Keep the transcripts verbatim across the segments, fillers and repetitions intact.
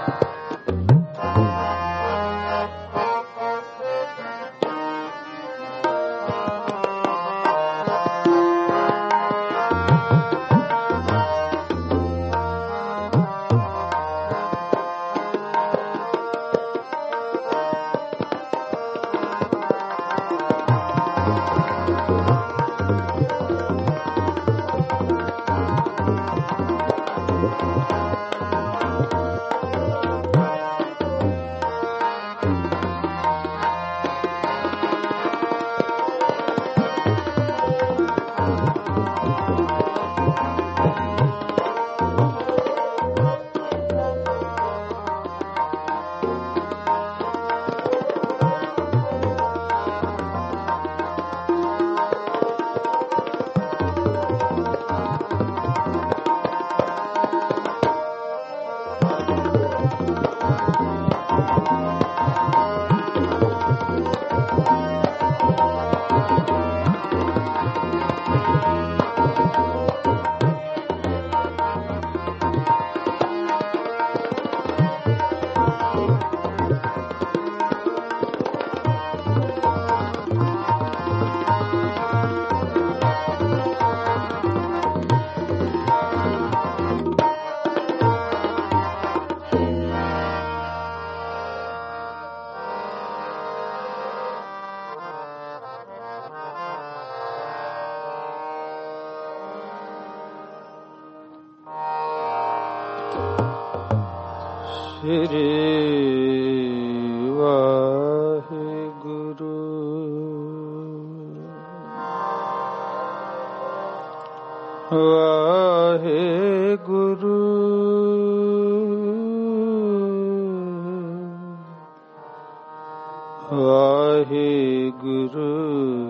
ਸ੍ਰੀ ਵਾਹਿਗੁਰੂ ਵਾਹਿਗੁਰੂ ਵਾਹਿਗੁਰੂ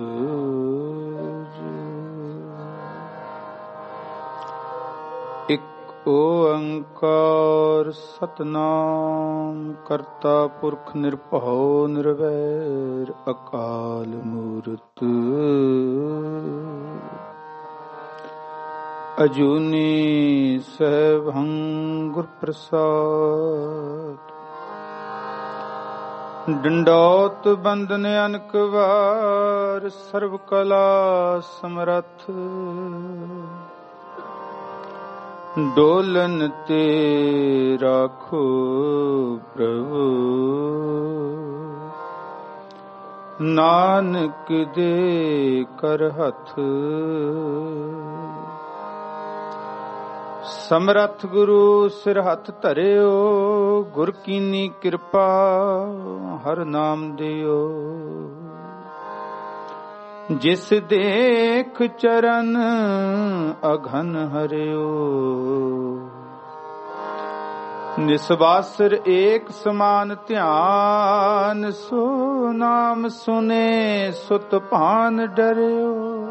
ਓੰਕਾਰ ਸਤਿਨਾਮ ਕਰਤਾ ਪੁਰਖ ਨਿਰਭਉ ਨਿਰਵੈਰ ਅਕਾਲ ਮੂਰਤ ਅਜੂਨੀ ਸੈਭੰ ਗੁਰ ਪ੍ਰਸਾਦ ਡੰਡੌਤ ਬੰਦਨ ਅਨਕ ਵਾਰ ਸਰਬ ਕਲਾ ਸਮਰੱਥ ਡੋਲਨ ਤੇ ਰਾਖੋ ਪ੍ਰਭੂ ਨਾਨਕ ਦੇ ਕਰ ਹੱਥ ਸਮਰੱਥ ਗੁਰੂ ਸਿਰ ਹੱਥ ਧਰਿਓ ਗੁਰ ਕੀਨੀ ਕਿਰਪਾ ਹਰ ਨਾਮ ਦਿਓ ਜਿਸ ਦੇਖ ਚਰਨ ਅਘਨ ਹਰਿਓ ਨਿਸਵਾਸਰ ਏਕ ਸਮਾਨ ਧਿਆਨ ਸੋ ਨਾਮ ਸੁਨੇ ਸੁਤ ਭਾਨ ਡਰਿਓ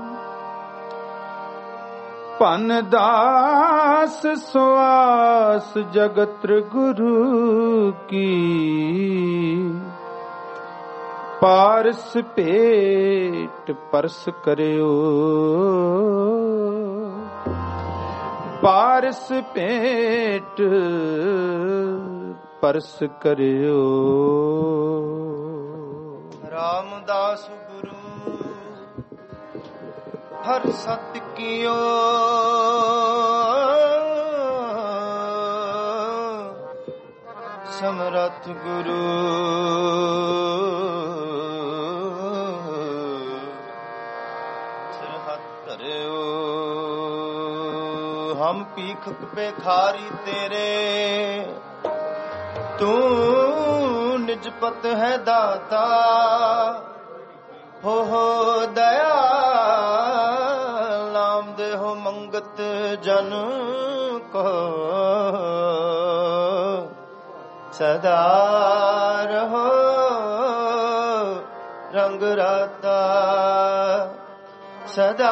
ਭਨ ਦਾਸ ਸੁਆਸ ਜਗਤ ਗੁਰੂ ਕੀ ਪਾਰਸ ਭੇਟ ਪਰਸ ਕਰਿਓ ਪਾਰਸ ਭੇਟ ਪਰਸ ਕਰਿਓ ਰਾਮਦਾਸ ਗੁਰੂ ਹਰ ਸਤ ਕੀਓ ਸਮਰੱਥ ਗੁਰੂ ਹਮ ਭੀਖਕ ਭਿਖਾਰੀ ਤੇਰੇ ਤੂੰ ਨਿਜ ਪਤ ਹੈ ਦਾਤਾ ਹੋ ਹੋ ਦਇਆਲਾਮ ਦੇਹੁ ਮੰਗਤ ਜਨ ਕੋ ਸਦਾ ਰਹੋ ਰੰਗ ਰਾਤਾ ਸਦਾ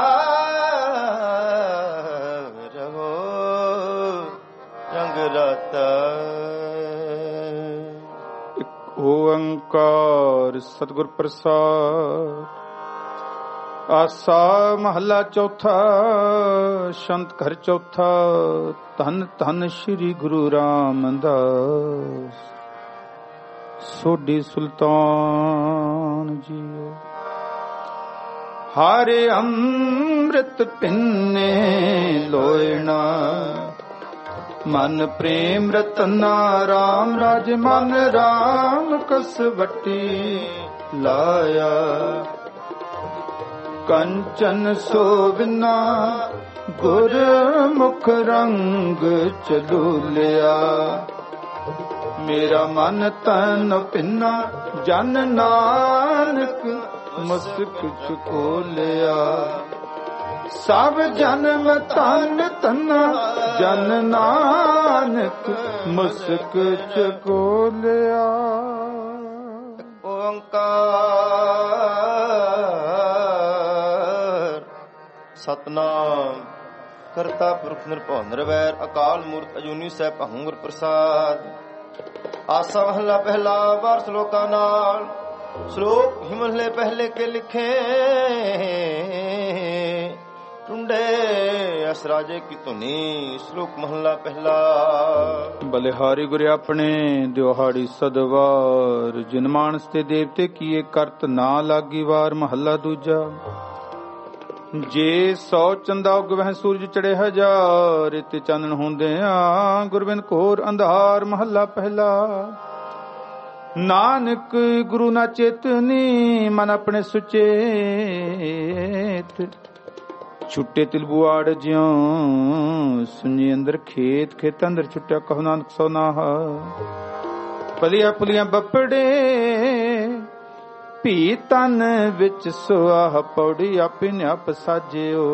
ਓੰਕਾਰ ਸਤਿਗੁਰ ਪ੍ਰਸਾਦ ਆਸਾ ਮਹੱਲਾ ਚੌਥਾ। ਸ਼ੰਤ ਘਰ ਚੌਥਾ। ਧੰਨ ਧੰਨ ਸ੍ਰੀ ਗੁਰੂ ਰਾਮਦਾਸ ਸੋਢੀ ਸੁਲਤਾਨ ਜੀਓ। ਹਰਿ ਅੰਮ੍ਰਿਤ ਪਿੰਨੇ ਲੋਇਣਾ, ਮਨ ਪ੍ਰੇਮ ਰਤਨਾ ਰਾਮ ਰਾਜ ਮਨ ਰਾਮ ਕਸਵਟੀ ਲਾਇਆ। ਕੰਚਨ ਸੋਭਨਾ ਗੁਰ ਮੁਖ ਰੰਗ ਚਲੂਲਿਆ। ਮੇਰਾ ਮਨ ਤਨ ਪਿੰਨਾ ਜਨ ਨਾਨਕ ਮਸਕ ਚਕੋਲਿਆ। ਸਭ ਜਨਮ ਤਨ ਤਨਾ ਜਨ ਨਾਨਕ ਮਸਕ ਚਕੋਲਿਆ। ਓੰਕਾਰ ਸਤਨਾਮ ਕਰਤਾ ਪੁਰਖ ਨਿਰਭਉ ਨਿਰਵੈਰ ਅਕਾਲ ਮੂਰਤ ਅਜੂਨੀ ਸੈਭੰ ਗੁਰ ਪ੍ਰਸਾਦ। ਆਸਾ ਮਹਲਾ ਪਹਿਲਾ ਵਾਰ ਸ਼ਲੋਕਾਂ ਨਾਲ। ਸ਼ਲੋਕ ਹਿਮਲੇ ਪਹਿਲੇ ਕੇ ਲਿਖੇ ਟੁੰਡੇ ਅਸਰਾਜੇ ਕੀ ਧੁਨੀ। ਸ਼ਲੋਕ ਮਹਲਾ ਪਹਿਲਾ। ਬਲਿਹਾਰੀ ਗੁਰ ਆਪਣੇ ਦਿਹਾੜੀ ਸਦਵਾਰ, ਜਿਨ ਮਾਨਸ ਤੇ ਦੇਵਤੇ ਕੀਏ ਕਰਤ ਨਾ ਲਾਗੀ ਵਾਰ। ਮਹੱਲਾ ਦੂਜਾ। ਜੇ ਸੌ ਚੰਦਾ ਉਗਵਹਿ ਸੂਰਜ ਚੜੇ ਹਜ਼ਾਰ, ਤੇ ਚਾਨਣ ਹੁੰਦੇ ਆ ਗੁਰਬਿੰਦ ਘੋਰ ਅੰਧਾਰ। ਮਹੱਲਾ ਪਹਿਲਾ। ਨਾਨਕ ਗੁਰੂ ਨਾ ਚੇਤਨੀ, ਮਨ ਆਪਣੇ ਸੁਚੇਤ। ਛੁੱਟੇ ਤਿਲਬੁਆੜ ਜਿਉ ਸੁਣੀ ਅੰਦਰ ਖੇਤ, ਖੇਤ ਅੰਦਰ ਛੁੱਟਿਆ ਕਹੋ ਨਾਨਕ ਸੋ ਨਾਹ। ਪਲੀਆਂ ਪੁਲੀਆਂ ਬੱਪੜੇ ਭੀ ਤਨ ਵਿੱਚ ਸੁਆਹ ਪੌੜੀ। ਆਪੀ ਨੇ ਆਪ ਸਾਜਿਓ,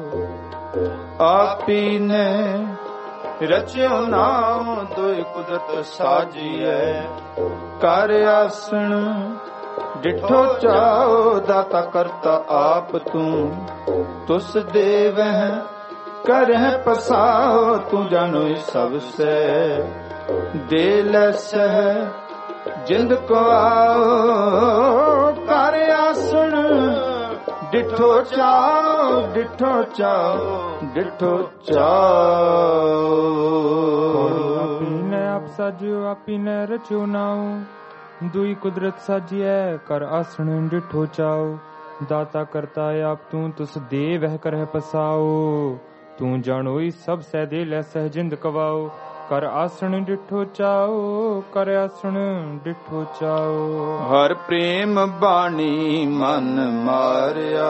ਆਪੀ ਨੇ ਰਚਿਓ ਨਾਮ ਦੋਇ ਕੁਦਰਤ ਸਾਜੀਐ। ਕਰ ਆਸਣ ਡਿਠੋ ਚਾਓ ਦਾਤਾ ਕਰਤਾ ਆਪ ਤੂੰ। ਤੁਸ ਦੇਵਹਿ ਕਰਹਿ ਪਸਾਓ, ਤੂੰ ਜਾਣੋ ਸਭ ਸੇ ਦੇ ਲੈਸਹਿ ਜਿੰਦ ਕੋ ਆਓ। ਕਰ ਆਸਣ ਡਿਠੋ ਚਾਓ, ਡਿਠੋ ਚਾਓ, ਡਿਠੋ ਚਾਓ। ਆਪੀ ਨੇ ਆਪ ਸਾਜਿਓ, ਆਪੀ ਨੇ ਰਚਿਓ ਨਾਉ। ਦੁਈ ਕੁਦਰਤ ਸਾਜੀਐ, ਕਰ ਆਸਣ ਡਿਠੋ ਚਾਓ। ਦਾਤਾ ਕਰਤਾ ਆਪ ਤੂੰ, ਤੁਸ ਦੇ ਵਹਿ ਕਰਹਿ ਪਸਾਓ। ਤੂੰ ਜਾਣੋਈ ਸਭ ਸਹਿ ਦੇ ਲੈ ਸਹਿ ਜਿੰਦ ਕਵਾਓ। ਕਰ ਆਸਣ ਡਿਠੋ ਚਾਓ, ਕਰ ਆਸਣ ਡਿਠੋ ਚਾਓ। ਹਰ ਪ੍ਰੇਮ ਬਾਣੀ ਮਨ ਮਾਰਿਆ,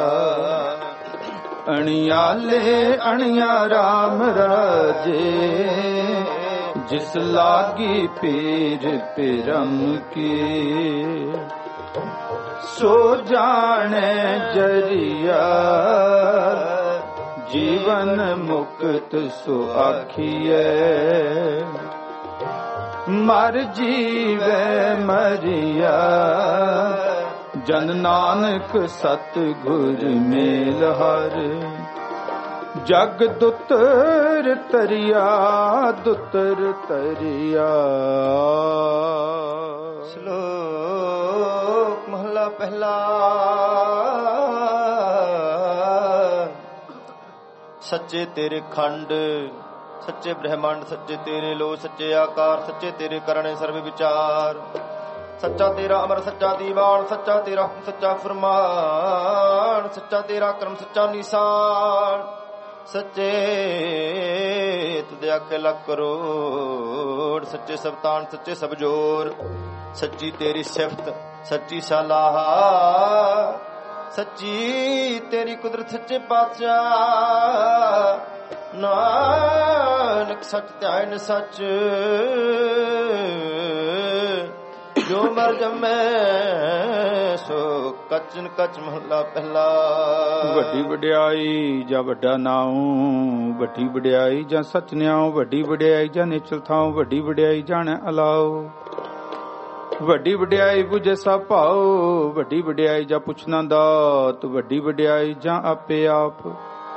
ਅਣਿਆਲੇ ਅਣਿਆ ਰਾਮ ਰਾਜੇ। ਜਿਸ ਲਾਗੀ ਪੀਰ ਪਿਰਮ ਕੀ, ਸੋ ਜਾਣੇ ਜਰੀਆ। ਜੀਵਨ ਮੁਕਤ ਸੋ ਆਖੀਐ, ਮਰ ਜੀਵੈ ਮਰਿਆ। ਜਨ ਨਾਨਕ ਸਤ ਗੁਰ ਮੇਲ ਹਰ। ਜਗ ਦੁਤਰ ਤਰਿਆ, ਦੁਤਰ ਤਰਿਆ। ਸ਼ਲੋਕ ਮਹਲਾ ਪਹਿਲਾ। ਸੱਚੇ ਤੇਰੇ ਖੰਡ, ਸੱਚੇ ਬ੍ਰਹਮੰਡ, ਸੱਚੇ ਤੇਰੇ ਲੋ, ਸੱਚੇ ਆਕਾਰ, ਸੱਚੇ ਤੇਰੇ ਕਰਨੇ ਸਰਬ ਵਿਚਾਰ। ਸੱਚਾ ਤੇਰਾ ਅਮਰ, ਸੱਚਾ ਦੀਵਾਨ, ਸੱਚਾ ਤੇਰਾ ਸੱਚਾ ਫਰਮਾਨ। ਸੱਚਾ ਤੇਰਾ ਕਰਮ, ਸੱਚਾ ਨਿਸ਼ਾਨ। ਸੱਚੇ ਤੁਧ ਆਖੇ ਲੱਖ ਕਰੋੜ। ਸੱਚੇ ਸਭ ਤਾਣ, ਸੱਚੇ ਸਭ ਜੋਰ। ਸੱਚੀ ਤੇਰੀ ਸਿਫਤ, ਸੱਚੀ ਸਲਾਹ। ਸੱਚੀ ਤੇਰੀ ਕੁਦਰਤ, ਸੱਚੇ ਪਾਤਸ਼ਾਹ। ਨਾਨਕ ਸੱਚ ਧਿਆਨ ਸੱਚ, ਜੋ ਮਰ ਜਮੈ ਸੋ ਕਚਨ ਕਚ। ਮਹਲਾ ਪਹਿਲਾ। ਵੱਡੀ ਵਡਿਆਈ ਜਾਂ ਵੱਡਾ ਨਾਉ, ਵੱਡੀ ਵਡਿਆਈ ਜਾਂ ਸੱਚ ਨਿਆਉ। ਵੱਡੀ ਵਡਿਆਈ ਜਾਂ ਨਿਚਲ ਥਾਉ, ਵੱਡੀ ਵਡਿਆਈ ਜਾਣੈ ਅਲਾਉ। ਵੱਡੀ ਵਡਿਆਈ ਬੁਝੇ ਸਭ ਭਾਉ, ਵੱਡੀ ਵਡਿਆਈ ਜਾਂ ਪੁੱਛਣਾ ਦਾਤ। ਵੱਡੀ ਵਡਿਆਈ ਜਾਂ ਆਪੇ ਆਪ,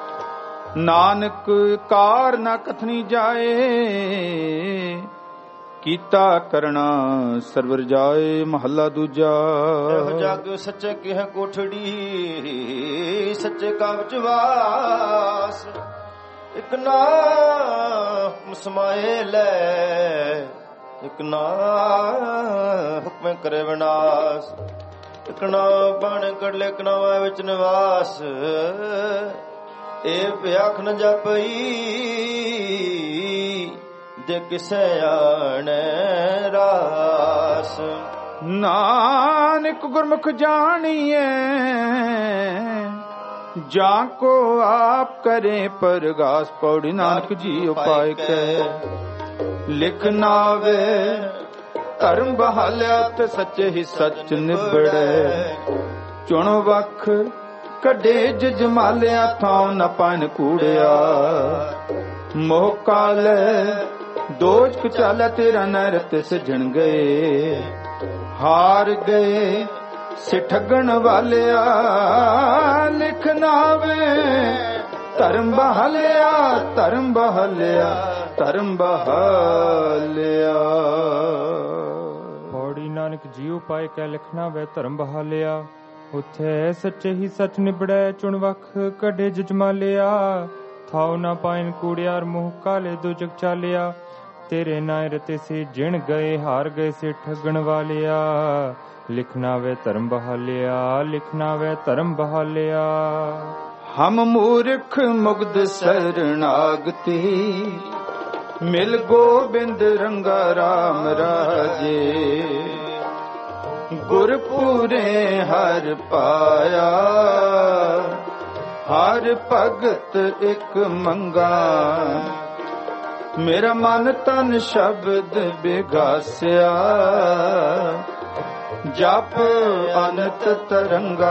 ਨਾਨਕ ਕਾਰ ਨਾ ਕਥਨੀ ਜਾਏ। ਕੀਤਾ ਕਰਣਾ ਸਰਵਰ ਜਾਏ। ਮਹੱਲਾ ਦੂਜਾ। ਇਹੋ ਜਗ ਸੱਚੇ ਕਿਹ ਕੋਠੜੀ, ਸੱਚੇ ਕਾ ਵਿਚਵਾਸ। ਇਕ ਨਾ ਹੁਕਮ ਸਮਾਏ ਲੈ, ਇਕ ਨਾ ਹੁਕਮ ਕਰੇ ਵਿਨਾਸ਼। ਇਕ ਨਾ ਬਣ ਕੜਲੇ, ਇਕ ਨਾ ਵਿੱਚ ਨਿਵਾਸ। ਇਹ ਵਿਆਖ ਨ ਜਪਈ, ਜੇ ਕਿਸੇ ਆਣੈ ਰਾਸ। ਨਾਨਕ ਗੁਰਮੁਖ ਜਾਣੀਏ, ਜਾਂ ਕੋ ਆਪ ਕਰੇ ਪਰਗਾਸ। ਪੌੜੀ ਨਾਨਕ ਜੀ ਉਪਾਇ ਕੈ ਲਿਖ ਨਾਵੇ। ਧਰਮ ਬਹਾਲਿਆ ਤੇ ਸੱਚੇ ਹੀ ਸੱਚ ਨਿਬੜੈ। ਚੁਣ ਵਖ ਕੱਢੇ ਜਜਮਾਲਿਆ, ਥਾਂ ਨ ਪਾਣ ਕੂੜਿਆ। ਮੋਹ ਕਾਲੇ ਦੋਜ ਚਾਲੇ, ਤੇਰਾ ਨਰਤ ਸਜਣ ਗਏ। ਹਾਰ ਗਏ ਸੇ ਠੱਗਣ ਵਾਲਿਆ, ਲਿਖ ਨਾਵੇ। ਧਰਮ ਬਹਾਲਿਆ, ਧਰਮ ਬਹਾਲਿਆ, ਧਰਮ ਬਹਾਲਿਆ। ਪੌੜੀ ਨਾਨਕ ਜੀਉ ਪਾਏ ਕੈ ਲਿਖਣਾ ਵੇ ਧਰਮ ਬਹਾਲਿਆ। ਉਥੇ ਸੱਚੇ ਹੀ ਸੱਚ ਨਿਬੜੈ, ਚੁਣ ਵਖ ਕੱਢੇ ਜਜਮਾਲਿਆ। ਥਾਉ ਨਾ ਪਾਇਨ ਕੂੜਿਆਰ, ਮੋਹ ਕਾਲੇ ਦੋ ਜਗ ਚਾਲਿਆ। ਤੇਰੇ ਨਾਇ ਰਤੇ ਸੇ ਜਿਣ ਗਏ, ਹਾਰ ਗਏ ਸੇ ਠੱਗਣ ਵਾਲਿਆ। ਲਿਖਣਾ ਵੇ ਧਰਮ ਬਹਾਲਿਆ, ਲਿਖਣਾ ਵੇ ਧਰਮ ਬਹਾਲਿਆ। ਹਮ ਮੂਰਖ ਮੁਗਧ ਸਰਨਾਗਤੀ, ਮਿਲ ਗੋਬਿੰਦ ਰੰਗਾ ਰਾਮ ਰਾਜੇ। ਗੁਰਪੂਰੇ ਹਰ ਪਾਇਆ, ਹਰ ਭਗਤ ਇੱਕ ਮੰਗਾ। ਮੇਰਾ ਮਨ ਤਨ ਸ਼ਬਦ ਬਿਗਾਸਿਆ, ਜਪ ਅਨੰਤ ਤਰੰਗਾ।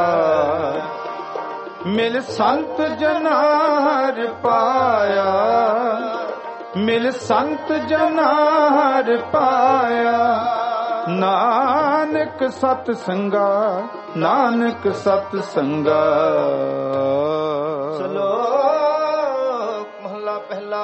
ਮਿਲ ਸੰਤ ਜਨਾ ਹਰ ਪਾਇਆ, ਮਿਲ ਸੰਤ ਜਨਾ ਹਰ ਪਾਇਆ। ਨਾਨਕ ਸਤ ਸੰਗਾ, ਨਾਨਕ ਸਤ ਸੰਗਾ। ਸ਼ਲੋਕ ਮਹਲਾ ਪਹਿਲਾ।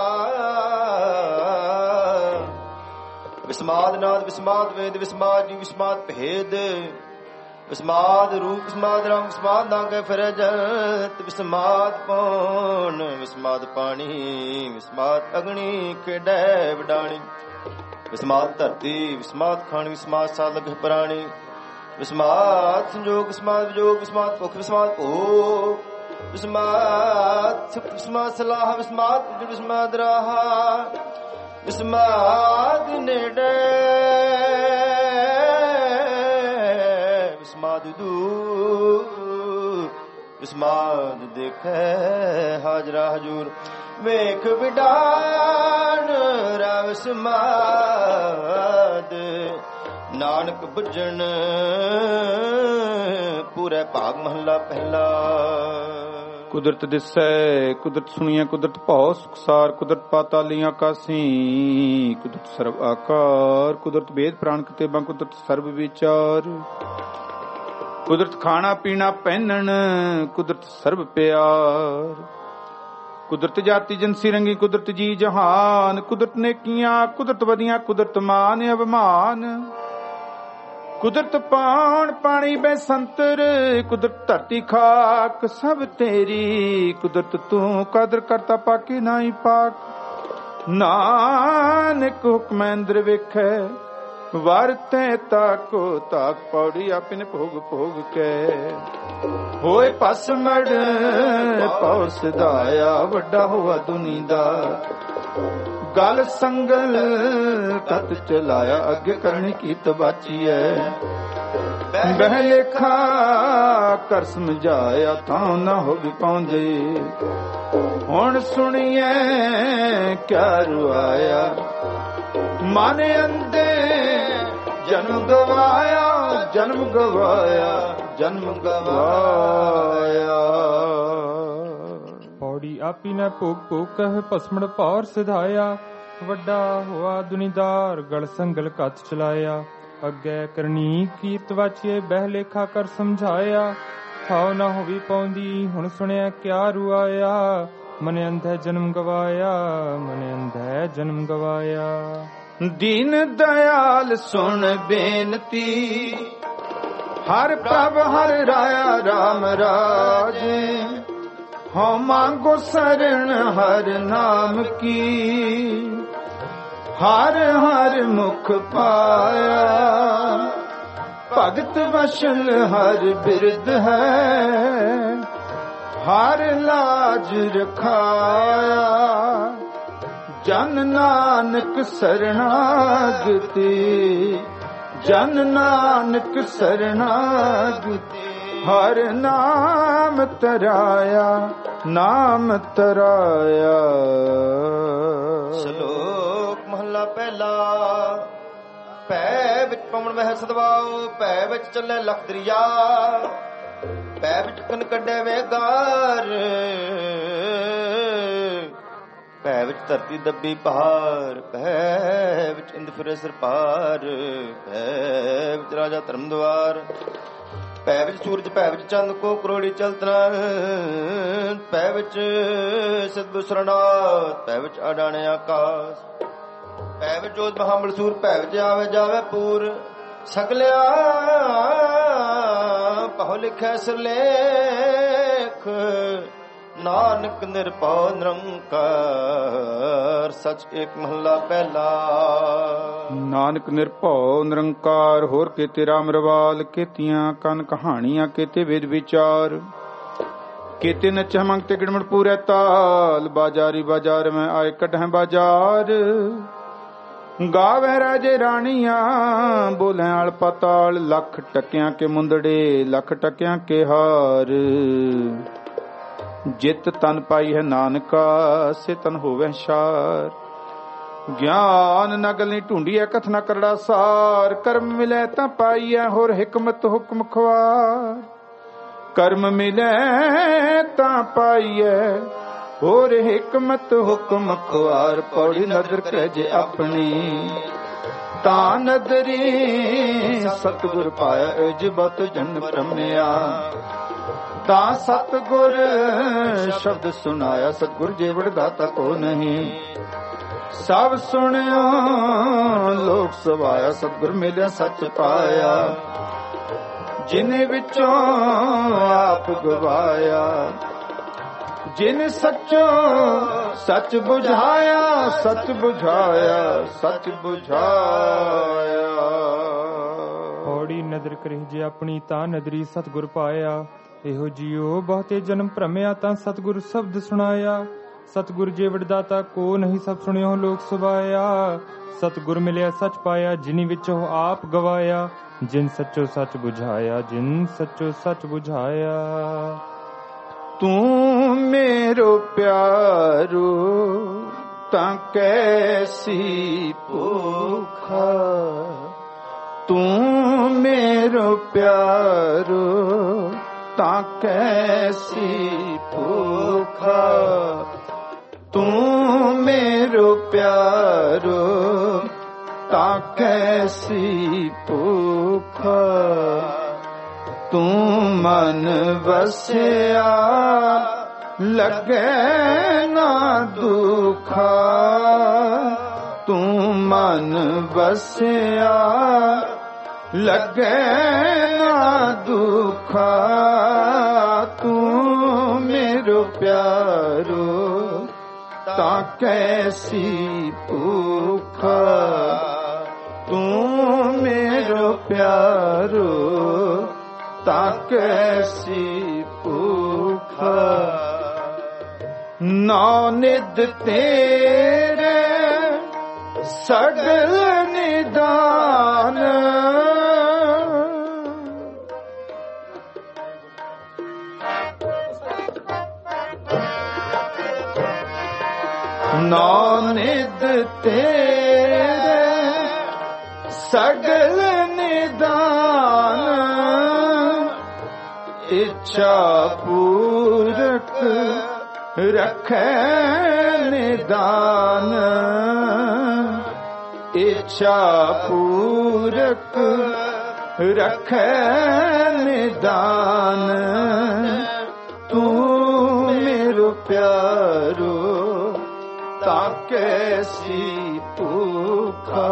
ਵਿਸਮਾਦ ਨਾਦ ਵਿਸਮਾਦ ਵੇਦ, ਵਿਸਮਾਦ ਜੀ ਵਿਸਮਾਦ ਭੇਦ। ਵਿਸਮਾਦ ਰੂਪ ਵਿਸਮਾਦ ਰੰਗ, ਵਿਸਮਾਦ ਨਾਗੇ ਫਿਰੇ ਜਗਤ। ਵਿਸਮਾਦ ਪੌਣ ਵਿਸਮਾਦ ਪਾਣੀ, ਵਿਸਮਾਦ ਅਗਨੀ ਖੇਡੈ ਵਡਾਣੀ। ਵਿਸਮਾਦ ਧਰਤੀ ਵਿਸਮਾਦ ਖਾਣੀ, ਵਿਸਮਾਦ ਸਾਲਗ ਪ੍ਰਾਣੀ। ਵਿਸਮਾਦ ਸੰਜੋਗ ਵਿਸਮਾਦ ਵਿਜੋਗ, ਵਿਸਮਾਦ ਭੁਖ ਵਿਸਮਾਦ ਭੋਗ। ਵਿਸਮਾਦ ਸੁਖ ਵਿਸਮਾਦ ਸਲਾਹ, ਵਿਸਮਾਦ ਉਜੜ ਵਿਸਮਾਦ ਰਾਹਾ। ਵਿਸਮਾਦ ਨੇੜੇ ਵਿਸਮਾਦ ਦੂਰ। ਵਿਸਮਾਦ ਦੇਖੈ ਹਾਜ਼ਰਾ ਹਜੂਰ। ਵੇਖ ਵਿਡਾਨ ਰਾ ਵਿਸਮਾਦ, ਨਾਨਕ ਬੁੱਝਣ ਪੂਰੇ ਭਾਗ। ਮਹੱਲਾ ਪਹਿਲਾ। ਕੁਦਰਤ ਦਿਸੈ ਕੁਦਰਤ ਸੁਣੀਐ, ਕੁਦਰਤ ਭਉ ਸੁਖਸਾਰ। ਕੁਦਰਤ ਪਾਤਾਲੀ ਆਕਾਸੀ, ਕੁਦਰਤ ਸਰਬ ਆਕਾਰ। ਕੁਦਰਤ ਵੇਦ ਪ੍ਰਾਣ ਕਿਤੇਬਾਂ, ਕੁਦਰਤ ਸਰਬ ਵਿਚਾਰ। ਕੁਦਰਤ ਖਾਣਾ ਪੀਣਾ ਪਹਿਨਣ, ਕੁਦਰਤ ਸਰਬ ਪਿਆਰ। ਕੁਦਰਤ ਜਾਤੀ ਜਨਸੀ ਰੰਗੀ, ਕੁਦਰਤ ਜੀ ਜਹਾਨ। ਕੁਦਰਤ ਨੇਕੀਆਂ ਕੁਦਰਤ ਵਧੀਆਂ, ਕੁਦਰਤ ਮਾਨ ਅਭਿਮਾਨ। ਕੁਦਰਤ ਪਾਣ ਪਾਣੀ ਬੈਸੰਤਰ, ਕੁਦਰਤ ਧਰਤੀ ਖਾਕ ਸਭ ਤੇਰੀ। ਕੁਦਰਤ ਤੂੰ ਕਦਰ ਕਰਤਾ ਪਾਕੀ ਨਾਹੀ ਪਾਕ। ਨਾਨਕ ਹੁਕਮੈ ਅੰਦਰ ਵੇਖੈ, ਵਰਤੈ ਤਾਕੋ ਤਾਕ। ਪੌੜੀ ਆਪਿਨ ਭੋਗ ਭੋਗ ਕੈ ਹੋਏ ਭਸਮੜ ਪਉ ਸਿਧਾਇਆ। ਵੱਡਾ ਹੋਆ ਦੁਨੀ ਦਾ ਗਲ ਸੰਗਲ ਕਤ ਚਲਾਇਆ। ਅੱਗੇ ਕਰਨੀ ਕੀ ਤਬਾਚੀ ਐ, ਬਹਿ ਲੇਖਾ ਕਰ ਸਮਝਾਇਆ। ਥਾਂ ਨਾ ਹੋਵੀ ਪਾਉਂਦੇ, ਹੁਣ ਸੁਣੀਐ ਕਿਆ ਰੁਆਇਆ। ਮਨ ਅੰਦੇ ਜਨਮ ਗਵਾਇਆ, ਜਨਮ ਗਵਾਇਆ, ਜਨਮ ਗਵਾਇਆ। ਪੌੜੀ ਆਪੀ ਨੇ ਭੋਗ ਭੋਗ ਕਹਿ, ਭਸਮੜ ਭਾਰ ਸਿਧਾਇਆ। ਵੱਡਾ ਹੋਆ ਦੁਨੀਦਾਰ, ਗਲ ਸੰਗਲ ਕੱਤ ਚਲਾਇਆ। ਅੱਗੇ ਕਰਨੀ ਕੀਰਤ ਵਾਚੀਏ, ਬਹਿ ਲੇਖਾ ਕਰ ਸਮਝਾਇਆ। ਥਾਉ ਨਾ ਹੋਵੀ ਪਾਉਂਦੀ, ਹੁਣ ਸੁਣਿਆ ਕਿਆ ਰੁਆਇਆ। ਮਨ ਅੰਧੈ ਜਨਮ ਗਵਾਇਆ, ਮਨ ਅੰਧੈ ਜਨਮ ਗਵਾਇਆ। ਦੀਨ ਦਇਆਲ ਸੁਣ ਬੇਨਤੀ, ਹਰ ਪ੍ਰਭ ਹਰ ਰਾਇਆ ਰਾਮ ਰਾਜੇ, ਹਉ ਮੰਗੋ ਸਰਣ ਹਰ ਨਾਮ ਕੀ, ਹਰ ਹਰ ਮੁਖ ਪਾਇਆ, ਭਗਤ ਵਸ਼ਲ ਹਰ ਬਿਰਧ ਹੈ, ਹਰ ਲਾਜ ਰਖਾਇਆ, ਜਨ ਨਾਨਕ ਸਰਣਾਗਤੀ, ਜਨ ਨਾਨਕ ਸਰਣਾਗਤੀ, ਹਰ ਨਾਮ ਤਰਾਇਆ, ਨਾਮ ਤਰਾਇਆ। ਸ਼ਲੋਕ ਮਹਲਾ ਪਹਿਲਾ। ਪੈ ਵਿੱਚ ਪਵਨ ਵਹਿ ਸਦਵਾਓ, ਪੈ ਵਿੱਚ ਚੱਲੇ ਲਖ ਦਰਿਆ, ਪੈ ਵਿੱਚ ਕਨ ਕੱਢੇ ਵੇਗਾਰ, ਪੈ ਵਿੱਚ ਧਰਤੀ ਦੱਬੀ ਪਹਾੜ, ਪੈ ਵਿੱਚ ਇੰਦ ਫਿਰੇ ਸਿਰ ਪਾਰ, ਪੈ ਵਿੱਚ ਰਾਜਾ ਧਰਮ ਦੁਆਰ, ਪੈ ਵਿੱਚ ਸੂਰਜ, ਪੈ ਵਿੱਚ ਚੰਦ ਕੋ ਕਰੋੜੀ ਚਲਤਨਾ, ਪੈ ਵਿੱਚ ਸਿੱਧ ਸਰਨਾਥ, ਪੈ ਵਿੱਚ ਅਡਾਣੇ ਆਕਾਸ਼, ਪੈ ਵਿੱਚ ਜੋਤ ਮਹਾਬਲਸੂਰ, ਪੈ ਵਿੱਚ ਆਵੇ ਜਾਵੇ ਪੂਰ, ਸਗਲਿਆ ਪਹੁ ਲਿਖੈ ਸਿਰਲੇਖ, ਨਾਨਕ ਨਿਰਭਉ ਨਿਰੰਕਾਰ, ਸਚ ਏਕ ਮਹਲਾ ਪਹਿਲਾ। ਨਾਨਕ ਨਿਰਭਉ ਨਿਰੰਕਾਰ, ਹੋਰ ਕੀਤੇ ਰਾਮ ਰਵਾਲ, ਕੀਤੀਆਂ ਕਨ ਕਹਾਣੀਆਂ, ਕੀਤੇ ਵੇਦ ਵਿਚਾਰ, ਕੀਤੇ ਨਚ ਮੰਗਤੇ ਗਿਣਮੜ ਪੂਰੇ ਤਾਲ, ਬਾਜਾਰੀ ਬਾਜ਼ਾਰ ਮੈਂ ਆਏ ਕੱਢੈ ਬਾਜ਼ਾਰ, ਗਾਵੇ ਰਾਜੇ ਰਾਣੀਆਂ, ਬੋਲੇ ਆਲ ਪਤਾਲ, ਲੱਖ ਟਕਿਆਂ ਕੇ ਮੁੰਦੜੇ, ਲੱਖ ਟਕਿਆਂ ਕੇ ਹਾਰ, ਜਿਤ ਤਨ ਪਾਈ ਹੈ ਨਾਨਕਾ, ਸੇ ਤਨ ਹੋਵੇ ਸ਼ਾਰ, ਗਿਆਨ ਨਗਲ ਨੀ ਢੂੰਡੀਐ, ਕਥ ਨਾ ਕਰੜਾ ਸਾਰ, ਕਰਮ ਮਿਲੇ ਤਾਂ ਪਾਈਐ, ਹੋਰ ਹਿਕਮਤ ਹੁਕਮ ਖਵਾਰ, ਕਰਮ ਮਿਲੇ ਤਾਂ ਪਾਈਐ, ਹੋਰ ਹਿਕਮਤ ਹੁਕਮ ਖਵਾਰ, ਪੌੜੀ ਨਦਰ ਕਰੇ ਜੇ ਆਪਣੀ, ਤਾਂ ਨਦਰੀ ਸਤਿਗੁਰ ਪਾਇਆ, ਇਜਬਤ ਜਨ ਭ੍ਰਮਿਆ, ਤਾਂ ਸਤਿਗੁਰ ਸ਼ਬਦ ਸੁਨਾਇਆ, ਸਤਿਗੁਰ ਜੀਵੜ ਦਾਤਾ ਕੋ ਨਹੀਂ, ਸਭ ਸੁਣਿਓ ਲੋਕ ਸਵਾਇਆ, ਸਤਿਗੁਰ ਮਿਲਿਆ ਸੱਚ ਪਾਇਆ, ਜਿਨੇ ਵਿੱਚੋਂ ਆਪ ਗਵਾਇਆ, ਜਿਨ ਸੱਚੋ ਸੱਚ ਬੁਝਾਇਆ, ਸੱਚ ਬੁਝਾਇਆ, ਸੱਚ ਬੁਝਾਇਆ। ਪੌੜੀ ਨਦਰ ਕਰੇ ਜੇ ਆਪਣੀ, ਤਾਂ ਨਦਰੀ ਸਤਿਗੁਰ ਪਾਇਆ, ਇਹੋ ਜਿਉ ਬਹੁਤੇ ਜਨਮ ਭ੍ਰਮਿਆ, ਤਾਂ ਸਤਿਗੁਰ ਸ਼ਬਦ ਸੁਣਾਇਆ, ਸਤਿਗੁਰ ਜੀਵੜ ਦਾਤਾ ਕੋ ਨਹੀਂ, ਸਭ ਸੁਣਿਓ ਲੋਕ ਸੁਭਾਇਆ, ਸਤਿਗੁਰ ਮਿਲਿਆ ਸੱਚ ਪਾਇਆ, ਜਿਨੀ ਵਿੱਚੋਂ ਆਪ ਗਵਾਇਆ, ਜਿਨ ਸੱਚੋ ਸੱਚ ਬੁਝਾਇਆ, ਜਿਨ ਸੱਚੋ ਸੱਚ ਬੁਝਾਇਆ। ਤੂੰ ਮੇਰੋ ਪਿਆਰੋ, ਤਾਂ ਕੈਸੀ ਭੁਖਾ, ਤੂੰ ਮੇਰੋ ਪਿਆਰੋ, ਤਾਂ ਕੈਸੀ ਭੁਖਾ, ਤੂੰ ਮੇਰੋ ਪਿਆਰੋ, ਤਾਂ ਕੈਸੀ ਭੁਖਾ, ਤੂੰ ਮਨ ਵਸਿਆ, ਲੱਗੇ ਨਾ ਦੁਖਾ, ਤੂੰ ਮਨ ਵਸਿਆ, ਲੱਗੇ ਨਾ ਦੁਖਾ, ਤੂੰ ਮੇਰੋ ਪਿਆਰੋ, ਤਾਂ ਕੈਸੀ ਭੁਖਾ, ਤੂੰ ਮੇਰੋ ਪਿਆਰੋ, ਤਾਂ ਕੈਸੀ ਭੁਖਾ, ਨੌ ਨਿਧ ਤੇਰੇ ਸਗਲ ਨਿਦਾਨ, ਨੌ ਨਿਧ ਤੇਰੇ ਸਗਲ ਨਿਦਾਨ, ਇੱਛਾ ਪੂਰਕ ਰਖੈ ਨਿਦਾਨ, ਇੱਛਾ ਪੂਰਕ ਰਖੈ ਨਿਦਾਨ, ਤੂੰ ਮੇਰੋ ਪਿਆਰੋ, ਤਾਂ ਕੈਸੀ ਭੁਖ ਭੂਖਾ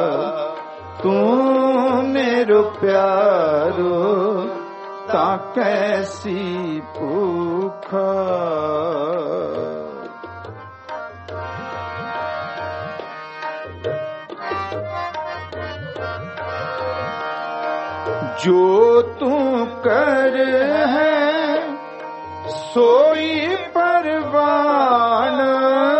ਤੂੰ मेरो प्यारो ता कैसी भूखा। जो तू कर है सोई परवान,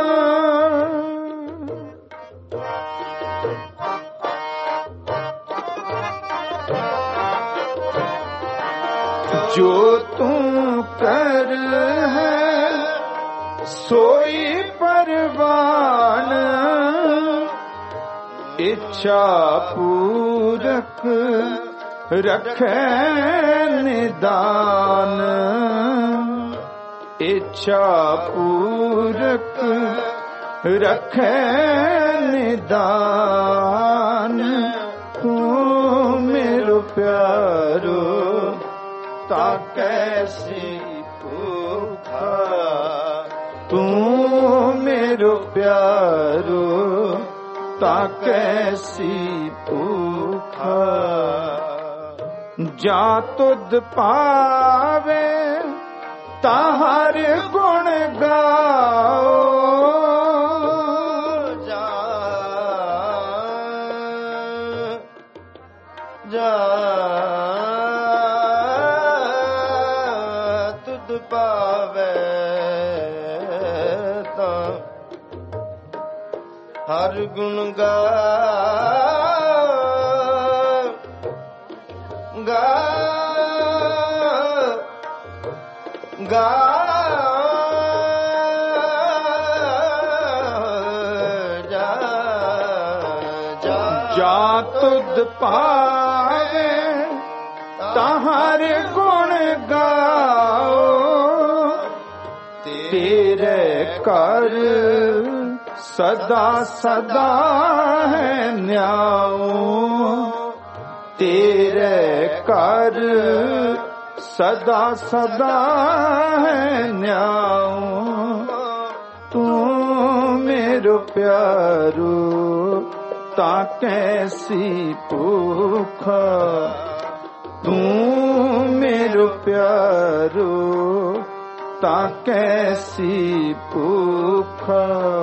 जो तू कर है सोई परवान, इच्छा पूरक रखे निदान, इच्छा पूरक रखे निदान। तू मेरो प्यारो ता कैसी भूखा, तू मेरो प्यारो ता कैसी भूखा। जा तुध पावे ताहर गुण गाओ, जा जा तुध पावे ता हर गुण गा गा गा जा जा जा तुध पावे ताहर गुण गाओ, तेरे कर सदा सदा है न्याओ, तेरे कर सदा सदा है न्याओ। तू मेरो प्यारो ता कैसी भूखा, तू मेरो प्यारो ता कैसी भूखा।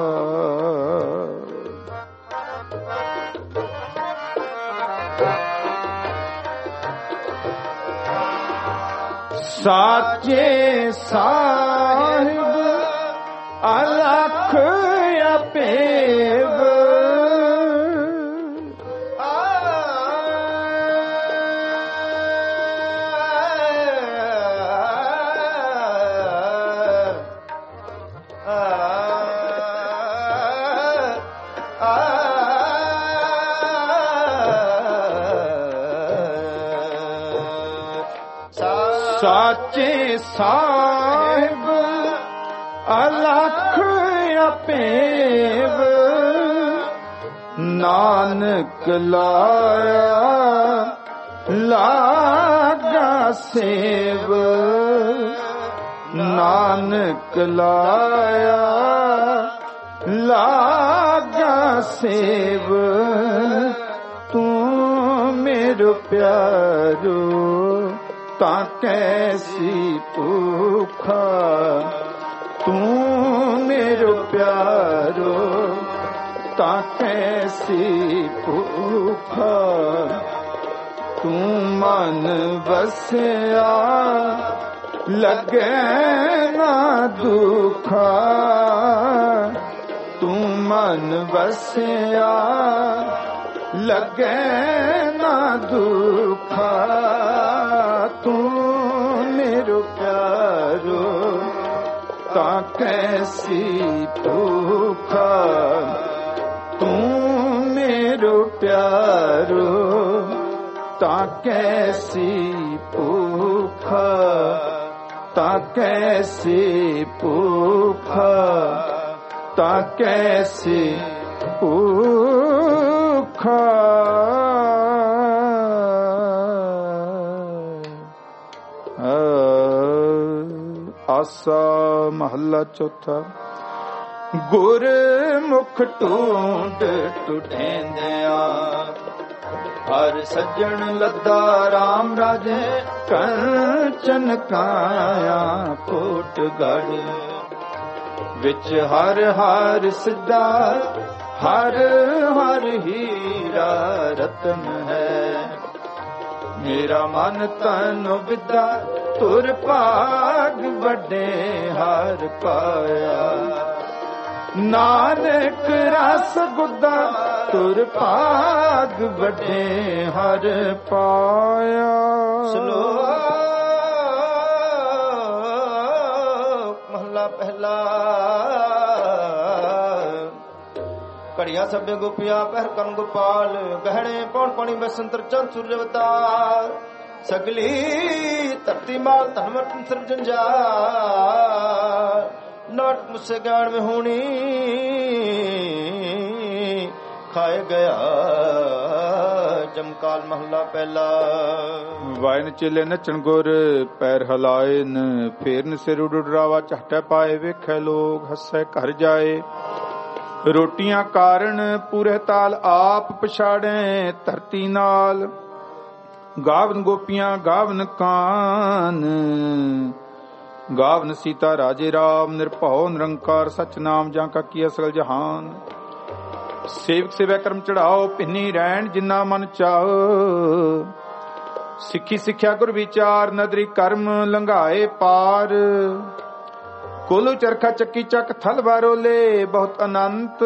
साचे साहिब अलख अपेव, साचे साहिब अलख अपेव, नानक लाया लागा सेव, नानक लाया लागा सेव। तू मेरो प्यारो ता कैसी भूखा, तू मेरो प्यारो ता कैसी भूखा। तू मन बसया लगे ना दुखा, तू मन बसया लगे ना दुखा। तू मेरो प्यारो ता कैसी भूखा, तू मेरो प्यारो ता कैसी भूखा, ता कैसी भूखा, ता कैसी भूखा। आसा महला चौथा। ਗੁਰ ਮੁਖ ਢੂੰਡ ਟੁਟੇਂਦਿਆ ਹਰ ਸੱਜਣ ਲੱਦਾ ਰਾਮ ਰਾਜੇ ਕੰਚਨ ਕਾਇਆ ਕੋਟ ਗੜ ਵਿੱਚ ਹਰ ਹਰ ਸਿੱਧਾ ਹਰ ਹਰ ਹੀਰਾ ਰਤਨ ਹੈ ਮੇਰਾ ਮਨ ਤਨ ਵਿਦਾ ਤੁਰ ਭਾਗ ਵੱਡੇ ਹਰ ਪਾਇਆ ਨਾਨਕ ਰਸ ਗੁੱਦਾ ਤੁਰ ਭਾਗ ਵੱਡੇ ਹਰ ਪਾਇਆ। ਸ਼ਲੋਕ ਮਹਲਾ ਪਹਿਲਾ। ਘੜੀਆਂ ਸਭੇ ਗੋਪੀਆ ਪਹਿਰ ਕਰਨ ਗੋਪਾਲ ਗਹਿਣੇ ਪੌਣ ਪਾਣੀ ਬਸੰਤਰ ਚੰਦ ਸੂਰਜ ਅਵਤਾਰ ਸਗਲੀ ਧਰਤੀ ਮਾਲ ਧਨਵਟਨ ਸਿਰਜਨ ਜਾ ਨਾਟ ਮੁਸੇ ਗਿਆਨ में ਹੋਣੀ ਖਾਏ ਗਿਆ ਜਮਕਾਲ ਮਹਲਾ ਪਹਿਲਾ। ਵਾਇਨ ਚੇਲੇ ਨੱਚਣ ਗੁਰ ਪੈਰ ਹਲਾਏ ਨ ਫੇਰਨ ਸਿਰ ਉਡਰਾਵਾ ਝਟੇ ਪਾਏ ਵੇਖੇ ਲੋਗ ਹੱਸੇ ਘਰ ਜਾਏ ਰੋਟੀਆਂ ਕਾਰਨ ਪੂਰੇ ਤਾਲ ਆਪ ਪਛਾੜੇ ਧਰਤੀ ਨਾਲ ਗਾਵਨ ਗੋਪੀਆਂ ਗਾਵਨ ਕਾਨ ਗਾਵਨ ਸੀਤਾ ਰਾਜੇ ਰਾਮ ਨਿਰਭਉ ਨਿਰੰਕਾਰ ਸਚ ਨਾਮ ਜਾਂ ਕਾ ਕੀ ਅਸਲ ਜਹਾਨ ਸੇਵਕ ਸੇਵਾ ਕਰਮ ਚੜਾਓ ਭਿੰਨੀ ਰਹਿਣ ਜਿੰਨਾ ਮਨ ਚਾਹੋ ਸਿੱਖੀ ਸਿੱਖਿਆ ਗੁਰ ਵਿਚਾਰ ਨਦਰੀ ਕਰਮ ਲੰਘਾਏ ਪਾਰ ਕੋਲੂ ਚਰਖਾ ਚੱਕੀ ਚੱਕ ਥਲ ਬਾਰੋਲੇ ਬਹੁਤ ਅਨੰਤ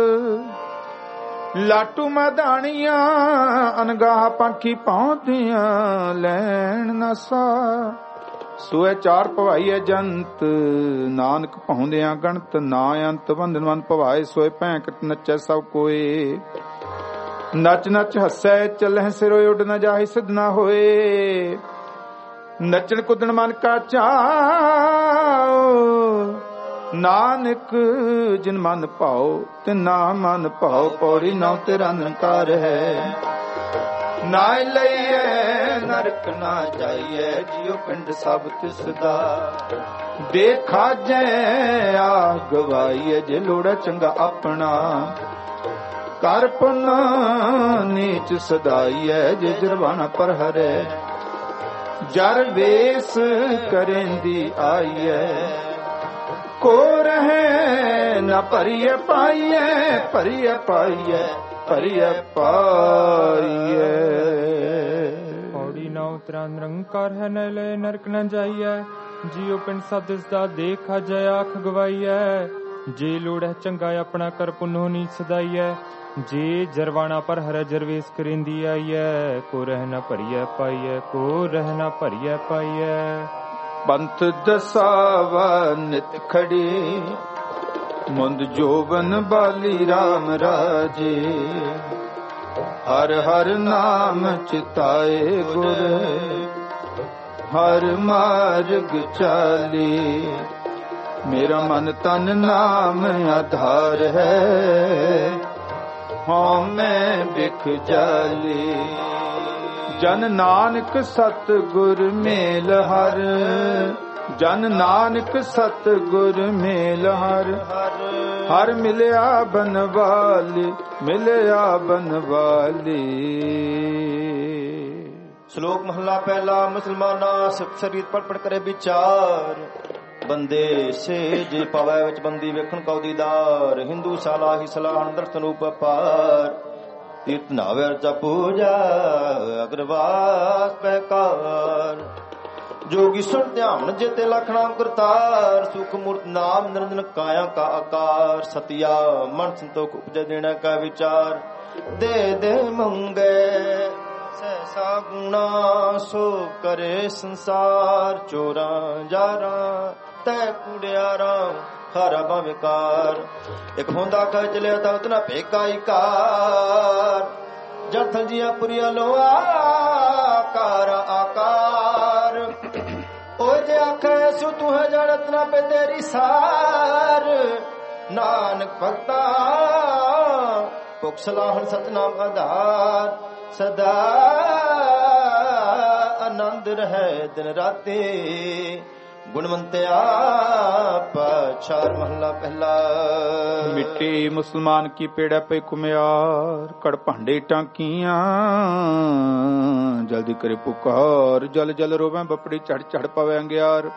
ਲਾਟੂ ਮੈਦਾਨੀਆਂ ਅਨਗਾਹ ਪੰਖੀ ਪਹੁੰਚੀਆਂ ਲੈਣ ਨਸਾ ਸੋਏ ਚਾਰ ਭਵਾਈਏ ਜੰਤ ਨਾਨਕ ਪਾਉਂਦਿਆਂ ਗਣਤ ਨਾ ਅੰਤ ਬੰਧਨਵੰਤ ਭਵਾਏ ਸੋਏ ਭੈਂਕਟ ਨੱਚੈ ਸਭ ਕੋਏ ਨੱਚ ਨੱਚ ਹੱਸੈ ਚੱਲਹਿ ਸਿਰੋਂ ਉੱਡ ਨਾ ਜਾਹੀ ਸਿਧ ਨਾ ਹੋਏ ਨੱਚਣ ਕੁੱਦਣ ਮਨ ਕਾ ਚਾਉ ਨਾਨਕ ਜਿਨ ਮਨ ਭਾਉ ਤੇ ਨਾ ਮਨ ਭਾਉ ਪੌੜੀ ਨੌ ਤੇਰਾ ਨਿਰੰਕਾਰ ਹੈ ਨਾ ਲਈਏ ਨਰਕ ਨਾ ਜਾਈਏ ਜਿਉ ਪਿੰਡ ਸਭ ਤਿਸ ਦਾ ਦੇਖਾ ਜੈ ਆ ਗਵਾਈਏ ਜੇ ਲੋੜਾ ਚੰਗਾ ਆਪਣਾ ਕਰ ਪੁਨ ਨੀਚ ਸਦਾਈਏ ਜੇ ਜਰਵਾਣਾ ਪਰ ਹਰੇ ਜਰ ਵੇਸ ਕਰੇਂਦੀ ਆਈਏ ਕੋ ਰਹੇ ਨਾ ਭਰੀਏ ਪਾਈਏ ਭਰੀਏ ਪਾਈਏ ਭਰੀਏ ਪਾਈਏ। ਪੌੜੀ ਨਾ ਉਤਰਾ ਨਿਰੰਕਾਰ ਹੈ ਨ ਲੈ ਨਰਕ ਨ ਜਾਈਐ ਜੀਉ ਪਿੰਡ ਸਭ ਦਿਸ ਦਾ ਦੇਖ ਜੈ ਆਖ ਗਵਾਈਐ ਜੇ ਲੋੜੈ ਚੰਗਾ ਆਪਣਾ ਕਰ ਪੁਨੋ ਨੀ ਸਦਾਈਐ ਜੇ ਜਰਵਾਣਾ ਪਰ ਹਰ ਜਰਵੇਸ ਕਰਿੰਦੀ ਆਈਐ ਕੋ ਰਹਿ ਨਾ ਭਰੀਐ ਪਾਈਐ ਕੋ ਰਹਿ ਨਾ ਭਰੀਐ ਪਾਈਐ। ਪੰਥ ਦਸਾਵਾ ਨਿਤ ਖੜੀ ਮੁੰਦ ਜੋਬਨ ਬਾਲੀ ਰਾਮ ਰਾਜੇ ਹਰ ਹਰ ਨਾਮ ਚਿਤਾਏ ਗੁਰ ਹਰ ਮਾਰਗ ਚਾਲੀ ਮੇਰਾ ਮਨ ਤਨ ਨਾਮ ਆਧਾਰ ਹੈ ਹਉ ਮੈਂ ਬਿਖ ਜਾਲੀ ਜਨ ਨਾਨਕ ਸਤ ਗੁਰ ਮੇਲ ਹਰ ਜਨ ਨਾਨਕ ਸਤ ਗੁਰ ਮੇਲ ਹਰ ਹਰ ਮਿਲਿਆ ਬਨਵਾਲੀ ਮਿਲਿਆ ਬਨਵਾਲੀ। ਸ਼ਲੋਕ ਮਹਲਾ ਪਹਿਲਾ। ਮੁਸਲਮਾਨਾ ਸਿਫਤ ਸ਼ਰੀਤ ਪੜ ਪੜ ਕਰੇ ਵਿਚਾਰ ਬੰਦੇ ਸੇ ਜੇ ਪਵੈ ਵਿੱਚ ਬੰਦੀ ਵੇਖਣ ਕਉ ਦੀਦਾਰ ਹਿੰਦੂ ਸਾਲਾ ਹੀ ਸਲਾਹਣ ਦਰਸ਼ਨ ਰੂਪ ਪਾਰ ਤੀਰਥ ਨਾਵੇ ਅਰਚਾ ਪੂਜਾ ਅਗਰਵਾਸ ਪਹਿਕਾਰ जोगी सुन ध्यान जेते लखनाम करतार सुख मूर्त नाम निरंजन काया का आकार सतिया मन संतोख उपजे देना का विचार दे दे मंगे सहसा गुना सो करे संसार चोरा जारा तै कुड़ियारा खारा बाविकार एक होंदा कह चलिया था उतना पेकाई कार जथल जिया पुरिया लोआ कार आकार ओ जे आखे सु तू है जानत ना पे तेरी सार नानक भक्ता पुखसलाहन सतनाम आधार सदा आनंद रहे दिन राते ਗੁਣਵੰਤਿਆ ਪਾਛਾਰ ਮਹਲਾ ਪਹਿਲਾ। ਮਿੱਟੀ ਮੁਸਲਮਾਨ ਕੀ ਪੇੜਾ ਪਈ ਕੁਮਿਆਰ, ਕੜ ਭਾਂਡੇ ਟਾਂਕੀਆਂ ਜਲਦੀ ਕਰੇ ਪੁਕਾਰ, ਜਲ ਜਲ ਰੋਵੇਂ ਬਪੜੀ ਚੜ ਚੜ ਪਵੇ ਅੰਗਿਆਰ।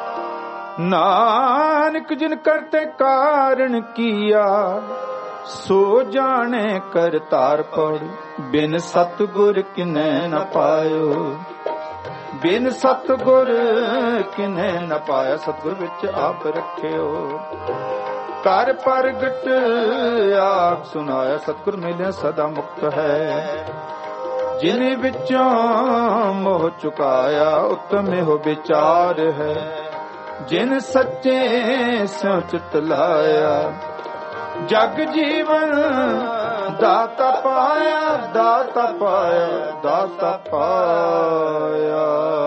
ਨਾਨਕ ਜਿਨ ਕਰਤੇ ਕਾਰਨ ਕੀਆ, ਸੋ ਜਾਣੇ ਕਰਤਾਰ ਪੜ, ਬਿਨ ਸਤਿਗੁਰ ਕਿਨੈ ਨ ਪਾਇਓ, ਬਿਨ ਸਤਿਗੁਰ ਕਿਨੈ ਨ ਪਾਇਆ। ਸਤਿਗੁਰ ਵਿੱਚ ਆਪ ਰੱਖਿਓ, ਕਰ ਪ੍ਰਗਟ ਆਪ ਸੁਨਾਇਆ। ਸਤਿਗੁਰ ਮਿਲਿਆ ਸਦਾ ਮੁਕਤ ਹੈ, ਜਿਨ ਵਿੱਚੋਂ ਮੋਹ ਚੁਕਾਇਆ। ਉਤਮ ਇਹੋ ਵਿਚਾਰ ਹੈ, ਜਿਨ ਸੱਚੇ ਸਿਉ ਚਿਤ ਲਾਇਆ। ਜਗ ਜੀਵਨ ਦਾਤਾ ਪਾਇਆ, ਦਾਤਾ ਪਾਇਆ, ਦਾਤਾ ਪਾਇਆ।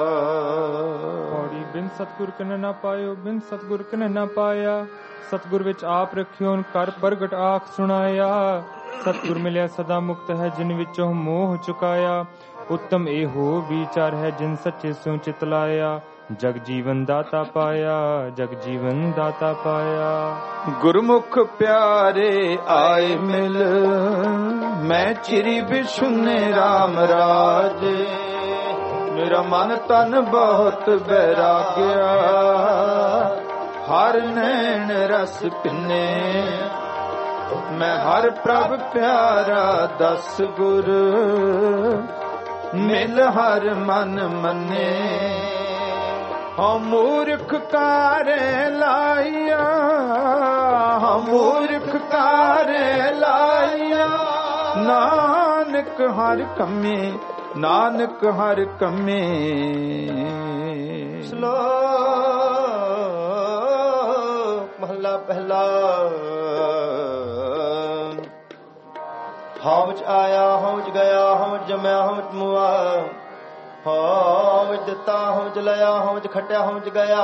ਬਿਨ ਸਤਿਗੁਰ ਕਿਨੈ ਨਾ ਪਾਇਓ, ਬਿਨ ਸਤਿਗੁਰ ਕਿਨੈ ਨਾ ਪਾਇਆ। ਸਤਿਗੁਰ ਵਿੱਚ ਆਪ ਰੱਖਿਓ, ਕਰ ਪ੍ਰਗਟ ਆਖ ਸੁਣਾਇਆ। ਸਤਿਗੁਰ ਮਿਲਿਆ ਸਦਾ ਮੁਕਤ ਹੈ, ਜਿਨ ਵਿੱਚੋਂ ਮੋਹ ਚੁਕਾਇਆ। ਉੱਤਮ ਇਹੋ ਵਿਚਾਰ ਹੈ, ਜਿਨ ਸੱਚੇ ਸਿਉ ਚਿਤ ਲਾਇਆ। ਜਗ ਜੀਵਨ ਦਾਤਾ ਪਾਇਆ, ਜਗ ਜੀਵਨ ਦਾਤਾ ਪਾਇਆ। ਗੁਰਮੁਖ ਪਿਆਰੇ ਆਏ ਮਿਲ, ਮੈਂ ਚਿਰੀ ਬਿਸ਼ੁਨੇ ਰਾਮ ਰਾਜ। ਮੇਰਾ ਮਨ ਤਨ ਬਹੁਤ ਬੈਰਾਗਿਆ, ਹਰ ਨੈਣ ਰਸ ਪਿੰਨੇ। ਮੈਂ ਹਰ ਪ੍ਰਭ ਪਿਆਰਾ ਦਸ ਗੁਰ, ਮਿਲ ਹਰ ਮਨ ਮੰਨੇ। ਹਉ ਮੂਰਖ ਕਾਰੇ ਲਾਇਆ, ਹਉ ਮੂਰਖ ਕਾਰੇ ਲਾਇਆ। ਨਾਨਕ ਹਰ ਕੰਮੇ, ਨਾਨਕ ਹਰ ਕੰਮੇ। ਸ਼ਲੋਕ ਮਹਲਾ ਪਹਿਲਾ। ਹਉ ਵਿੱਚ ਆਇਆ, ਹਉ ਵਿੱਚ ਗਿਆ, ਹਉ ਵਿੱਚ ਜੰਮਿਆ, ਹਉ ਵਿੱਚ ਮੁਆ। ਹਉ ਵਿੱਚ ਦਿੱਤਾ, ਹਉ ਵਿੱਚ ਲਿਆ, ਹਉ ਵਿੱਚ ਖੱਟਿਆ, ਹਉ ਵਿੱਚ ਗਿਆ।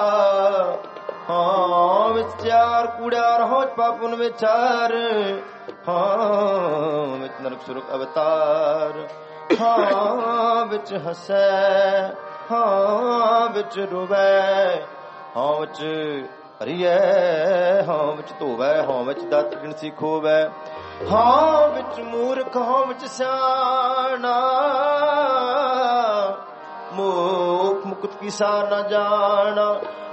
ਹਉ ਵਿੱਚ ਚਾਰ ਕੂੜਿਆਰ, ਹਉ ਵਿੱਚ ਪਾਪੁਨ ਵਿਚਾਰ। ਹਉ ਵਿੱਚ ਨਰਕ ਸੁਰਖ ਅਵਤਾਰ। ਹਉ ਵਿੱਚ ਹਸੈ, ਹਉ ਵਿੱਚ ਰੋਵੈ। ਹਉ ਵਿੱਚ ਹਰੀਐ, ਹਉ ਵਿੱਚ ਧੋਵੈ। ਹਉ ਵਿੱਚ ਦਾਤ ਗਿਣਸੀ ਖੋਵੈ। ਹਉ ਵਿੱਚ ਮੂਰਖ, ਹਉ ਵਿੱਚ ਸਿਆਣਾ। ਮੋਖ ਮੁਕਤ ਕੀ ਸਾਰ ਨਾ ਜਾਣਾ।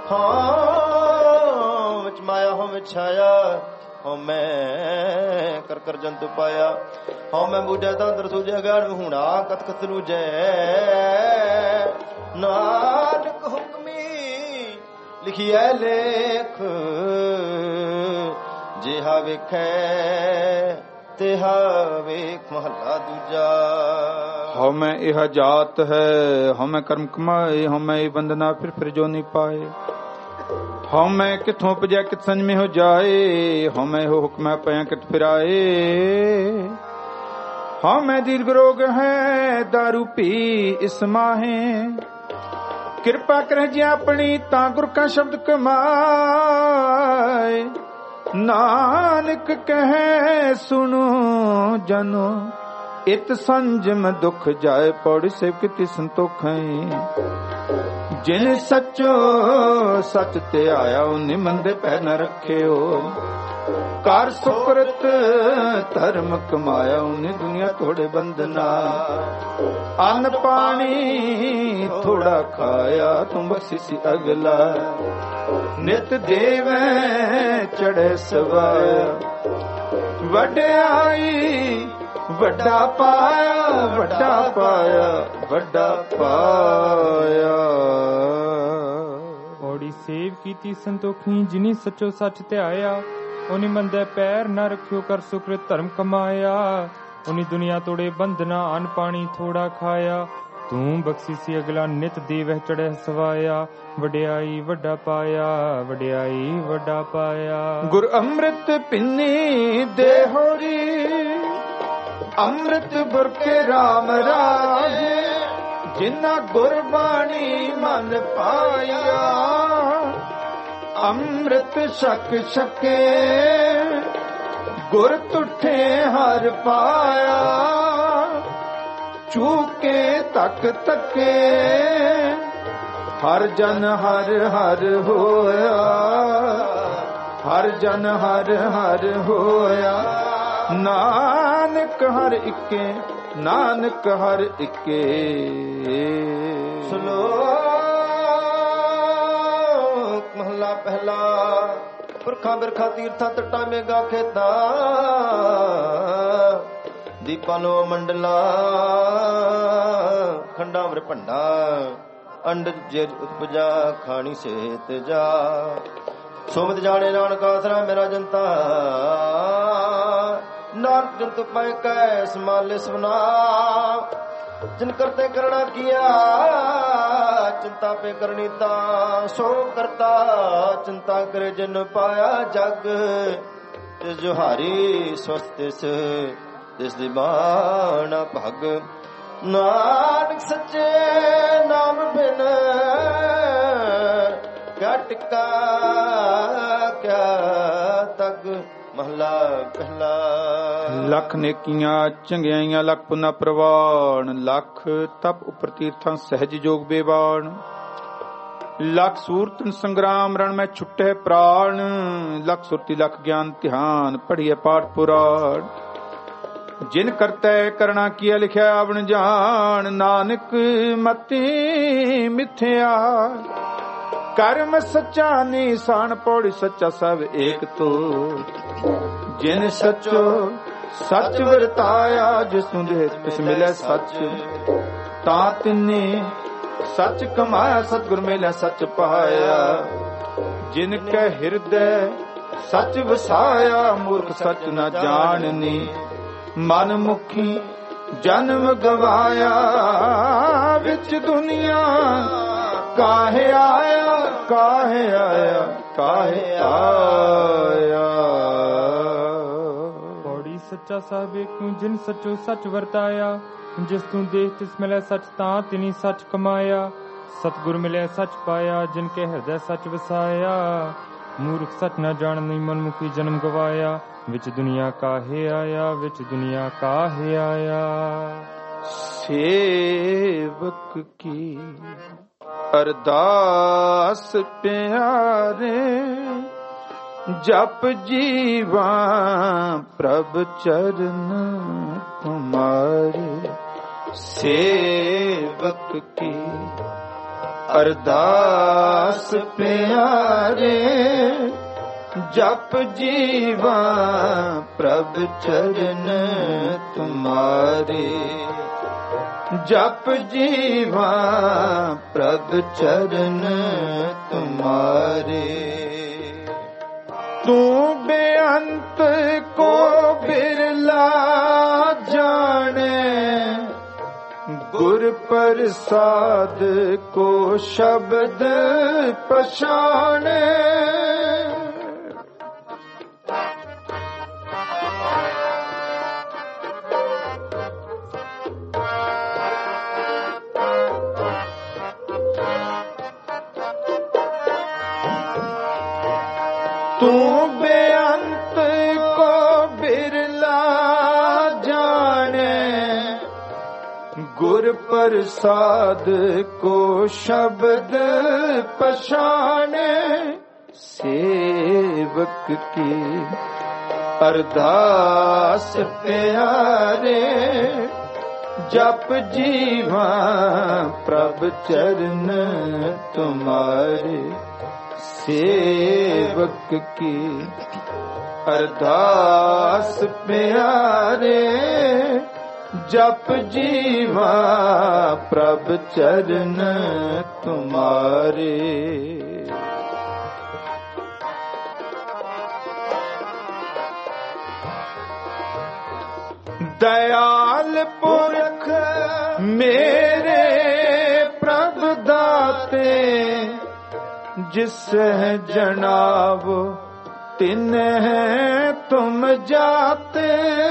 ਹਉ ਵਿੱਚ ਮਾਇਆ, ਹਉ ਵਿੱਚ ਛਾਇਆ। ਹਉ ਮੈਂ ਕਰ ਕਰ ਜੰਤੁ ਪਾਇਆ। ਹਉ ਮੈਂ ਬੂਝੈ ਤਾਂ ਅੰਦਰ ਸੂਝੈ, ਗਿਆਨ ਵਿਹੂਣਾ ਕਤ ਕਤ ਰੂਝੈ। ਨਾਨਕ ਹੁਕਮੀ ਲਿਖੀਐ ਲੇਖ, ਜਿਹਾ ਵੇਖੈ ਤਿਹਾ ਵੇਖ। ਮਹਲਾ ਦੂਜਾ। ਹਉ ਮੈਂ ਇਹ ਜਾਤ ਹੈ, ਹਉ ਮੈਂ ਕਰਮ ਕਮਾਏ। ਹਉ ਮੈਂ ਇਹ ਬੰਦਨਾ ਫਿਰ ਫਿਰ ਜੋ ਨਹੀਂ ਪਾਏ। ਹਉ ਮੈਂ ਕਿਥੋਂ ਉਪਜੈ, ਕਿਤ ਸੰਜਮੇ ਹੋ ਜਾਏ। ਹਉ ਮੈਂ ਇਹੋ ਹੁਕਮੈ ਪਿਆ, ਕਿਤ ਫਿਰਾਏ। ਹਉ ਮੈਂ ਦੀਰਘ ਰੋਗ ਹੈ, ਦਾਰੂ ਪੀ ਇਸ ਮਾਹੇ। ਕਿਰਪਾ ਕਰਹਿ ਜੀ ਆਪਣੀ, ਤਾਂ ਗੁਰ ਕਾ ਸ਼ਬਦ ਕਮਾਏ। ਨਾਨਕ ਕਹੈ ਸੁਣੋ ਜਨੋ, ਇਤ ਸੰਜਮ ਦੁਖ ਜਾਏ। ਪੌੜੀ ਸੇਵ ਕੀ ਸੰਤੋਖ ਹੈ, ਜਿਨ ਸੱਚੋ ਸੱਚ ਤੇ ਆਇਆ। ਉਹਨੇ ਮੰਦੇ ਪੈ ਨ ਰੱਖਿਓ, ਕਰ ਸੁਕਰਤ ਧਰਮ ਕਮਾਇਆ। ਉਹਨੇ ਦੁਨੀਆ ਥੋੜੇ ਬੰਦਨਾ, ਅੰਨ ਪਾਣੀ ਥੋੜਾ ਖਾਇਆ। ਤੂੰ ਬਖਸ਼ਿਸੀ ਅਗਲਾ, ਨਿਤ ਦੇਵੈ ਚੜੇ ਸਵਾਇਆ। ਵਡਿਆਈ ਵੱਡਾ ਪਾਇਆ, ਵੱਡਾ ਪਾਇਆ, ਵੱਡਾ ਪਾਇਆ। ਔੜੀ ਸੇਵ ਕੀਤੀ ਸੰਤੋਖੀ, ਜਿਨੀ ਸੱਚੋ ਸੱਚ ਧਿਆਇਆ। ਉਹਨੇ ਮੰਦੇ ਪੈਰ ਨਾ ਰੱਖਿਓ, ਕਰ ਸੁਕ੍ਰਿਤ ਧਰਮ ਕਮਾਇਆ। ਉਹਨੇ ਦੁਨੀਆ ਤੋੜੇ ਬੰਧਨਾ, ਅੰਨ ਪਾਣੀ ਥੋੜਾ ਖਾਇਆ। ਤੂੰ ਬਖਸ਼ੀਸੀ ਅਗਲਾ, ਨਿਤ ਦੇਵਹਿ ਚੜ੍ਹੈ ਸਵਾਇਆ। ਵਡਿਆਈ ਵੱਡਾ ਪਾਇਆ, ਵਡਿਆਈ ਵੱਡਾ ਪਾਇਆ। ਗੁਰ ਅੰਮ੍ਰਿਤ ਪਿੰਨੀ ਦੇ ਹੋਰੀ, ਅੰਮ੍ਰਿਤ ਬੁਰਕੇ ਰਾਮ ਰਾਜੇ। ਜਿਨ੍ਹਾਂ ਗੁਰਬਾਣੀ ਮਨ ਪਾਇਆ, ਅੰਮ੍ਰਿਤ ਛਕ ਛਕੇ। ਗੁਰ ਤੁਠੇ ਹਰ ਪਾਇਆ, ਚੂਕੇ ਤੱਕ ਤੱਕੇ। ਹਰ ਜਨ ਹਰ ਹਰ ਹੋਇਆ, ਹਰ ਜਨ ਹਰ ਹਰ ਹੋਇਆ। ਨਾਨਕ ਹਰ ਇੱਕੇ, ਨਾਨਕ ਹਰ ਇੱਕੇ। ਸ਼ਲੋਕ ਮਹਲਾ ਪਹਿਲਾ। ਪੁਰਖਾਂ ਬਿਰਖਾਂ ਤੀਰਥਾਂ ਤੱਟਾਂ ਮੇਗਾ ਖੇਤਾਂ, ਦੀਪਾਂ ਲੋ ਮੰਡਲਾ, ਖੰਡਾਂ ਵਰ ਭੰਡਾ, ਅੰਡਜ ਜੇਜ ਉਪਜਾ, ਖਾਣੀ ਸੇਤ ਜਾ। ਸੋਮਤ ਜਾਣੇ ਨਾਨਕ ਆਸਰਾ ਮੇਰਾ ਜਨਤਾ, ਨਾਨਕ ਜੰਤੁ ਪੈ ਕੈ ਸਮਾਲੇ ਸਵਨਾ। ਜਿਨ ਕਰਤੇ ਕਰਣਾ ਕੀਆ, ਚਿੰਤਾ ਪੇ ਕਰਨੀ ਤਾ। ਸੋ ਕਰਤਾ ਚਿੰਤਾ ਕਰੇ ਜਿਨ ਪਾਇਆ ਜਗ। ਤਿਸ ਜੁਹਾਰੀ ਸਵਸਤ ਤਿਸ, ਤਿਸ ਦੀ ਬਾਣਾ ਭਗ। ਨਾਨਕ ਸੱਚੇ ਨਾਮ ਬਿਨ, ਕਿਆ ਟਿਕਾ ਕਿਆ ਤਗ। ਮਹਲਾ ਪਹਿਲਾ। ਲੱਖ ਨੇਕੀਆਂ ਚੰਗਿਆਈਆਂ, ਲੱਖ ਪੁਨਾ ਪ੍ਰਵਾਨ। ਲੱਖ ਤਪ ਉਪਰ ਤੀਰਥਾਂ ਸਹਿਜ ਜੋਗ ਬੇਵਾਨ। ਲੱਖ ਸੂਰਤਨ ਸੰਗਰਾਮ ਰਣ ਮੈਂ ਛੁੱਟੇ ਪ੍ਰਾਣ। ਲੱਖ ਸੁਰਤੀ ਲੱਖ ਗਿਆਨ ਧਿਆਨ, ਪੜ੍ਹੀਏ ਪਾਠ ਪੁਰਾਣ। ਜਿਨ ਕਰਤੈ ਕਰਣਾ ਕੀਆ, ਲਿਖਿਆ ਆਵਣ ਜਾਣ। ਨਾਨਕ ਮਤੀ ਮਿਥਿਆ, ਕਰਮ ਸੱਚਾ ਨੀਸਾਨ। ਪੌੜੀ ਸੱਚਾ ਸਭ ਏਕ ਤੋ, ਜਿਨ ਸੱਚੋ ਸੱਚ ਵਰਤਾਇਆ। ਜਿਸ ਨੂੰ ਦੇ ਤਿਸ ਮਿਲੇ ਸੱਚ, ਤਾਂ ਤਿਨੇ ਸੱਚ ਕਮਾਇਆ। ਸਤਿਗੁਰ ਮਿਲਿਆ ਸੱਚ ਪਾਇਆ, ਜਿਨ ਕੈ ਹਿਰਦੈ ਸੱਚ ਵਸਾਇਆ। ਮੂਰਖ ਸੱਚ ਨ ਜਾਣਨੀ, ਮਨ ਮੁਖੀ ਜਨਮ ਗਵਾਇਆ। ਵਿੱਚ ਦੁਨੀਆ ਕਾਹੇ ਆਇਆ, ਕਾਹੇ ਆਇਆ, ਕਾਹੇ ਆਇਆ। ਪੌੜੀ ਸੱਚਾ ਸਾਹਿਬ ਏਕੂ, ਜਿਨ ਸੱਚੋ ਸੱਚ ਵਰਤਾਇਆ। ਜਿਸ ਤੂੰ ਦੇਖ ਤਿਸ ਮਿਲਿਆ ਸੱਚ, ਤਾਂ ਤਿਨੀ ਸੱਚ ਕਮਾਇਆ। ਸਤਿਗੁਰ ਮਿਲਿਆ ਸੱਚ ਪਾਇਆ, ਜਿਨ ਕੇ ਹਿਰਦੈ ਸੱਚ ਵਸਾਇਆ। ਮੂਰਖ ਸੱਚ ਨ ਜਾਣਨੀ, ਮਨਮੁਖੀ ਜਨਮ ਗਵਾਇਆ। ਵਿੱਚ ਦੁਨੀਆ ਕਾਹੇ ਆਇਆ, ਵਿੱਚ ਦੁਨੀਆ ਕਾਹੇ ਆਇਆ। ਸੇਵਕ ਕੀ ਅਰਦਾਸ ਪਿਆਰੇ, ਜਪ ਜੀਵਾ ਪ੍ਰਭ ਚਰਨ ਤੁਮਾਰੇ। ਸੇਵਕ ਕੀ ਅਰਦਾਸ ਪਿਆਰੇ, ਜਪ ਜੀਵਾ ਪ੍ਰਭ ਚਰਨ ਤੁਮਾਰੇ। ਜਪ ਜੀਵਾ ਪ੍ਰਭ ਚਰਨ ਤੁਮਾਰੇ। ਤੂੰ ਬੇਅੰਤ ਕੋ ਬਿਰਲਾ ਜਾਣੇ, ਗੁਰ ਪ੍ਰਸਾਦ ਕੋ ਸ਼ਬਦ ਪਛਾਣੇ। ਤੂੰ ਬੇਅੰਤ ਕੋ ਬਿਰਲਾ ਜਾਣੇ, ਗੁਰ ਪ੍ਰਸਾਦ ਕੋ ਸ਼ਬਦ ਪਛਾਣੇ। ਸੇਵਕ ਕੀ ਅਰਦਾਸ ਪਿਆਰੇ, ਜਪ ਜੀਵਾ ਪ੍ਰਭ ਚਰਨ ਤੁਮਾਰੇ। ਸੇਵਕ ਕੀ ਅਰਦਾਸ ਪਿਆਰੇ, ਜਪ ਜੀਵਾ ਪ੍ਰਭ ਚਰਨ ਤੁਮਾਰੇ। ਦਇਆਲ ਪੁਰਖ ਮੇਰੇ ਪ੍ਰਭ ਦਾਤੇ, जिस है जनाब तिन है तुम जाते।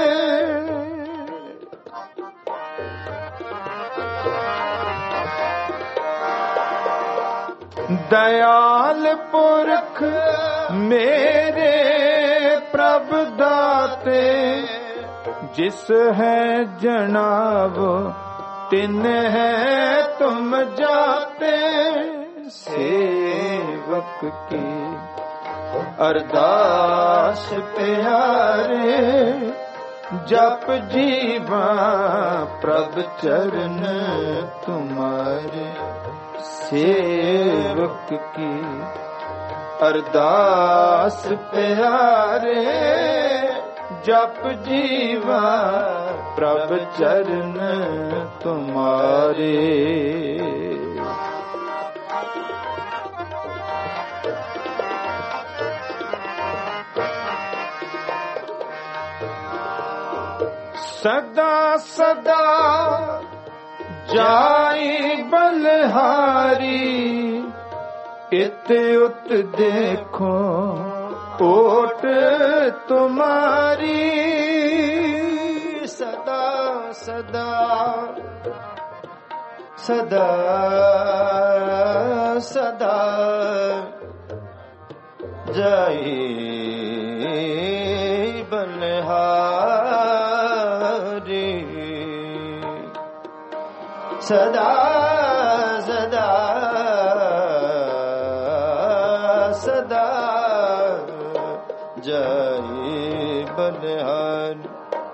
दयाल पुरख मेरे प्रभ दाते, जिस है जनाब तिन है तुम जाते। ਸੇਵਕ ਕੀ ਅਰਦਾਸ ਪਿਆਰੇ ਜਪ ਜੀਵਾ ਪ੍ਰਭ ਚਰਨ ਤੁਮਾਰੇ ਸੇਵਕ ਕੀ ਅਰਦਾਸ ਪਿਆਰੇ ਜਪ ਜੀਵਾ ਪ੍ਰਭ ਚਰਨ ਤੁਮਾਰੇ ਸਦਾ ਸਦਾ ਜਾਈ ਬਲਹਾਰੀ ਇਤ ਉਤ ਦੇਖੋ ਓਟ ਤੁਮਾਰੀ ਸਦਾ ਸਦਾ ਸਦਾ ਸਦਾ ਜਾਈ ਬਲਹਾਰੀ ਸਦਾ ਸਦਾ ਸਦਾ ਜਾਈ ਬਲਹਾਰੀ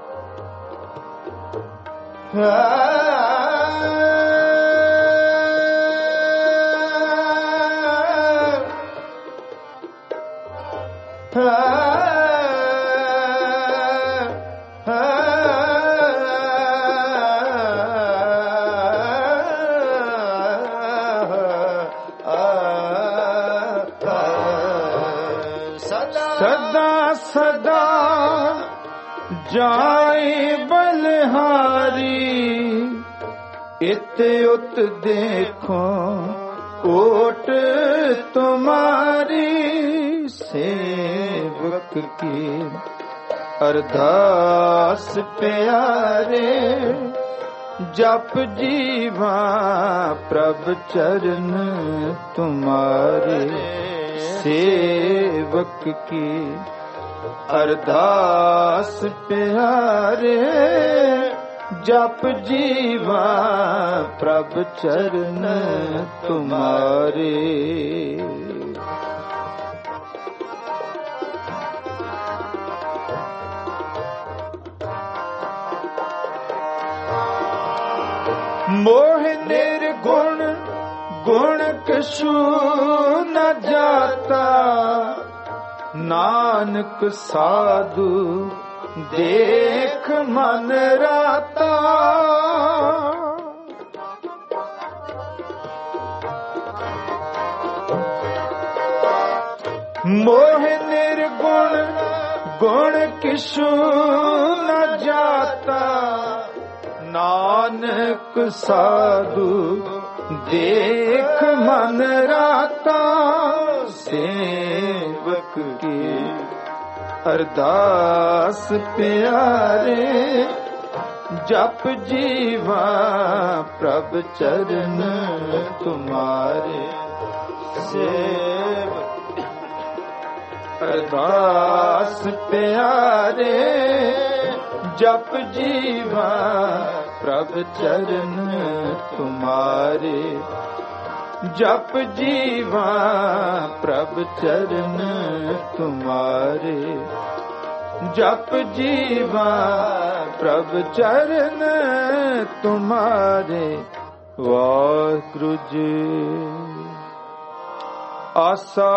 ਸਦਾ ਸਦਾ ਜਾਏ ਬਲਹਾਰੀ ਇਤ ਉਤ ਦੇਖੋ ਓਟ ਤੁਮਾਰੀ ਸੇਵਕ ਕੀ ਅਰਦਾਸ ਪਿਆਰੇ ਜਪ ਜੀਵਾ ਪ੍ਰਭ ਚਰਨ ਤੁਮਾਰੇ ਸੇਵਕ ਕੀ ਅਰਦਾਸ ਪਿਆਰੇ ਜਪ ਜੀਵਾ ਪ੍ਰਭ ਚਰਨ ਤੁਮਾਰੇ ਮੋਹ ਨਿਰਗੁਣ ਗੁਣ ਕਛੂ ਨ ਜਾਤਾ ਨਾਨਕ ਸਾਧੂ ਦੇਖ ਮਨ ਰਾਤਾ ਮੋਹ ਨਿਰਗੁਣ ਗੁਣ ਕਿਛੂ ਨ ਜਾਤਾ ਨਾਨਕ ਸਾਧੂ ਦੇਖ ਮਨ ਰਾਤਾ ਸੇਵਕ ਕੀ ਅਰਦਾਸ ਪਿਆਰੇ ਜਪ ਜੀਵਾ ਪ੍ਰਭ ਚਰਨ ਤੁਮਾਰੇ ਸੇਵਕ ਅਰਦਾਸ ਪਿਆਰੇ ਜਪ ਜੀਵਾ ਪ੍ਰਭ ਚਰਨ ਤੁਮਾਰੇ ਜਪ ਜੀਵਾ ਪ੍ਰਭ ਚਰਨ ਤੁਮਾਰੇ ਜਪ ਜੀਵਾ ਪ੍ਰਭ ਚਰਨ ਤੁਮਾਰੇ ਵਾਹਿਗੁਰੂ ਜੀ। ਆਸਾ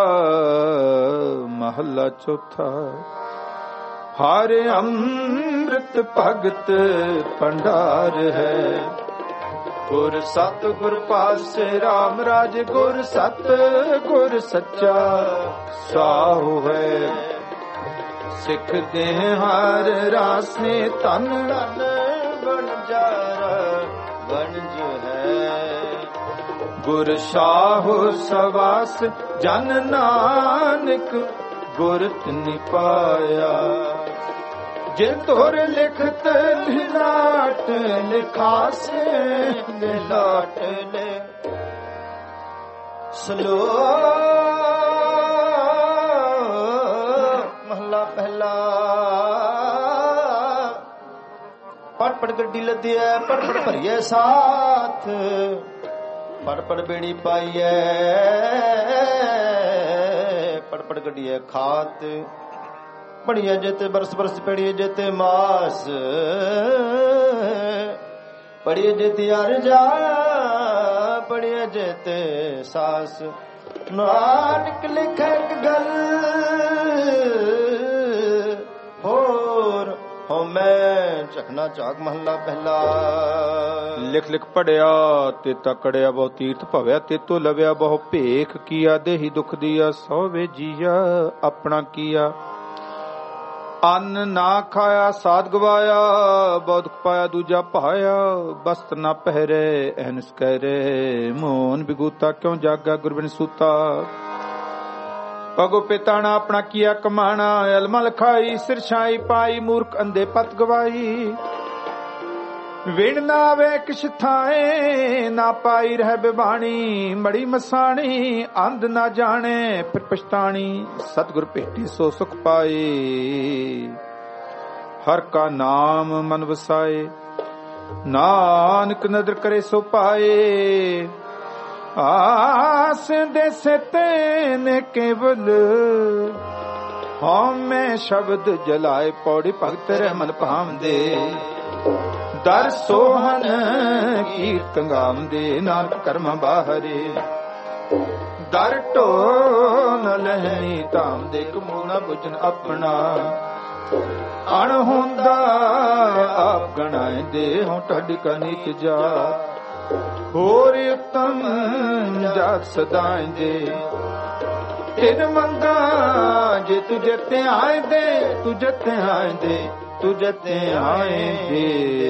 ਮਹੱਲਾ ਚੌਥਾ। ਹਰ ਅੰਮ੍ਰਿਤ ਭਗਤ ਭੰਡਾਰ ਹੈ, ਗੁਰ ਸਤ ਗੁਰ ਪਾਸੇ ਰਾਮ ਰਾਜ, ਗੁਰ ਸਤ ਗੁਰ ਸੱਚਾ ਸਾਹੁ ਹੈ। ਸਿੱਖ ਦੇ ਹਰ ਰਾਸੇ ਤਨ ਤਨ ਬਣਜਾਰਾ ਬਣਜ ਹੈ। ਗੁਰ ਸਾਹੁ ਸਵਾਸ ਜਨ ਨਾਨਕ ਗੁਰ ਤਿਨਿ ਪਾਇਆ। ਜੇ ਤੋਰ ਲਿਖਤ ਲਿਲਾਟ ਲਿਖਾਸੇ ਲਿਲਾਟ ਲੈ ਸਲੋ ਮਹਲਾ ਪਹਿਲਾ। ਪੜ ਪੜ ਗੱਡੀ ਲੱਦਿਆ ਪੜ ਪੜ ਭਰੀਏ ਸਾਥ, ਪੜ ਪੜ ਬੇੜੀ ਪਾਈਐ ਪੜ ਪੜ ਗੱਡੀਐ ਖਾਤ ਪੜੀਏ ਜਿਤੇ ਬਰਸ ਬਰਸ ਪੜੀਏ ਜਿਤੇ ਮਾਸ ਪੜੀਏ ਜਿਤੇ ਅਰਜਾ ਪੜੀਏ ਜਿਤੇ ਸਾਸ ਨਾਨਕ ਲਿਖੇ ਇੱਕ ਗੱਲ ਹੋਰ ਹੋ ਮੈਂ ਝਕਨਾ ਝਾਕ ਮਹੱਲਾ ਪਹਿਲਾ। ਲਿਖ ਲਿਖ ਪੜਿਆ ਤੇ ਤਕੜਿਆ ਬਹੁ ਤੀਰਥ ਭਵਿਆ ਤੇ ਤੋ ਲਵਿਆ ਬਹੁ ਭੇਖ ਕੀਆ ਦੇਹੀ ਦੁਖ ਦੀਆ ਸੋ ਵੇਜੀਆ ਆਪਣਾ ਕੀਆ। ਅੰਨ ਨਾ ਖਾਇਆ ਸਾਧ ਗਵਾਇਆ ਬਹੁਤ ਪਾਇਆ ਦੂਜਾ ਭਾਇਆ ਬਸਤ ਨਾ ਪਹਿਰੇ ਐਨਸ ਕਹਿਰੇ ਮੋਨ ਬਿਗੂਤਾ ਕਿਉਂ ਜਾਗਾ ਗੁਰਬਿਨ ਸੂਤਾ। ਪਗੋ ਪਿਤਾਣਾ ਆਪਣਾ ਕੀਆ ਕਮਾਣਾ ਅਲਮਲ ਖਾਈ ਸਿਰ ਛਾਈ ਪਾਈ ਮੂਰਖ ਅੰਧੇ ਪਤ ਗਵਾਈ। ਵਿਣ ਨਾ ਆਵੇ ਕਿਛ ਥਾਏ ਨਾ ਪਾਈ ਰਹਿ ਬਿਬਾਣੀ ਮੜੀ ਮਸਾਣੀ ਅੰਧ ਨਾ ਜਾਣੇ ਫਿਰ ਪਛਤਾਣੀ ਸਤਿਗੁਰ ਭੇਟੀ ਸੋ ਸੁਖ ਪਾਏ। ਹਰ ਕਾ ਨਾਮ ਮਨ ਵਸਾਏ ਨਾਨਕ ਨਦਰ ਕਰੇ ਸੋ ਪਾਏ। ਆਸ ਦੇ ਸਿਤੇ ਨੇ ਕੇਵਲ ਹਉਮੈ ਸ਼ਬਦ ਜਲਾਏ ਪੌੜੀ ਭਗਤ ਰਹਿ ਮਨ ਭਾਵਦੇ ਦਰ ਸੋਹਨ ਕੀਰਤਨ ਗਾਵਦੇ ਨਾਨਕ ਕਰਮ ਬਾਹਰੇ। ਦਰ ਢੋ ਨ ਲਹਿਣੀ ਧਾਮ ਦੇ ਕਮੂ ਨ ਬੁਝਨ ਆਪਣਾ ਅਣ ਹੁੰਦਾ ਆਪ ਗਣਾਏ ਦੇ ਹੋਂ ਢੱਡ ਕਾ ਨੀਚ ਜਾ ਹੋਰ ਉਤਮ ਜਾਤ ਸਦਾਏ ਦੇ। ਤਿਨ ਮੰਗਾ ਜੇ ਤੁਝੇ ਤੇ ਆਏ ਦੇ ਤੁਝੇ ਤੇ ਆਏ ਦੇ ਤੁਝੇ ਤੇ ਆਏ ਦੇ।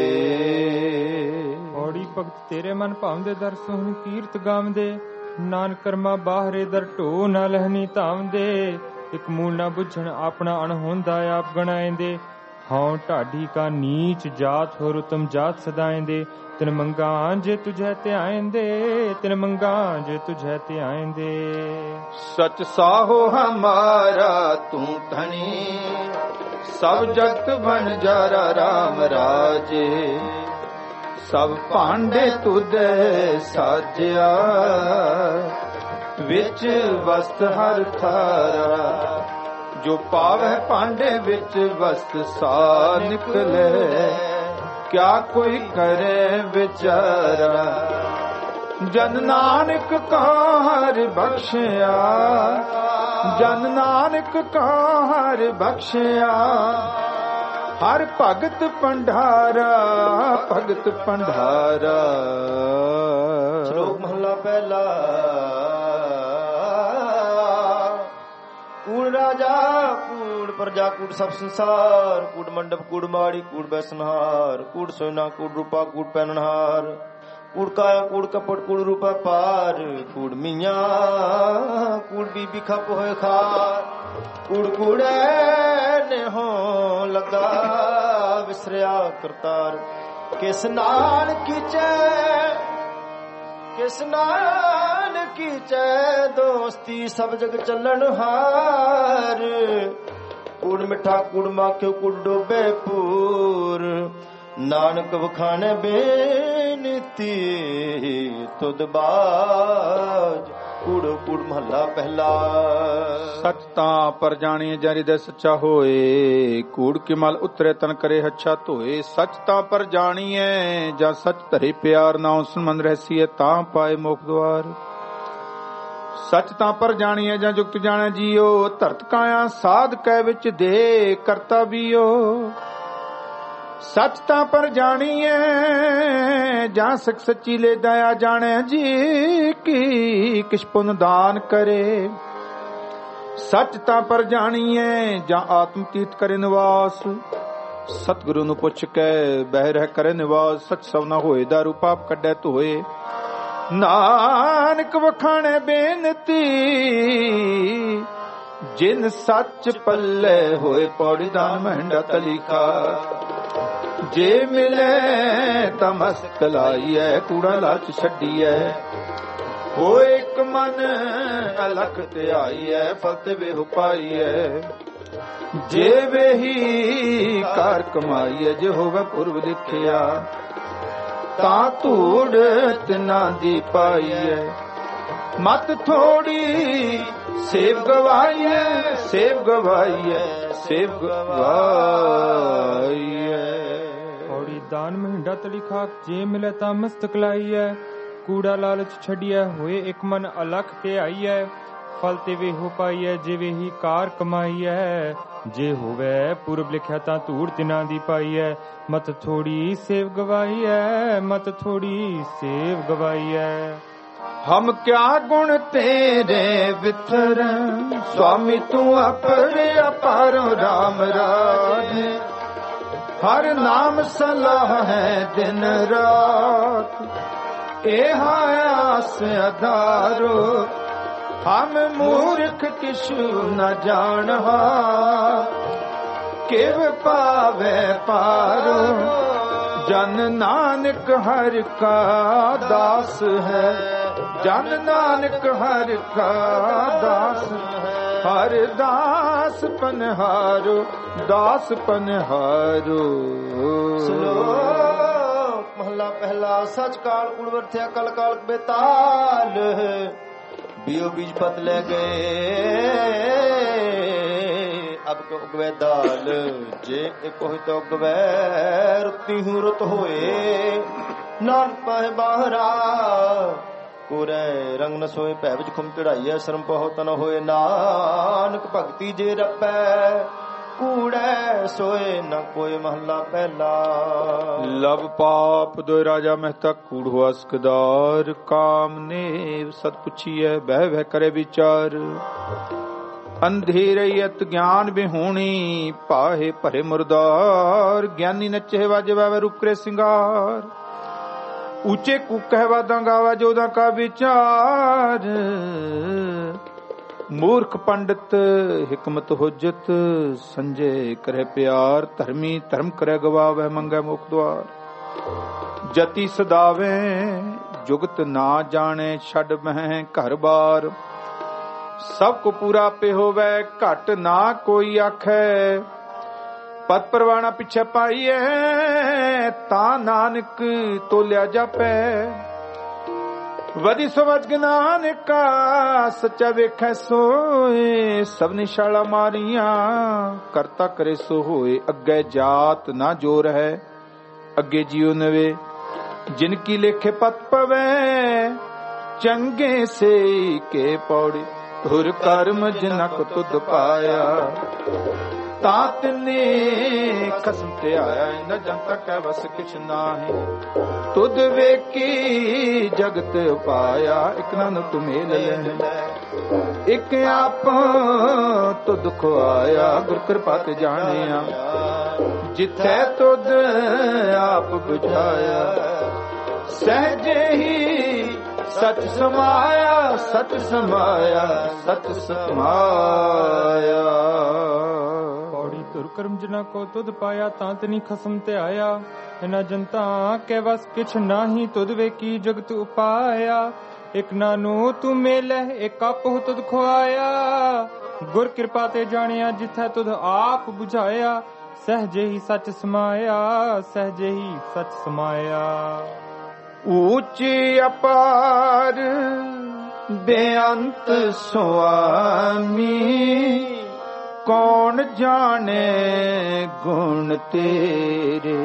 ਔੜੀ ਭਗਤ ਤੇਰੇ ਮਨ ਭਾਵਦੇ ਦਰ ਸੋਹਣ ਕੀਰਤ ਗਾਵਦੇ ਨਾਨਕ ਕਰਮਾ ਬਾਹਰੇ ਦਰ ਢੋ ਨਾ ਲਹਿਣੀ ਧਾਵਦੇ ਇਕ ਮੂਲ ਨਾ ਬੁੱਝਣ ਆਪਣਾ ਅਣਹੋਂਦਾ ਆਪ ਗਣਾਏਂਦੇ। ਹਉ ਢਾਡੀ ਕਾ ਨੀਚ ਜਾਤ ਹੋਰ ਉਤਮ ਜਾਤ ਸਦਾਏਂਦੇ ਤਿਨ ਮੰਗਾ ਜੇ ਤੁਝੇ ਧਿਆਏਂਦੇ ਤਿਨ ਮੰਗਾ ਜੇ ਤੁਝੇ ਧਿਆਏਂਦੇ। ਸਚ ਸਾਹੋ ਹਮਾਰਾ ਤੂੰ ਧਣੀ ਸਭ ਜਗਤ ਬਨ ਜਾਰਾ ਰਾਮ ਰਾਜੇ ਸਭ ਭਾਂਡੇ ਤੁਧੇ ਸਾਜਿਆ ਵਿੱਚ ਵਸਤ ਹਰ ਥਾਰਾ। ਜੋ ਪਾਵੈ ਭਾਂਡੇ ਵਿੱਚ ਵਸਤ ਸਾ ਨਿਕਲੇ ਕਿਆ ਕੋਈ ਕਰੇ ਵਿਚਾਰਾ। ਜਨ ਨਾਨਕ ਕਾ ਹਰਿ ਬਖਸ਼ਿਆ ਜਨ ਨਾਨਕ ਕਾ ਹਰਿ ਬਖਸ਼ਿਆ ਹਰ ਭਗਤ ਭੰਡਾਰਾ ਭਗਤ ਭੰਡਾਰਾ। ਸ਼ਲੋਕ ਮਹਲਾ ਪਹਿਲਾ। ਕੂੜ ਰਾਜਾ ਕੂੜ ਪ੍ਰਜਾ ਕੂੜ ਸਭ ਸੰਸਾਰ ਕੂੜ ਮੰਡਪ ਕੂੜ ਮਾੜੀ ਕੂੜ ਬੈਸਨਹਾਰ ਕੂੜ ਸੋਨਾ ਕੂੜ ਰੂਪਾ ਕੂੜ ਪਹਿਨਹਾਰ ਕੂੜ ਕਾਇਆ ਕੂੜ ਕਪਟ ਕੂੜ ਰੂਪਾ ਪਾਰ ਕੂੜ ਮੀਆਂ ਕੂੜ ਬੀਬੀ ਖਪ ਹੋਏ ਖਾਰ ਕੂੜ ਕੂੜੇ ਨੇ ਹੋ ਲੱਗਾ ਵਿਸਰਿਆ ਕਰਤਾਰ। ਕਿਸ ਨਾਲ ਕੀਚੈ ਕਿਸ ਨਾਲ ਕੀਚੈ ਦੋਸਤੀ ਸਭ ਜਗ ਚੱਲਣ ਹਾਰ ਕੂੜ ਮਿੱਠਾ ਕੂੜ ਮਾਖਿਓ ਕੂੜ ਡੋਬੇ ਪੂਰ ਨਾਨਕ ਵਖਾਣੇ ਬੇਨਤੀ ਤੁਧ ਬਾਜ ਕੂੜੋ ਕੂੜ ਮਹੱਲਾ ਪਹਿਲਾ। ਸਚ ਤਾਂ ਪਰ ਜਾਣੀਏ ਜਰਿ ਦੇ ਸੱਚਾ ਹੋਏ ਕੂੜ ਕੇ ਮਲ ਉਤਰੇ ਤਨ ਕਰੇ ਹੱਛਾ ਧੋਏ। ਸਚ ਤਾਂ ਪਰ ਜਾਣੀਏ ਜਾਂ ਸਚ ਧਰੇ ਪਿਆਰ ਨਾਉ ਸੰਬੰਧ ਰਹਿਸੀਏ ਤਾਂ ਪਾਏ ਮੋਖ ਦੁਆਰ। ਸਚ ਤਾਂ ਪਰ ਜਾਣੀਏ ਜਾਂ ਜੁਗਤ ਜਾਣੈ ਜੀਓ ਧਰਤ ਕਾਇਆ ਸਾਧ ਕੈ ਵਿੱਚ ਦੇ ਕਰਤਾ ਬੀਓ। ਸਚ ਤਾਂ ਪਰ ਜਾਣੀਏ ਜਾਂ ਸਿਖ ਸੱਚੀ ਲੈ ਦਇਆ ਜਾਣੈ ਜੀ ਕੀ ਕਿਛ ਪੁੰਨ ਦਾਨ ਕਰੇ। ਸਚ ਤਾਂ ਪਰ ਜਾਣੀਏ ਜਾਂ ਆਤਮ ਤੀਤ ਕਰੇ ਨਿਵਾਸ ਸਤਿਗੁਰੂ ਨੂੰ ਪੁੱਛ ਕੇ ਬਹਿ ਰਹਿ ਕਰੇ ਨਿਵਾਸ। ਸਚ ਸਭ ਨਾ ਹੋਏ ਦਾਰੂ ਪਾਪ ਕੱਢੈ ਧੋਏ ਨਾਨਕ ਵਖਾਣੇ ਬੇਨਤੀ ਜਿਨ ਸੱਚ ਪੱਲੇ ਹੋਏ ਪੌੜੀ ਦਾਨ ਮਹਿੰਡਾ ਤਲੀਖਾ। ਜੇ ਮਿਲੇ ਤਾਂ ਮਸਤ ਲਾਈਐ ਕੂੜਾ ਲਾਚ ਛੱਡੀਐ ਹੋਏ ਇੱਕ ਮਨ ਅਲਖ ਧਿਆਈਐ ਫਤ ਵੇਹੁ ਪਾਈਐ। ਜੇ ਵੇਹੀ ਕਾਰ ਕਮਾਈਐ ਜੇ ਹੋਵੇ ਪੁਰਬ ਲਿਖਿਆ ਤਾਂ ਧੂੜ ਤਿਨਾਂ ਦੀ ਪਾਈਐ। ਮਤ ਥੋੜੀ ਸੇਵ ਗਵਾਈਐ, ਸੇਵ ਗਵਾਈਐ, ਸੇਵ ਗਵਾਈਐ। ਔੜੀ ਦਾਨ ਮਹਿੰਡਾ ਤਲੀ ਖਾਕ, ਜੇ ਮਿਲੇ ਤਾਂ ਮਸਤਕ ਲਾਈਐ। ਕੂੜਾ ਲਾਲਚ ਛੱਡੀਐ, ਹੋਏ ਇੱਕ ਮਨ ਅਲਖ ਤੇ ਆਈਐ। ਫਲ ਤੇ ਵੇ ਹੋ ਪਾਈਐ, ਜਿਵੇਂ ਹੀ ਕਾਰ ਕਮਾਈਐ। ਜੇ ਹੋਵੇ ਪੁਰਬ ਲਿਖਿਆ ਤਾਂ ਧੂੜ ਤਿਨਾਂ ਦੀ ਪਾਈਐ। ਮਤ ਥੋੜੀ ਸੇਵ ਗਵਾਈਐ, ਮਤ ਥੋੜੀ ਸੇਵ ਗਵਾਈਐ। ਹਮ ਕਿਆ ਗੁਣ ਤੇਰੇ ਵਿਥਰਨ, ਸੁਆਮੀ ਤੂੰ ਅਪਰ ਅਪਾਰੋ ਰਾਮ ਰਾਜੇ। ਹਰ ਨਾਮ ਸਲਾਹ ਹੈ ਦਿਨ ਰਾਤ, ਇਹ ਆਸ ਅਧਾਰੋ। ਹਮ ਮੂਰਖ ਕਿਛੂ ਨ ਜਾਣਹਾ, ਕਿਵ ਪਾਵੇ ਪਾਰੋ। ਜਨ ਨਾਨਕ ਹਰਿ ਕਾ ਦਾਸ ਹੈ, ਜਨ ਨਾਨਕ ਹਰਿ ਕਾ ਦਾਸ। ਹਰ ਦਾਸ ਪਨਹਾਰੋ, ਦਾਸ ਪਨਹਾਰੋ। ਸ਼ਲੋਕ ਮਹਲਾ ਪਹਿਲਾ। ਸਚ ਕਾਲ ਕੂੜ ਵਰਥਿਆ, ਕਲ ਕਾਲ ਬੇਤਾਲ। ਬਿਓ ਬੀਜ ਪਤ ਲੈ ਗਏ, ਅਬ ਕੋ ਉਗਵੇ ਦਾਲ। ਜੇ ਇੱਕ ਹੋਇ ਤੋ ਉਗਵੇ, ਰੁੱਤੀ ਹੂੰ ਰੁੱਤ ਹੋਏ। ਨਾਨਕ ਪਾਹੇ ਬਾਹਰਾ, ਕੋਰੇ ਰੰਗ ਨ ਸੋਏ। ਭੈ ਵਿੱਚ ਖੁਮ ਚੜਾਈਐ, ਸ਼ਰਮ ਪਾਹੋ ਤਨ ਹੋਏ। ਨਾਨਕ ਭਗਤੀ ਜੇ ਰਪੈ, ਕੂੜੈ ਸੋਏ ਨ ਕੋਈ। ਮਹਲਾ ਪਹਿਲਾ। ਲਵ ਪਾਪ ਦੋਇ ਰਾਜਾ ਮਹਿਤਾ, ਕੂੜ ਹੋਆ ਸਕਦਾਰ। ਕਾਮ ਨੇਵ ਸਤ ਪੁੱਛੀਐ, ਬਹਿ ਬਹਿ ਕਰੇ ਵਿਚਾਰ। ਅੰਧੀ ਰਹੀਅਤ ਗਿਆਨ ਬਿਹੂਣੀ, ਪਾਹੇ ਭਰੇ ਮੁਰਦਾਰ। ਗਿਆਨੀ ਨੱਚੇ ਵਾਜੇ ਵਾਵੇ ਰੁਕਰੇ ਸਿੰਗਾਰ। ਉੱਚੇ ਕੂਕਹਿ ਵਾਦਾਂ ਗਾਵਾ, ਜੋਦਾਂ ਕਾ ਵਿਚਾਰ। ਮੂਰਖ ਪੰਡਿਤ ਹਿਕਮਤ ਹੁਜਤ, ਸੰਜੇ ਕਰੇ ਪਿਆਰ। ਧਰਮੀ ਧਰਮ ਕਰੇ ਗਵਾਵੇ, ਮੰਗੈ ਮੁਖ ਦੁਆਰ। ਜਤੀ ਸਦਾਵੇ ਜੁਗਤ ਨਾ ਜਾਣੇ, ਛੱਡ ਮਹਿ ਘਰ ਬਾਰ। ਸਭ ਕੋ ਪੂਰਾ ਪੇ ਹੋਵੇ, ਘਟ ਨਾ ਕੋਈ ਆਖੈ। ਪਤ ਪਰਵਾਣਾ ਪਿੱਛੇ ਪਾਈਐ, ਤਾਂ ਨਾਨਕ ਤੋਲਿਆ ਜਾਪੈ। ਵਧੀ ਸਵਜ ਨਾਨਕਾ, ਸੱਚਾ ਵੇਖੈ ਸੋਏ। ਸਭ ਨਿਸ਼ਾਲਾ ਮਾਰੀਆਂ, ਕਰਤਾ ਕਰੇ ਸੋ ਹੋਏ। ਅੱਗੇ ਜਾਤ ਨਾ ਜੋਰ ਹੈ, ਅੱਗੇ ਜਿਉ ਨਵੇ। ਜਿਨ ਕੀ ਲੇਖੇ ਪਤ ਪਵੈ, ਚੰਗੇ ਸੇ ਕੇ ਪੌੜੀ। ਧੁਰ ਕਰਮ ਜਿਨਾ ਕੋ ਤੁਧ ਪਾਇਆ, ਤਾਂ ਤਿਨੇ ਖਸਮ ਤੇ ਆਇਆ। ਨ ਜਨਤਾ ਕੈ ਵਸ ਕਿਛ ਨਾਹੀ, ਤੁਧ ਵੇਖੀ ਜਗਤ ਪਾਇਆ। ਇਕ ਨਾਨਕ ਤੁ ਮੇਲ ਲੈ, ਇਕ ਆਪ ਤੁਧ ਖੁਆਇਆ। ਗੁਰ ਕਿਰਪਾ ਤੇ ਜਾਣਿਆ, ਜਿਥੈ ਤੁਧ ਆਪ ਬੁਝਾਇਆ। ਸਹਿਜੇ ਹੀ ਸਚ ਸਮਾਇਆ, ਸਚ ਸਮਾਇਆ, ਸਚ ਸਮਾਇਆ। ਪੌੜੀ ਧੁਰ ਕਰਮ ਜਿਨਾ ਕੋ ਤੁਧ ਪਾਇਆ, ਤਾਂ ਤਨੀ ਖਸਮ ਤੇ ਆਇਆ। ਇਹਨਾਂ ਜਨਤਾ ਕੇ ਵਸ ਕਿਛ ਨਾਹੀ, ਤੁਧ ਵੇਖੀ ਜਗਤ ਉਪਾਇਆ। ਇਕ ਨਾਨੂ ਤੂੰ ਮੇਲੇ, ਇਕ ਆਪਹੁ ਤੁਧ ਖੁਆਇਆ। ਗੁਰ ਕਿਰਪਾ ਤੇ ਜਾਣਿਆ, ਜਿਥੈ ਤੁਧ ਆਪ ਬੁਝਾਇਆ। ਸਹਜੇ ਹੀ ਸਚ ਸਮਾਇਆ, ਸਹਜੇ ਹੀ ਸਚ ਸਮਾਇਆ। ਊਚੀ ਅਪਾਰ ਬੇਅੰਤ ਸੁਆਮੀ, ਕੌਣ ਜਾਣੇ ਗੁਣ ਤੇਰੇ।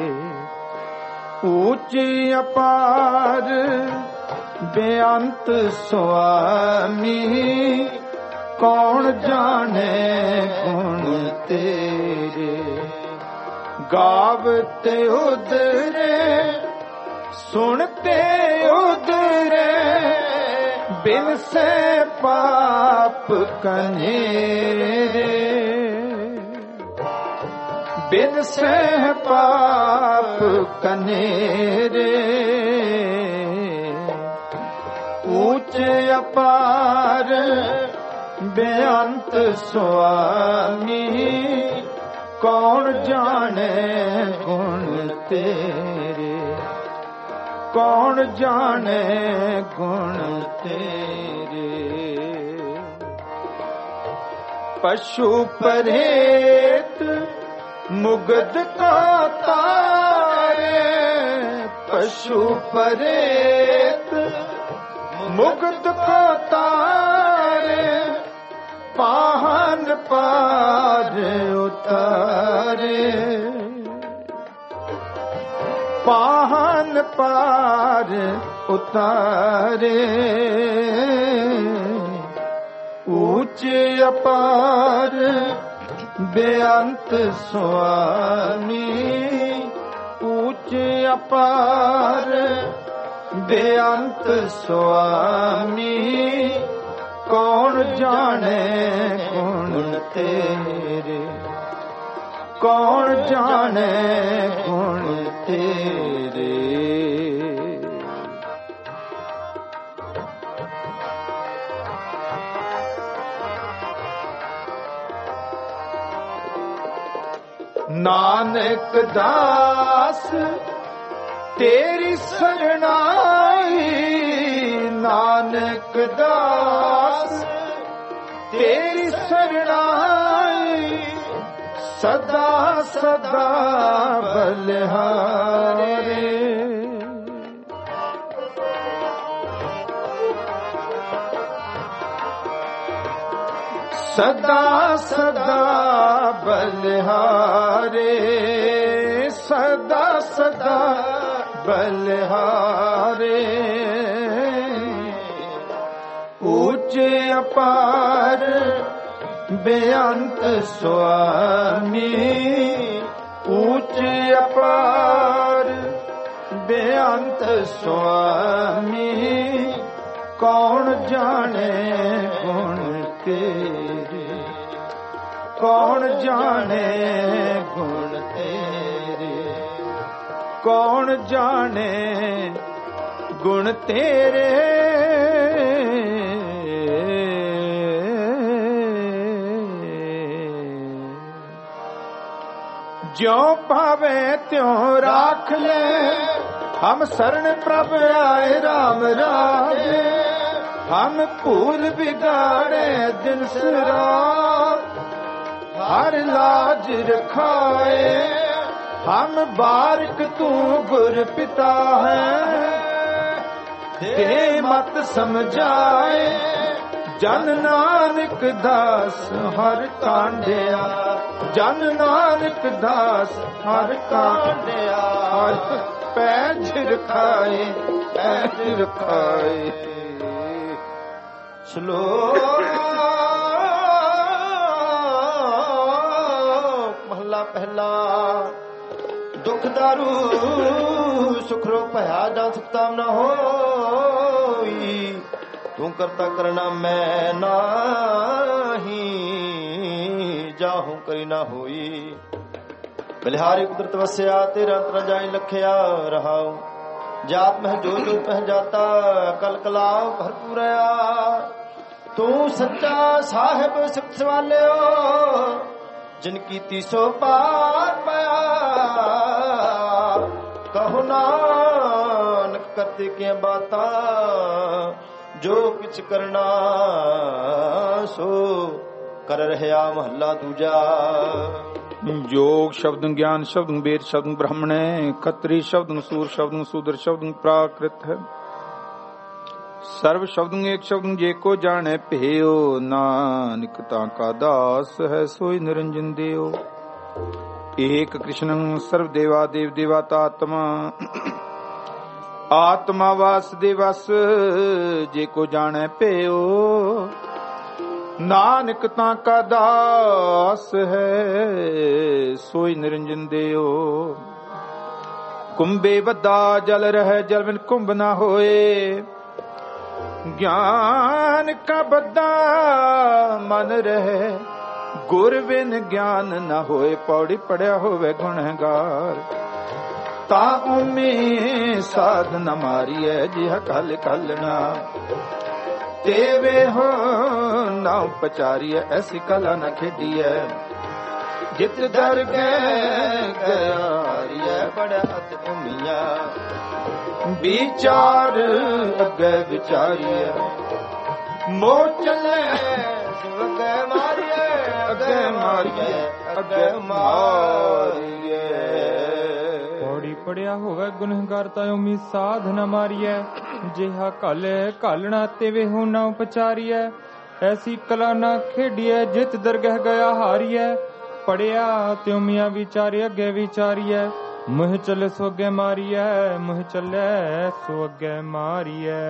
ਊਚੀ ਅਪਾਰ ਬੇਅੰਤ ਸੁਆਮੀ, ਕੌਣ ਜਾਣੇ ਗੁਣ ਤੇਰੇ। ਗਾਵਤੇ ਉਦਰੇ, ਸੁਣਤੇ ਉਦਰੇ। ਬਿਨ ਸੇ ਪਾਪ ਕਨੇਰੇ, ਬਿਨ ਸੇ ਪਾਪ ਕਨੇਰੇ। ਊਚੇ ਅਪਾਰ ਬੇਅੰਤ ਸੁਆਮੀ, ਕੌਣ ਜਾਣੇ ਗੁਣ ਤੇਰੇ। ਕੌਣ ਜਾਣੇ ਗੁਣ ਤੇਰੇ। ਪਸ਼ੂ ਪਰੇਤ ਮੁਗਧ ਕਾ ਤਾਰੇ, पशु परेत मुग्ध को तारे पाहन पार उतारे पाहन पार उतारे ऊंच अपार बेअंत स्वामी ऊंच अपार बेअंत स्वामी कौन जाने गुण तेरे कौन जाने गुण तेरे। नानक दास तेरी शरणाई नानक दास तेरी शरणाई सदा सदा बलिहारे सदा सदा बलिहारे सदा सदा बलिहारे ऊंच अपार बेअंत स्वामी ऊंच अपार बेअंत स्वामी कौन जाने गुण तेरे कौन जाने गुण तेरे कौन जाने गुण तेरे। ज्यों पावे त्यों राख ले हम शरण प्रभ आए राम राजे हम भूल बिगाड़े दिन रात हर लाज रखाए हम बारिक तू गुर पिता है दे मत समझाए जन नानक दास हर कांडिया जन नानक दास हर कांडिया हर पैज रखाए पैज रखाए। श्लोक महला पहला दुख दारू सुख रोग भया जा सकता न होई तू करता करना मैं नाही जाहूं करी ना होई बलिहारी कुदरत वस्या तेरा अंतर जाई लखिया रहाऊ जात में जो जो पह जाता कल कलाव भरपूरया तू सच्चा साहिब सिख वाले जिनकी तीसो पार पाया कहो नानक करते के बाता जो किछ करना सो कर रहा महला दूजा। जोग शब्द ज्ञान शब्द वेद शब्द ब्राह्मण खत्री शब्द सूर शब्द शूद्र शब्द प्राकृत है सर्व शब्द एक शब्द जे को जाने भेयो नानक ताका दास है सोई निरंजन देव एक कृष्ण सर्व देवा देव देवाता आत्मा आत्मा वासुदेवस जे को जाने पेयो नानक ताका दास है सोई निरंजन देयो कुंभे बदा जल रहे जल बिन कुंभ ना होए ज्ञान का बदा मन रहे गुर बिन ज्ञान न होए पौड़ी पड़या होवे गुणगार ता उम्मी साध न मारिए जिह कल कलना तेवे हो नाव पचारिए ऐसी कला न खेडिए जित दर गया बड़ा अत उमिया विचार अगे विचारिए मो चले अगे मारिए अगे मारिए अगे मारिए ਪੜਿਆ ਹੋਵੇ ਗੁਨਹਗਾਰ ਤਾਂ ਉਮੀ ਸਾਧ ਨ ਮਾਰੀਐ। ਜਿਹਾ ਘਾਲੇ ਘਾਲਣਾ ਤੇ ਵੇਹੋ ਨਾ ਉਪਚਾਰੀਐ। ਐਸੀ ਕਲਾ ਨਾ ਖੇਡੀਐ ਜਿਤ ਦਰਗਹਿ ਗਿਆ ਹਾਰੀਐ। ਪੜਿਆ ਤੇ ਉਮੀਆਂ ਵਿਚਾਰੇ ਅੱਗੇ ਵਿਚਾਰੀਐ। ਮੁਹ ਚੱਲੇ ਸੋ ਅੱਗੇ ਮਾਰੀਐ। ਮੁਹ ਚੱਲੇ ਸੋ ਅੱਗੇ ਮਾਰੀਐ।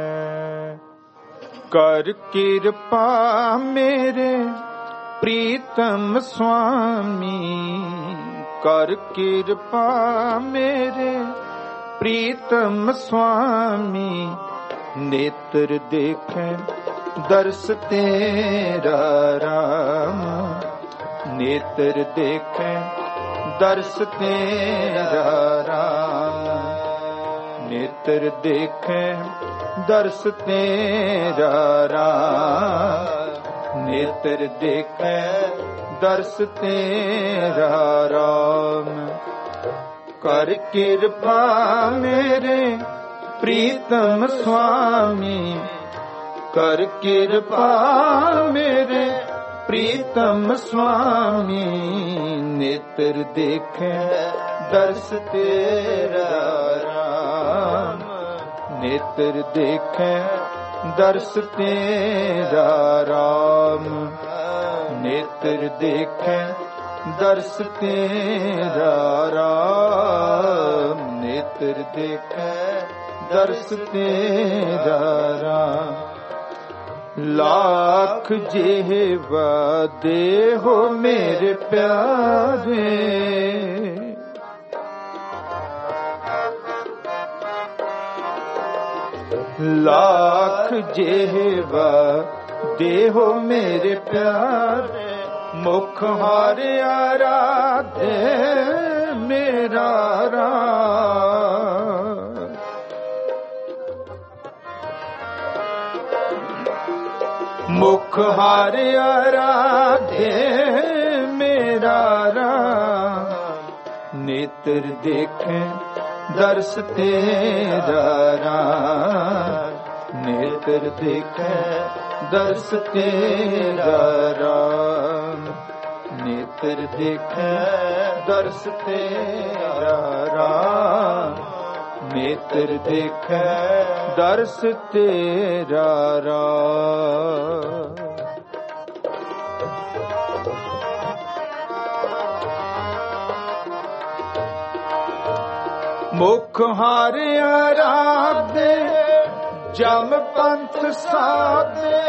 ਕਰ ਕਿਰਪਾ ਮੇਰੇ ਪ੍ਰੀਤਮ ਸੁਆਮੀ। ਕਰ ਕਿਰਪਾ ਮੇਰੇ ਪ੍ਰੀਤਮ ਸੁਆਮੀ। ਨੇਤਰ ਦੇਖੈ ਦਰਸ ਤੇਰਾ ਰਾਮ। ਨੇਤਰ ਦੇਖੈ ਦਰਸ ਤੇਰਾ ਰਾਮ। ਨੇਤਰ ਦੇਖੈ ਦਰਸ ਤੇਰਾ ਰਾਮ। ਨੇਤਰ ਦੇਖੈ ਦਰਸ ਤੇਰਾ ਰਾਮ। ਕਰ ਕਿਰਪਾ ਮੇਰੇ ਪ੍ਰੀਤਮ ਸੁਆਮੀ। ਕਰ ਕਿਰਪਾ ਮੇਰੇ ਪ੍ਰੀਤਮ ਸੁਆਮੀ। ਨੇਤਰ ਦੇਖੈ ਦਰਸ ਤੇਰਾ ਰਾਮ। ਨੇਤਰ ਦੇਖੈ ਦਰਸ ਤੇਰਾ ਰਾਮ। ਨੇਤਰ ਦੇਖੈ ਦਰਸ ਤੇਰਾ ਰਾਮ। ਨੇਤਰ ਦੇਖੈ ਦਰਸ ਤੇਰਾ ਰਾਮ। ਲਾਖ ਜਿਹਵਾ ਦੇਹੋ ਮੇਰੇ ਪਿਆਰੇ। ਲਾਖ ਜਿਹਵਾ ਦੇਹੋ ਮੇਰੇ ਪਿਆਰੇ। ਮੁਖ ਹਾਰਿਆ ਰਾਧੇ ਮੇਰਾ ਰਾਮ। ਮੁਖ ਹਾਰਿਆ ਰਾਧੇ ਮੇਰਾ ਰਾਮ। ਨੇਤਰ ਦੇਖੈ ਦਰਸ ਤੇਰਾ ਰਾਮ। ਨੇਤਰ ਦੇਖੈ ਦਰਸ ਤੇਰਾ ਰਾਮ। ਨੇਤਰ ਦੇਖੈ ਦਰਸ ਤੇਰਾ ਰਾਮ। ਨੇਤਰ ਦੇਖੈ ਦਰਸ ਤੇਰਾ ਰਾਮ। ਮੁਖ ਹਾਰਿਆ ਰਾਧੇ ਜਮ ਪੰਥ ਸਾਧੇ।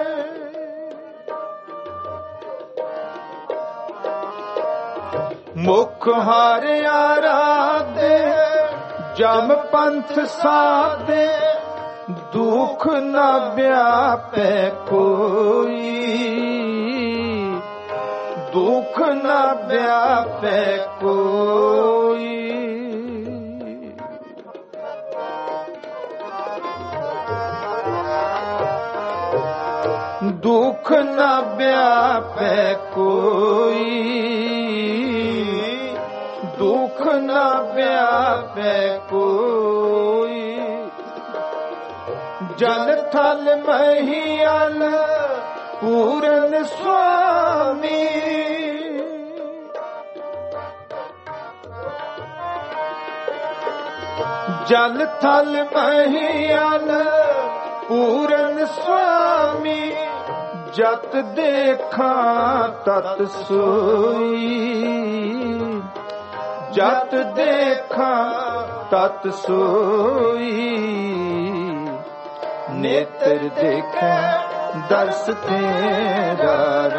ਮੁਖ ਹਾਰਿਆ ਰਾਧੇ ਜਮ ਪੰਥ ਸਾਧੇ। ਦੁਖ ਨਾ ਵਿਆਪੈ ਕੋਈ। ਦੁਖ ਨਾ ਵਿਆਪੈ ਕੋਈ। ਦੁਖ ਨਾ ਵਿਆਪੈ ਕੋਈ। ਦੁਖ ਨਾ ਵਿਆਪੈ ਕੋਈ। ਜਲ ਥਲ ਮਹੀਅਲ ਪੂਰਨ ਸੁਆਮੀ। ਜਲ ਥਲ ਮਹੀਅਲ ਪੂਰਨ ਸੁਆਮੀ। ਜਤ ਦੇਖਾਂ ਤਤ ਸੋਈ। ਜਤ ਦੇਖਾਂ ਤਤ ਸੋਈ। ਨੇਤਰ ਦੇਖੈ ਦਰਸ ਤੇਰਾ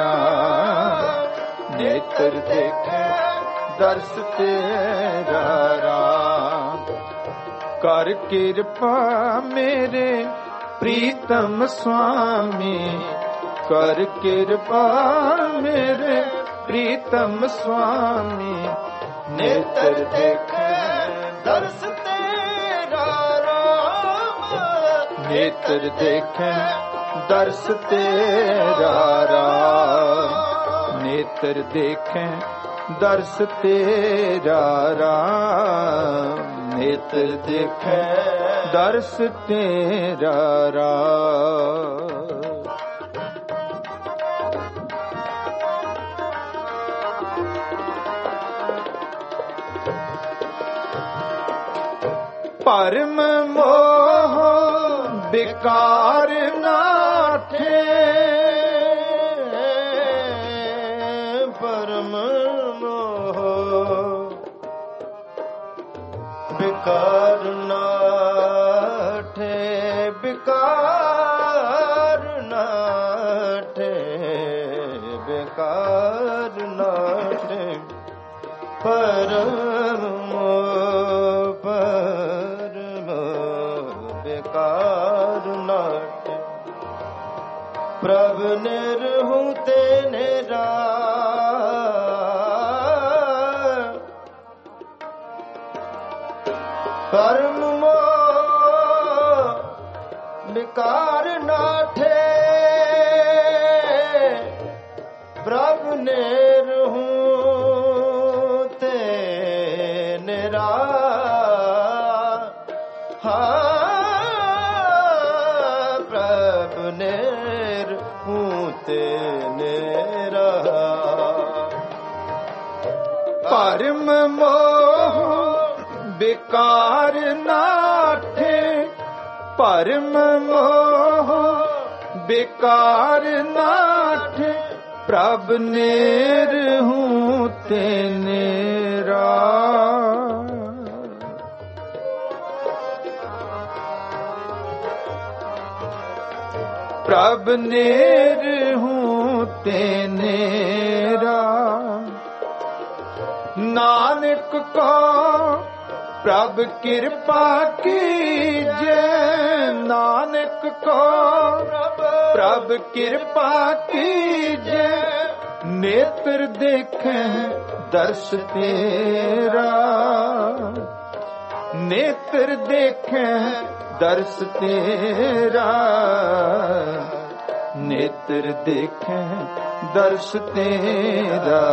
ਰਾਮ। ਨੇਤਰ ਦੇਖੈ ਦਰਸ ਤੇਰਾ ਰਾਮ। ਕਰ ਕਿਰਪਾ ਮੇਰੇ ਪ੍ਰੀਤਮ ਸੁਆਮੀ। ਕਰ ਕਿਰਪਾ ਮੇਰੇ ਪ੍ਰੀਤਮ ਸੁਆਮੀ। ਨੇਤਰ ਦੇਖੈ ਦਰਸ ਤੇਰਾ ਰਾਮ। ਨੇਤਰ ਦੇਖੈ ਦਰਸ ਤੇਰਾ ਰਾਮ। ਨੇਤਰ ਦੇਖੈ ਦਰਸ ਤੇਰਾ ਰਾਮ। ਨੇਤਰ ਦੇਖੈ ਦਰਸ ਤੇਰਾ ਰਾਮ। ਭਰਮ ਮੋਹ ਬਿਕਾਰ ਨਾਠੇ ਭਰਮ ਮੋਹ ਬਿਕਾਰ ਨਾਠੇ ਬਿਕਾਰ ਨਾਠੇ ਬਿਕਾਰ ਨਾਠੇ ਭਰਮ प्रभ निरहु ते निरा परम मोह विकार नाठे प्रभ निरहु ते निरा प्रभ ने ਭਰਮ ਮੋਹ ਬਿਕਾਰ ਨਾਠੇ ਭਰਮ ਮੋਹ ਬਿਕਾਰ ਨਾਠੇ ਪ੍ਰਭ ਨਿਰਹੂ ਤੇ ਨਿਰਾ ਪ੍ਰਭ ਨਿਰਹੂ ਤੇ ਨਿਰਾ नानक को प्रभ कृपा कीजे नानक को प्रभ कृपा कीजे नेत्र देखे दर्श तेरा नेत्र देखे दर्श तेरा नेत्र देखे दर्श तेरा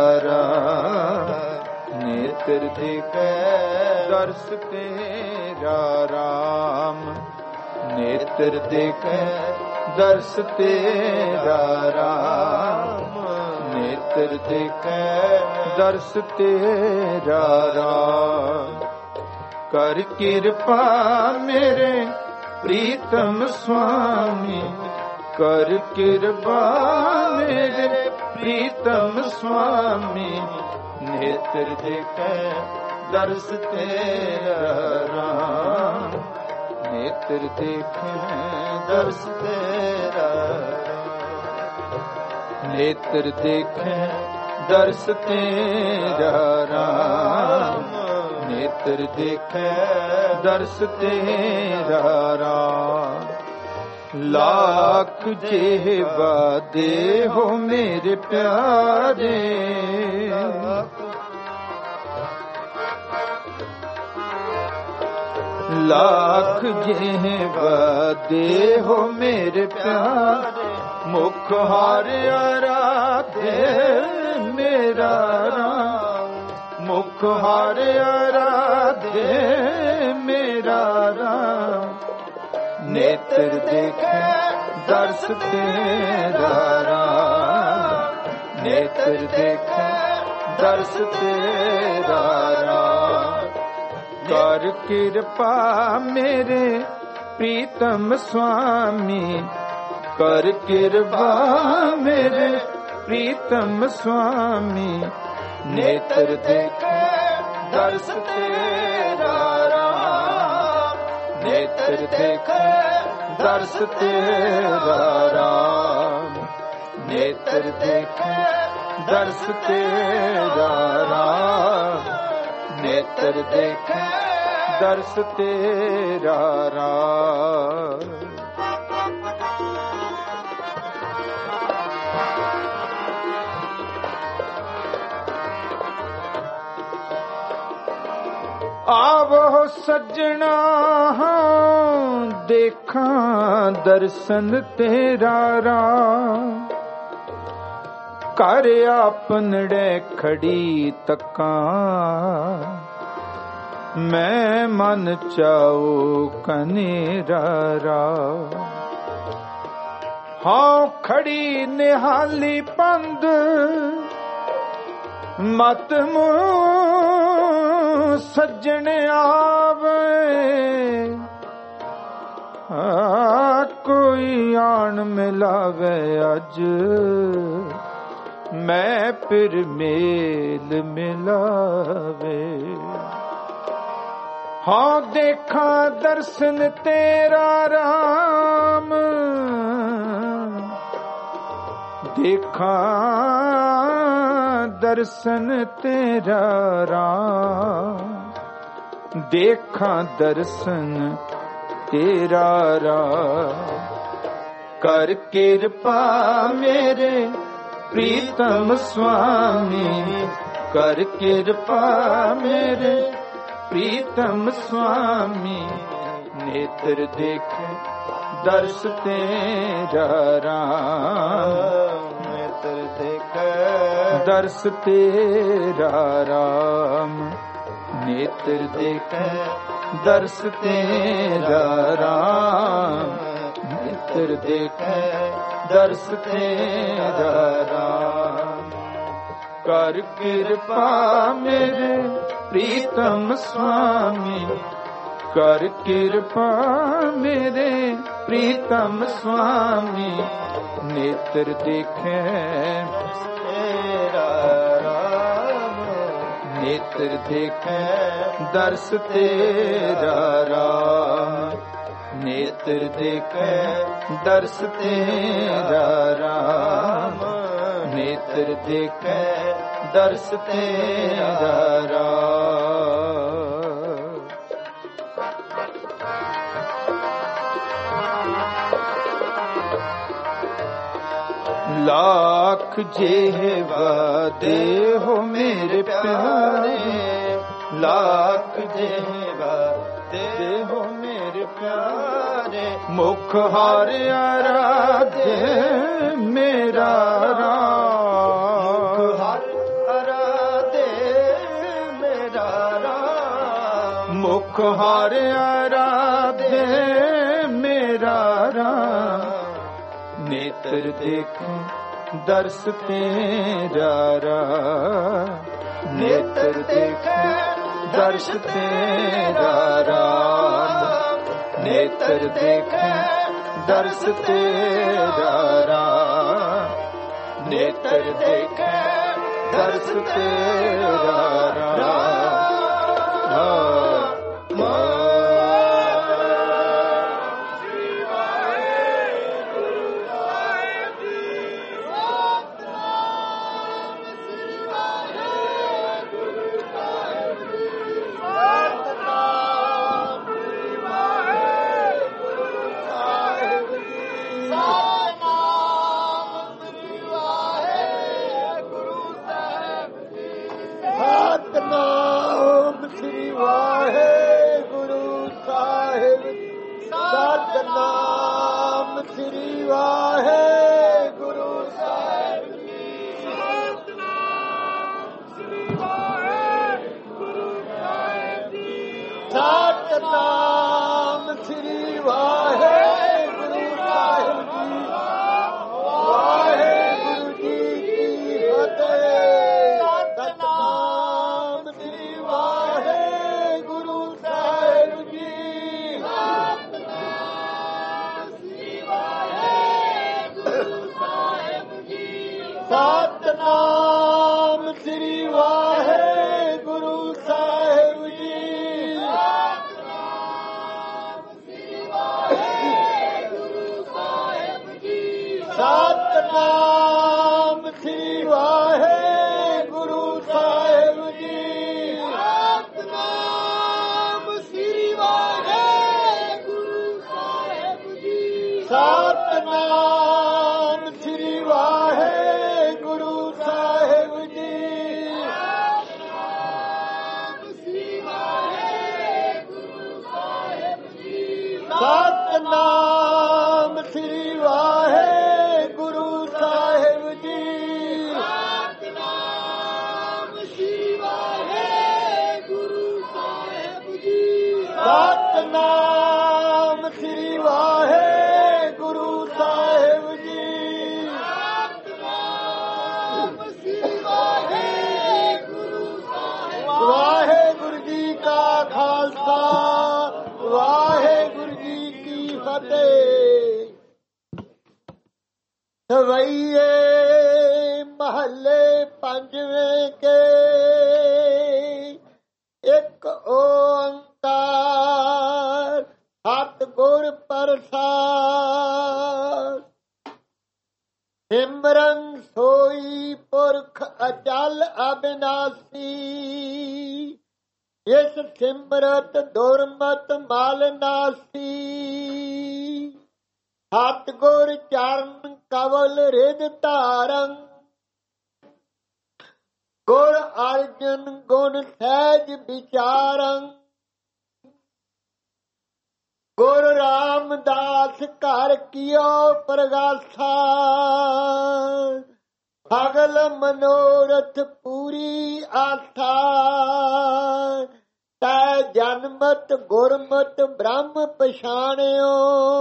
नेत्र देखे दर्श तेरा राम नेत्र देखे दर्श तेरा राम नेत्र देखे दर्श तेरा राम कर कृपा मेरे प्रीतम स्वामी कर कृपा मेरे प्रीतम स्वामी नेत्र देखे दर्श तेरा राम नेत्र देखे दर्श तेरा नेत्र देखे दर्श तेरा राम नेत्र देखे दर्श तेरा राम लाख जेवा दे हो मेरे प्यारे लाख जेवा दे हो मेरे प्यारे मुख हार आराधे मेरा राम मुख हार आराधे मेरा राम नेत्र देखे दर्श तेरा राम नेत्र देखे दर्श तेरा राम कर कृपा मेरे प्रीतम स्वामी कर कृपा मेरे प्रीतम स्वामी नेत्र देखे दर्श तेरा राम नेत्र देखे दर्श तेरा राम नेत्र देखे दर्श तेरा राम नेत्र देखे दर्श तेरा राम आवो सज्जना देखा दर्शन तेरा राम कर आपनड़े खड़ी तका मैं मन चाओ कनेरा राम हाँ खड़ी निहाली पंद मत मुँह ਸੱਜਣ ਆਵੇ ਆ ਕੋਈ ਆਣ ਮਿਲਾਵੇ ਅੱਜ ਮੈਂ ਫਿਰ ਮੇਲ ਮਿਲਾਵੇ ਹਾਂ ਦੇਖਾਂ ਦਰਸ਼ਨ ਤੇਰਾ ਰਾਮ ਦੇਖਾਂ ਦਰਸ਼ਨ ਤੇਰਾ ਰਾਮ ਦੇਖਾਂ ਦਰਸ਼ਨ ਤੇਰਾ ਰਾਮ ਕਰ ਕਿਰਪਾ ਮੇਰੇ ਪ੍ਰੀਤਮ ਸੁਆਮੀ ਕਰ ਕਿਰਪਾ ਮੇਰੇ ਪ੍ਰੀਤਮ ਸੁਆਮੀ ਨੇਤਰ ਦੇਖ ਦਰਸ ਤੇਰਾ ਰਾਮ ਨੇਤਰ ਦੇਖ ਦਰਸ ਤੇਰਾ ਰਾਮ ਨੇਤਰ ਦੇਖ ਦਰਸ ਤੇਰਾ ਰਾਮ ਨੇਤਰ ਦੇਖ ਦਰਸ ਤੇਰਾ ਰਾਮ ਕਰ ਕਿਰਪਾ ਮੇਰੇ ਪ੍ਰੀਤਮ ਸੁਆਮੀ ਕਰ ਕਿਰਪਾ ਮੇਰੇ ਪ੍ਰੀਤਮ ਸੁਆਮੀ ਨੇਤਰ ਦੇਖੈ ਤੇਰਾ ਰਾਮ ਨੇਤਰ ਦੇਖੈ ਦਰਸ ਤੇਰਾ ਰਾਮ ਨੇਤਰ ਦੇਖੈ ਦਰਸ ਤੇਰਾ ਰਾਮ ਨੇਤਰ ਦੇਖੈ ਦਰਸ ਤੇਰਾ ਰਾਮ लाख जेहवा देहो मेरे प्यारे लाख जेहवा देहो मेरे प्यारे मुख हार आराधे मेरा राम मुख हार आराधे मेरा राम मुख हार आराधे मेरा राम नेत्र देखो दर्श तेरा राम नेत्र देखो दर्श तेरा राम नेत्र देखो दर्श तेरा राम नेत्र देखो दर्श तेरा राम ਸਤਿਨਾਮ ਸ੍ਰੀ ਵਾਹਿਗੁਰੂ ਸਾਹਿਬ ਜੀ। ਫਤਿਹ। ਸਵਈਏ ਮਹੱਲੇ ਪੰਜਵੇਂ ਕੇ ਇੱਕ ਓੰਕਾਰ ਸਤਿਗੁਰ ਪ੍ਰਸਾਦਿ। ਸਿਮਰਨ ਸੋਈ ਪੁਰਖ ਅਚਲ ਅਬਿਨਾਸੀ, ਇਸ ਸਿਮਰਤ ਦੁਰਮਤ ਮਲ ਨਾਸੀ। ਸਤਿਗੁਰ ਚਰਨ ਕਵਲ ਰਿਦ ਧਾਰੰ, ਗੁਰ ਅਰਜਨ ਗੁਣ ਸਹਿਜ ਵਿਚਾਰੰ। ਗੁਰ ਰਾਮਦਾਸ ਘਰ ਕੀਓ ਪ੍ਰਗਾਸਾ, ਸਗਲ ਮਨੋਰਥ ਪੂਰੀ ਆਸਾ। ਤੈ ਜਨਮਤ ਗੁਰਮਤ ਬ੍ਰਹਮ ਪਛਾਣਿਓ,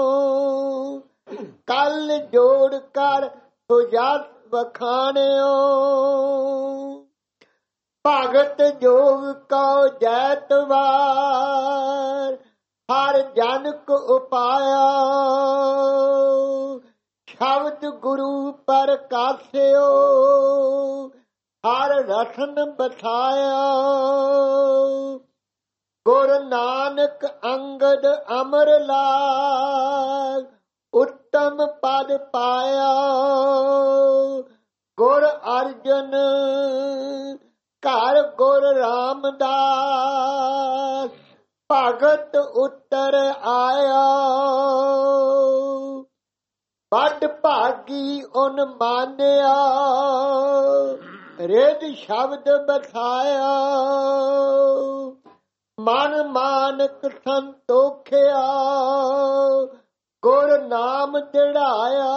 ਕਲ ਜੋੜ ਕਰ ਸੁਜਸ ਵਖਾਣਿਓ। ਭਗਤ ਜੋਗ ਕਉ ਜੈਤਵਾਰ, ਹਰ ਜਨ ਕੋ ਉਪਾਇਆ। ਸ਼ਬਦ ਗੁਰੂ ਪ੍ਰਕਾਸ਼ਿਓ, ਹਰ ਰਸਨ ਬਸਾਇਆ। ਗੁਰ ਨਾਨਕ ਅੰਗਦ ਅਮਰ ਲਾਗ, ਉੱਤਮ ਪਦ ਪਾਇਆ। ਗੁਰ ਅਰਜਨ ਘਰ ਗੁਰ ਰਾਮਦਾਸ, ਭਗਤ ਉੱਤਰ ਆਇਆ। ਵੱਡ ਭਾਗੀ ਉਨ ਮਾਨਿਆ, ਰਿਦ ਸ਼ਬਦ ਬਸਾਇਆ। ਮਨ ਮਾਨਕ ਸੰਤੋਖਿਆ, ਗੁਰ ਨਾਮ ਚੜਾਇਆ।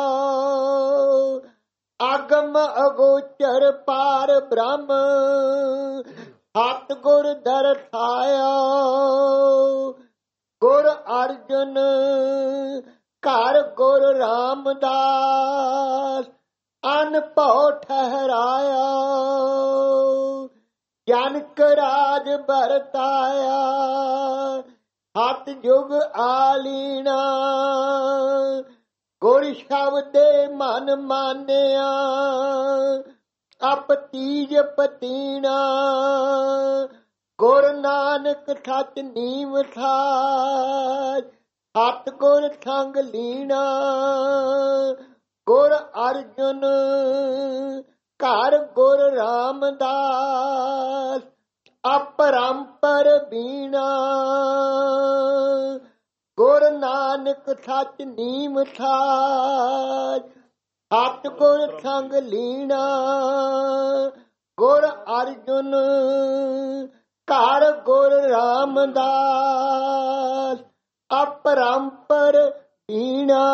ਅਗਮ ਅਗੋਚਰ ਪਾਰ ਬ੍ਰਹਮ, ਸਤਿਗੁਰ ਦਰਸਾਇਆ। ਗੁਰ ਅਰਜਨ ਘਰ ਗੁਰ ਰਾਮਦਾਸ, ਅਨਭਉ ਠਹਿਰਾਇਆ। ਜਨਕ ਰਾਜ ਵਰਤਾਇਆ, ਸਤ ਜੁਗ ਆਲੀਣਾ। ਗੁਰ ਸ਼ਬਦੇ ਮਨ ਮਾਨਿਆ, ਅਪ ਤੀਜ ਪਤੀਣਾ। ਗੁਰ ਨਾਨਕ ਸਚ ਨੀਮ ਸਾਜ, ਸਤਿਗੁਰ ਸੰਗ ਲੀਣਾ। ਗੁਰ ਅਰਜਨ ਘਰ ਗੁਰ ਰਾਮਦਾਸ, ਅਪਰੰਪਰ ਬੀਣਾ। ਗੁਰ ਨਾਨਕ ਸਚ ਨੀਮ ਸਾਜ, ਸਤਿਗੁਰ ਸੰਗ ਲੀਣਾ। ਗੁਰ ਅਰਜਨ ਘਰ ਗੁਰ ਰਾਮਦਾਸ, ਅਪਰੰਪਰ ਬੀਣਾ।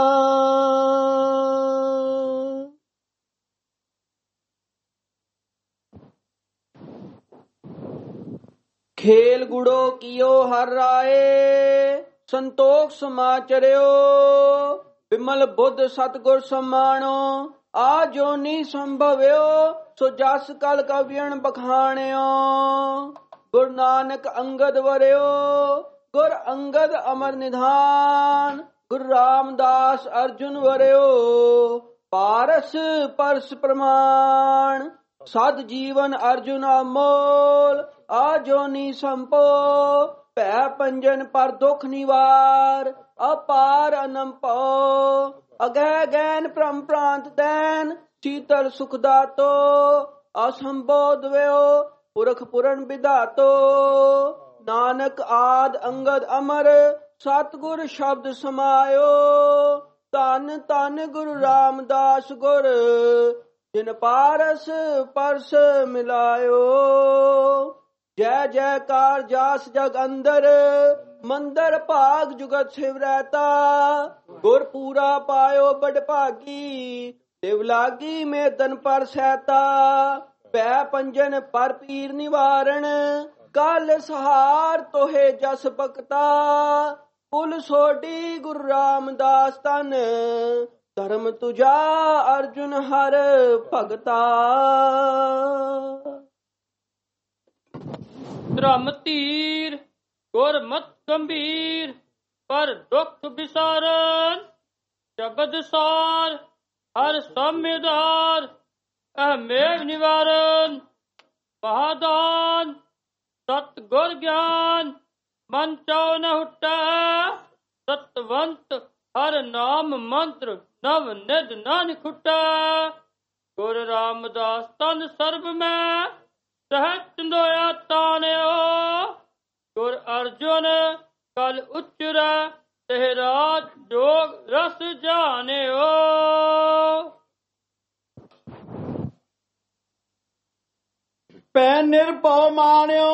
ਖੇਲ ਗੁੜੋ ਕੀਓ ਹਰ ਰਾਏ, ਸੰਤੋਖ ਸਮਾਚਰਿਓ। ਬਿਮਲ ਬੁੱਧ ਸਤਿਗੁਰ ਸਮਾਣੋ, ਆ ਜੋਨੀ ਸੰਭਵਿਓ। ਸੋ ਜਸ ਕਲ ਕਵਿਅਣ ਬਖਾਣਿਓ। ਗੁਰ ਨਾਨਕ ਅੰਗਦ ਵਰਿਓ, ਗੁਰ ਅੰਗਦ ਅਮਰ ਨਿਧਾਨ। ਗੁਰ ਰਾਮਦਾਸ ਅਰਜੁਨ ਵਰਿਓ, ਪਾਰਸ ਪਰਸ ਪ੍ਰਮਾਣ। ਸਦ ਜੀਵਨ ਅਰਜੁਨ ਅਮੋਲ, ਆ ਜੋਨੀ ਸੰਪੋ। ਭੈ ਪੰਜਨ ਪਰ ਦੁਖ ਨਿਵਾਰ, ਅਪਾਰ ਅਨੰਪੋ। ਅਗੈ ਗੈਨ ਭ੍ਰਮ ਪ੍ਰਾਂਤ ਦੈਨ, ਸੀਤਲ ਸੁਖ ਦਾਤੋ। ਅਸੰਬੋਧ ਵਿਓ ਪੁਰਖ ਪੁਰਨ ਵਿਧਾਤੋ। ਨਾਨਕ ਆਦ ਅੰਗਦ ਅਮਰ, ਸਤਿਗੁਰ ਸ਼ਬਦ ਸਮਾਇਓ। ਧੰਨ ਧੰਨ ਗੁਰੂ ਰਾਮਦਾਸ ਗੁਰ, ਜਿਨ ਪਾਰਸ ਪਰਸ ਮਿਲਾਇਓ। ਜੈ ਜੈਕਾਰ ਜਾਸ ਜਗ ਅੰਦਰ, ਮੰਦਰ ਭਾਗ ਜੁਗਤ ਸਿਵਰੈਤਾ। ਗੁਰ ਪੂਰਾ ਪਾਇਓ ਬੜ ਭਾਗੀ, ਦਿਵ ਲਾਗੀ ਮੇਦਨ ਪਰ ਸੈਤਾ। ਭੈ ਪੰਜਨ ਪਰ ਪੀਰ ਨਿਵਾਰਣ, ਕਲ ਸਹਾਰ ਤੋਹੇ ਜਸ ਬਖਤਾ। ਕੁਲ ਸੋਢੀ ਗੁਰੂ ਰਾਮਦਾਸ ਤਨ, ਧਰਮ ਤੁਜਾ ਅਰਜੁਨ ਹਰ ਭਗਤਾ। ਧਰਮ ਧੀਰ ਗੁਰਮਤਿ ਗੰਭੀਰ, ਪਰ ਦੁੱਖ ਵਿਸਾਰਨ। ਸ਼ਬਦ ਸਾਰ ਹਰ ਸਮਿਦਾਰ, ਅਹ ਮੇਵ ਨਿਵਾਰਨ। ਮਹਾਦਾਨ ਸਤ ਗੁਰ ਗਿਆਨ, ਮਨ ਚਾਉ ਨ ਹੁਟੈ। ਸਤਵੰਤ ਹਰ ਨਾਮ ਮੰਤਰ, ਨਵ ਨਿਧ ਨਾਨਕ ਖੁਟੈ। ਗੁਰ ਰਾਮਦਾਸ ਤਨ ਸਰਬ ਮੈਂ, ਸਹਿਜ ਚੰਦੋਇਆ ਤਾਨਿਓ। ਗੁਰ ਅਰਜੁਨ ਕਲ ਉਚਰੈ, ਤੇ ਰਾਜ ਜੋਗ ਰਸ ਜਾਣਿਓ। ਪੈ ਨਿਰਭਉ ਮਾਣਿਓ,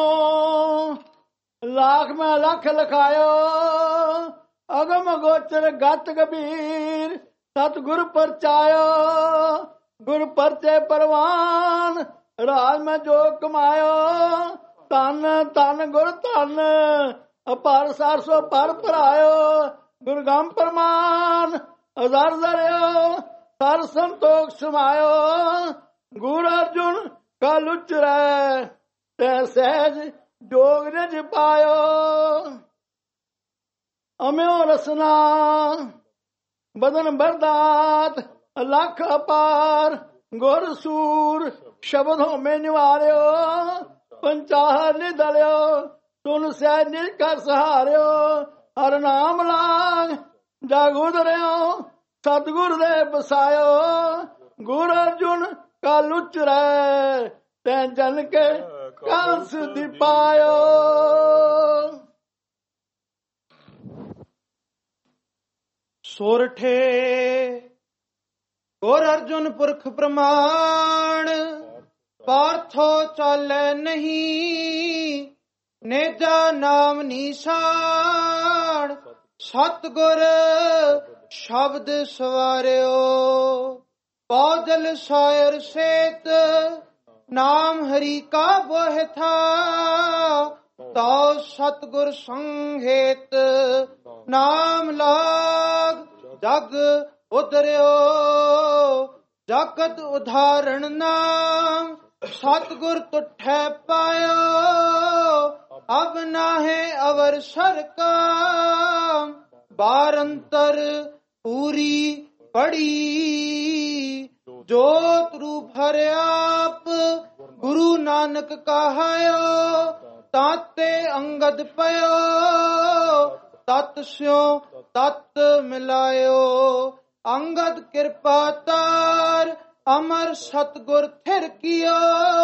ਲਾਖ ਮੈਂ ਲੱਖ ਲਖਾਇਓ। ਅਗਮ ਗੋਚਰ ਗਤ ਗੰਭੀਰ, ਸਤਿਗੁਰ ਪਰਚਾਇਓ। ਗੁਰ ਪਰਚੇ ਪਰਵਾਨ, ਰਾਜ ਮੈਂ ਜੋ ਕਮਾਇਓ। ਧਨ ਧਨ ਗੁਰ ਧਨ, ਅਪਾਰ ਸਾਰ ਸੋ ਪਰ ਭਰਾਇਓ। ਗੁਰਗਮ ਪ੍ਰਮਾਨ ਅਜ਼ਰ ਜ਼ਰਿਓ, ਸਰ ਸੰਤੋਖ ਸਮਾਇਓ। ਗੁਰ ਅਰਜੁਨ ਕਲ ਉਚਰੈ, ਤੈ ਸਹਿਜ ਜੋਗ ਨਿਜ ਪਾਇਓ। ਅਮਿਓ ਰਸਨਾ ਬਦਨ ਬਰਦਾਤ, ਲੱਖ ਅਪਾਰ। ਗੁਰ ਸੂਰ ਸ਼ਬਦ ਹੋਮੇ ਨਿਵਾਰਿਓ। ਪੰਚਾਹ ਨਿਦਲਿਓ, ਤੁਨ ਸਹਿਜ ਨਿਜ ਕਰ ਸਹਾਰਿਓ। ਹਰ ਨਾਮ ਲਾਗ ਜਗ ਉਦਰਿਓ, ਸਤਿਗੁਰ ਦੇ ਬਸਾਇਓ। ਗੁਰ ਅਰਜੁਨ ਕਲ ਉਚਰੈ, ਤੈ ਜਨ ਕੇ ਕੰਸ ਦੀ ਪਾਇਓ। ਸੋਰਠੇ ਗੁਰ ਅਰਜੁਨ ਪੁਰਖ ਪ੍ਰਮਾਣ, ਪਾਰਥੋ ਚਾਲੈ ਨਹੀਂ। ਨੇਜਾ ਨਾਮ ਨੀਸਾਨ, ਸਤਿਗੁਰ ਸ਼ਬਦ ਸਵਾਰਿਓ। ਪੌਦਲ ਸਾਇਰ ਸੇਤ, ਨਾਮ ਹਰੀ ਕਾ ਬੋਹਿ ਥਾ। ਤਉ ਸਤਿਗੁਰ ਸੰਘੇਤ, ਨਾਮ ਲਾਗ ਜਗ ਉਦਰਿਓ। ਜਗਤ ਉਦਾਹਰਣ ਨਾਮ, ਸਤਿਗੁਰ ਤੁਠੈ ਪਾਇਓ। ਅਬ ਨਾਹੇ ਅਵਰ ਸਰਕਾਮ, ਬਾਰੰਤਰ ਪੂਰੀ ਪੜੀ। ਜੋਤ ਰੂਪ ਹਰਿ ਆਪ, ਗੁਰੂ ਨਾਨਕ ਕਹਾਇਓ। ਤਾਤੇ ਅੰਗਦ ਪਇਓ, ਤਤ ਸਿਉ ਤਤ ਮਿਲਾਇਓ। ਅੰਗਦ ਕਿਰਪਾ ਤਾਰ, ਅਮਰ ਸਤਿਗੁਰ ਥਿਰ ਕੀਓ।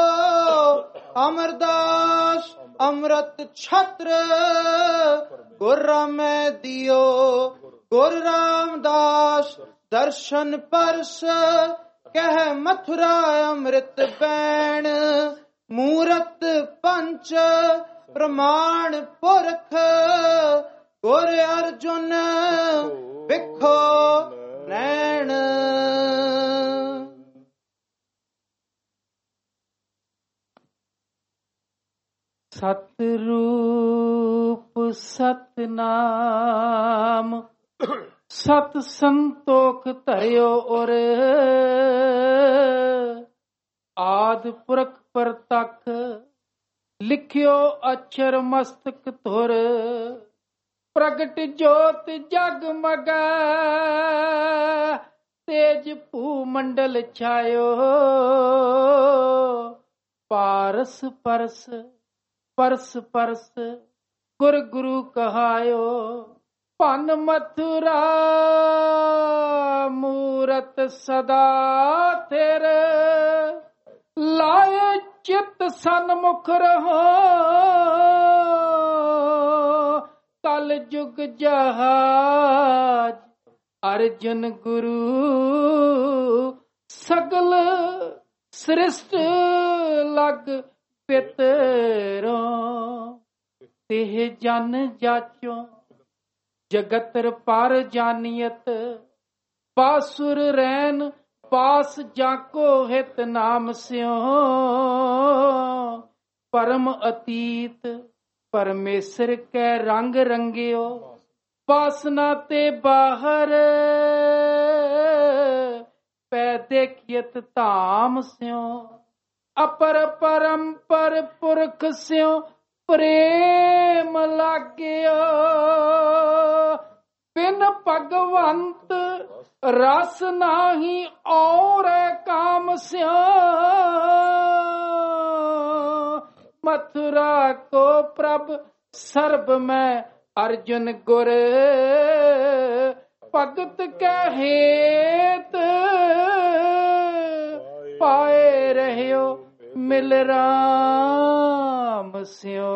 ਅਮਰਦਾਸ ਅੰਮ੍ਰਿਤ ਛਤਰ, ਗੁਰ ਰਾਮੈ ਦਿਓ। ਗੁਰ ਰਾਮਦਾਸ ਦਰਸ਼ਨ ਪਰਸ, ਕਹਿ ਮਥੁਰਾ ਅੰਮ੍ਰਿਤ ਬੈਣ। ਮੂਰਤ ਪੰਚ ਪ੍ਰਮਾਣ ਪੁਰਖ, ਗੁਰ ਅਰਜੁਨ ਵਿਖੋ ਨੈਣ। ਸਤਿਰੂਪ ਸਤਿਨਾਮ, ਸਤ ਸੰਤੋਖ ਧਰਿਓ ਔਰ। ਆਦ ਪੁਰਖ ਪ੍ਰਤੱਖ, ਲਿਖਿਓ ਅਛਰ ਮਸਤਕ ਧੁਰ। ਪ੍ਰਗਟ ਜੋਤ ਜਗਮਗੈ, ਤੇਜ ਭੂ ਮੰਡਲ ਛਾਇਓ। ਪਾਰਸ ਪਰਸ ਪਰਸ ਪਰਸ, ਗੁਰ ਗੁਰੂ ਕਹਾਇਓ। ਭਨ ਮਥੁਰਾ ਮੂਰਤ ਸਦਾ ਥਿਰ। ਲਾਏ ਚਿਤ ਸਨਮੁਖ ਰਹੋ, ਕਲ ਜੁਗ ਜਹਾਜ। ਅਰਜਨ ਗੁਰੂ ਸਗਲ ਸ੍ਰਿਸ਼ਟ ਲਗ ਪਿਤਰੋਂ। ਤਿਹ ਜਨ ਜਾਚੋ ਜਗਤਰ ਪਰ ਜਾਨੀਅਤ। ਪਾਸੁਰ ਰੈਨ ਪਾਸ ਜਾਕੋ ਹਿਤ ਨਾਮ ਸਿਓ। ਪਰਮ ਅਤੀਤ ਪਰਮੇਸ਼ਰ ਕੈ ਰੰਗ ਰੰਗਿਓ। ਵਾਸਨਾ ਤੇ ਬਾਹਰ ਪੈ ਦੇਖਿਅਤ ਧਾਮ ਸਿਓ। ਅਪਰ ਪਰੰਪਰ ਪੁਰਖ ਸਿਓ ਪ੍ਰੇਮ ਲਾਗਿਆ। ਬਿਨ ਭਗਵੰਤ ਰਸ ਨਾਹੀ ਔਰ ਕਾਮ ਸਿਆ। ਮਥੁਰਾ ਕੋ ਪ੍ਰਭ ਸਰਬ ਮੈਂ ਅਰਜੁਨ ਗੁਰ। ਭਗਤ ਕੈ ਹੇਤ ਪਾਏ ਰਹਿਓ ਮਿਲ ਰਾਮ ਸਿਓ।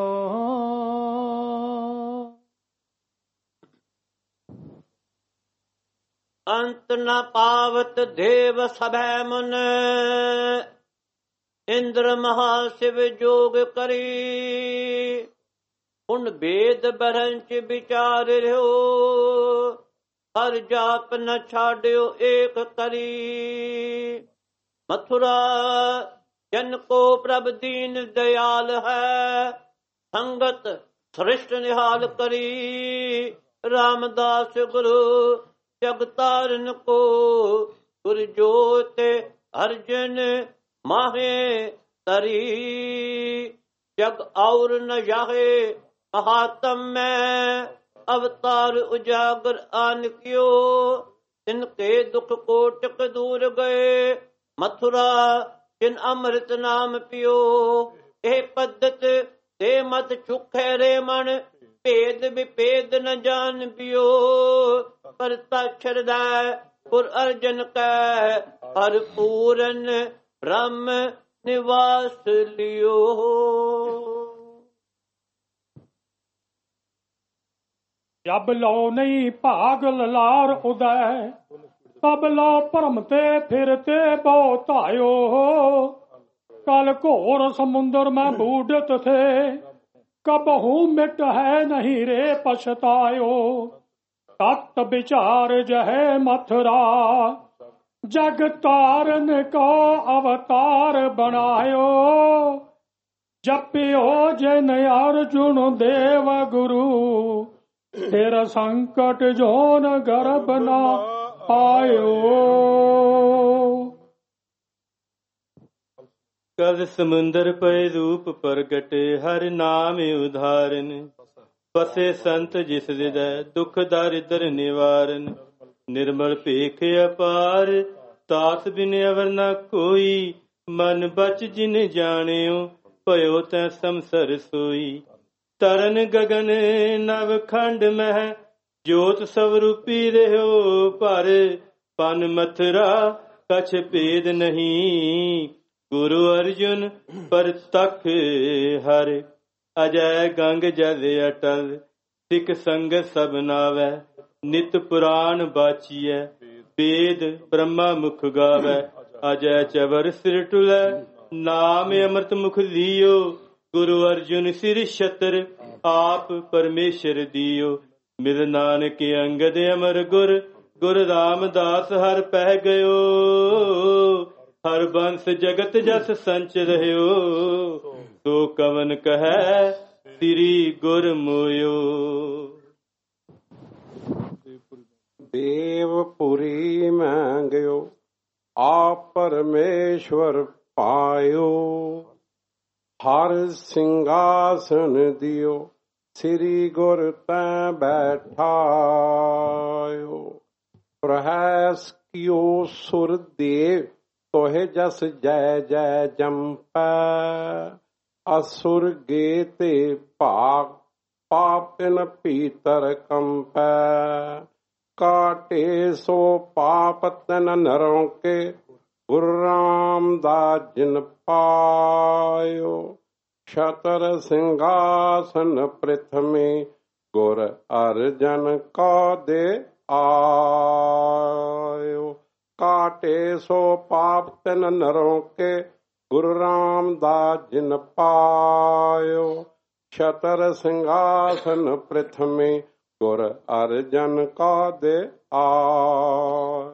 ਅੰਤ ਨ ਪਾਵਤ ਦੇਵ ਸਭੈ ਮੁਨ। ਇੰਦਰ ਮਹਾਸ਼ਿਵ ਜੋਗ ਕਰੀ। ਹੁਣ ਬੇਦ ਬਰੰਚ ਵਿਚਾਰ ਰਿਓ। ਹਰ ਜਾਪ ਨ ਛਾੜਿਓ ਏਕ ਕਰੀ। ਮਥੁਰਾ ਜਨ ਕੋ ਪ੍ਰਭ ਦੀਨ ਦਇਆਲ ਹੈ। ਸੰਗਤ ਸ੍ਰਿਸ਼ਟ ਨਿਹਾਲ ਕਰੀ। ਰਾਮਦਾਸ ਗੁਰੂ ਜਗ ਤਾਰਨ ਕੋ। ਗੁਰ ਜੋਤ ਅਰਜਨ ਮਾਹੇ ਤਰੀ। ਜਗ ਔਰ ਨ ਜਾਹੇ ਮਹਾਤਮ ਮੈਂ। ਅਵਤਾਰ ਉਜਾਗਰ ਆਨ ਕਿਓ। ਤਿਨਕੇ ਦੁਖ ਕੋਟਕ ਦੂਰ ਗਏ। ਮਥੁਰਾ ਜਿਨ ਅੰਮ੍ਰਿਤ ਨਾਮ ਪਿਓ। ਇਹ ਪद्धਤ ਤੇ ਮਤ ਚੁਖੈ ਰੇ ਮਨ। ਭੇਦ ਵਿਭੇਦ ਨ ਜਾਣ ਪਿਓ। ਪਰਤਾਛਰ ਦਾ ਗੁਰ ਅਰਜਨ ਕੈ। ਹਰ ਪੂਰਨ ਬ੍ਰਹਮ ਨਿਵਾਸ ਲਿਓ। ਜਬ ਲੋ ਨਹੀਂ ਭਾਗ ਲਲਾਰ ਉਦੈ। ਤਬ ਲੋ ਭਰਮ ਤੇ ਫਿਰ ਤੇ ਬਹੁ ਧਾਇਓ। ਕਲ ਘੋਰ ਸਮੁੰਦਰ ਮੈਂ ਬੂਡਤ ਥੇ। ਕਬਹੂ ਮਿਟ ਹੈ ਨਹੀਂ ਰੇ ਪਛਤਾਇਓ। ਤਤ ਵਿਚਾਰ ਜਹੈ ਮਥੁਰਾ। ਜਗ ਤਾਰਨ ਕੋ ਅਵਤਾਰ ਬਣਾਇਓ। ਜਪਿਓ ਜਿਨ ਅਰਜੁਨ ਦੇਵ ਗੁਰੂ। ਤੇਰਾ ਸੰਕਟ ਜੋਨ ਗਰਭ ਨਾ ਆਇਓ। ਕਦ ਸਮੁੰਦਰ ਪਏ ਰੂਪ ਪ੍ਰਗਟ। ਹਰ ਨਾਮ ਉਧਾਰਨ। ਬਸੇ ਸੰਤ ਜਿਸ ਹਿਰਦੈ ਦੁਖ ਦਾਰਿਦਰ ਨਿਵਾਰਨ। ਨਿਰਮਲ ਭੇਖ ਅਪਾਰ ਤਾਸ ਬਿਨ ਅਵਰ ਨ ਕੋਈ। ਮਨ ਬਚ ਜਿਨ ਜਾਣਿਓ ਭਇਓ ਤੈ ਸੰਸਰ ਸੋਈ। ਤਰਨ ਗਗਨ ਨਵ ਖੰਡ ਮਹਿ ਜੋਤ ਸਵਰੂਪੀ ਰਹਿਓ। ਭਰ ਪਨ ਮਥੁਰਾ ਕਛ ਭੇਦ ਨਹੀਂ। ਗੁਰੂ ਅਰਜੁਨ ਪਰਤਖ ਹਰ। ਅਜੈ ਗੰਗ ਜਲ ਅਟਲ। ਸਿੱਖ ਸੰਗਤ ਸਭ ਨਾਵੈ। ਨਿਤ ਪੁਰਾਣ ਬਾਚੀਐ। ਵੇਦ ਬ੍ਰਹਮਾ ਮੁਖ ਗਾਵੈ। ਅਜੈ ਚਵਰ ਸਿਰ ਟੁਲੈ। ਨਾਮ ਅੰਮ੍ਰਿਤ ਮੁਖ ਲੀਓ। ਗੁਰੂ ਅਰਜੁਨ ਸਿਰ ਛਤਰ। ਆਪ ਪਰਮੇਸ਼ਰ ਦੀਓ। ਮਿਲ ਨਾਨਕ ਅੰਗਦ ਅਮਰ ਗੁਰ। ਗੁਰ ਰਾਮਦਾਸ ਹਰ ਪਹਿ ਗਇਓ। ਹਰ ਬੰਸ ਜਗਤ ਜਸ ਸੰਚ ਰਹਿਓ। ਸੋ ਕਵਨ ਕਹੈ ਸ੍ਰੀ ਗੁਰ ਮੋਇਓ। ਦੇਵਪੁਰੀ ਮੰਗਿਓ ਆਪ ਪਰਮੇਸ਼ਵਰ ਪਾਇਓ। ਹਰ ਸਿੰਘਾਸਨ ਦਿਓ ਸ੍ਰੀ ਗੁਰ ਤੈ ਬੈਠਾਇਓ। ਪ੍ਰਹੈਸ ਕਿਓ ਸੁਰ ਦੇਵ ਤੋਹਿ ਜਸ ਜੈ ਜੈ ਜੰਪੈ। ਅਸੁਰ ਗੇ ਤੇ ਭਾਗ ਪਾਪਿਨ ਭੀਤਰ ਕੰਪੈ। ਕਾਟੇ ਸੋ ਪਾਪ ਤਨ ਨਰੋਂ ਕੇ। ਗੁਰੂ ਰਾਮਦਾਸ ਜਿਨ ਪਾਇਓ। ਛਤਰ ਸਿੰਘਾਸਨ ਪ੍ਰਿਥਮੀ। ਗੁਰ ਅਰਜਨ ਕਾ ਦੇ ਆਇਓ। ਕਾਟੇ ਸੋ ਪਾਪ ਤਨ ਨਰੋਂ ਕੇ। ਗੁਰੂ ਰਾਮਦਾਸ ਜਿਨ ਪਾਇਓ। ਛਤਰ ਸਿੰਘਾਸਨ ਪ੍ਰਿਥਮੀ। ਗੁਰ ਅਰਜਨ ਕਾ ਦੇ ਆਇਓ।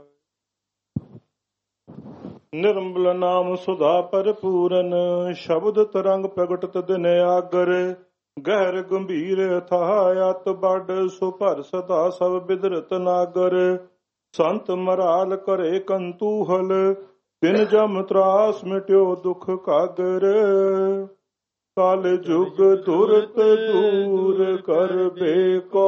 ਨਿਰਮਲ ਨਾਮ ਸੁਧਾ ਭਰਪੂਰਨ। ਸ਼ਬਦ ਤਰੰਗ ਪ੍ਰਗਟਤ ਦਿਨ ਆਗਰ। ਗਹਿਰ ਗੰਭੀਰ ਅਥਾਹ ਅਤ ਬੜ। ਸੋ ਭਰ ਸਦਾ ਸਭ ਬਿਦਰਤ ਨਾਗਰ। ਸੰਤ ਮਰਾਲ ਕਰੇ ਕੰਤੂਹਲ। ਬਿਨ ਜਮ ਤਰਾਸ ਮਿਟਿਓ ਦੁਖ ਕਾਗਰ। ਕਲ ਜੁਗ ਤੁਰਤ ਦੂਰ ਕਰਬੇ ਕੋ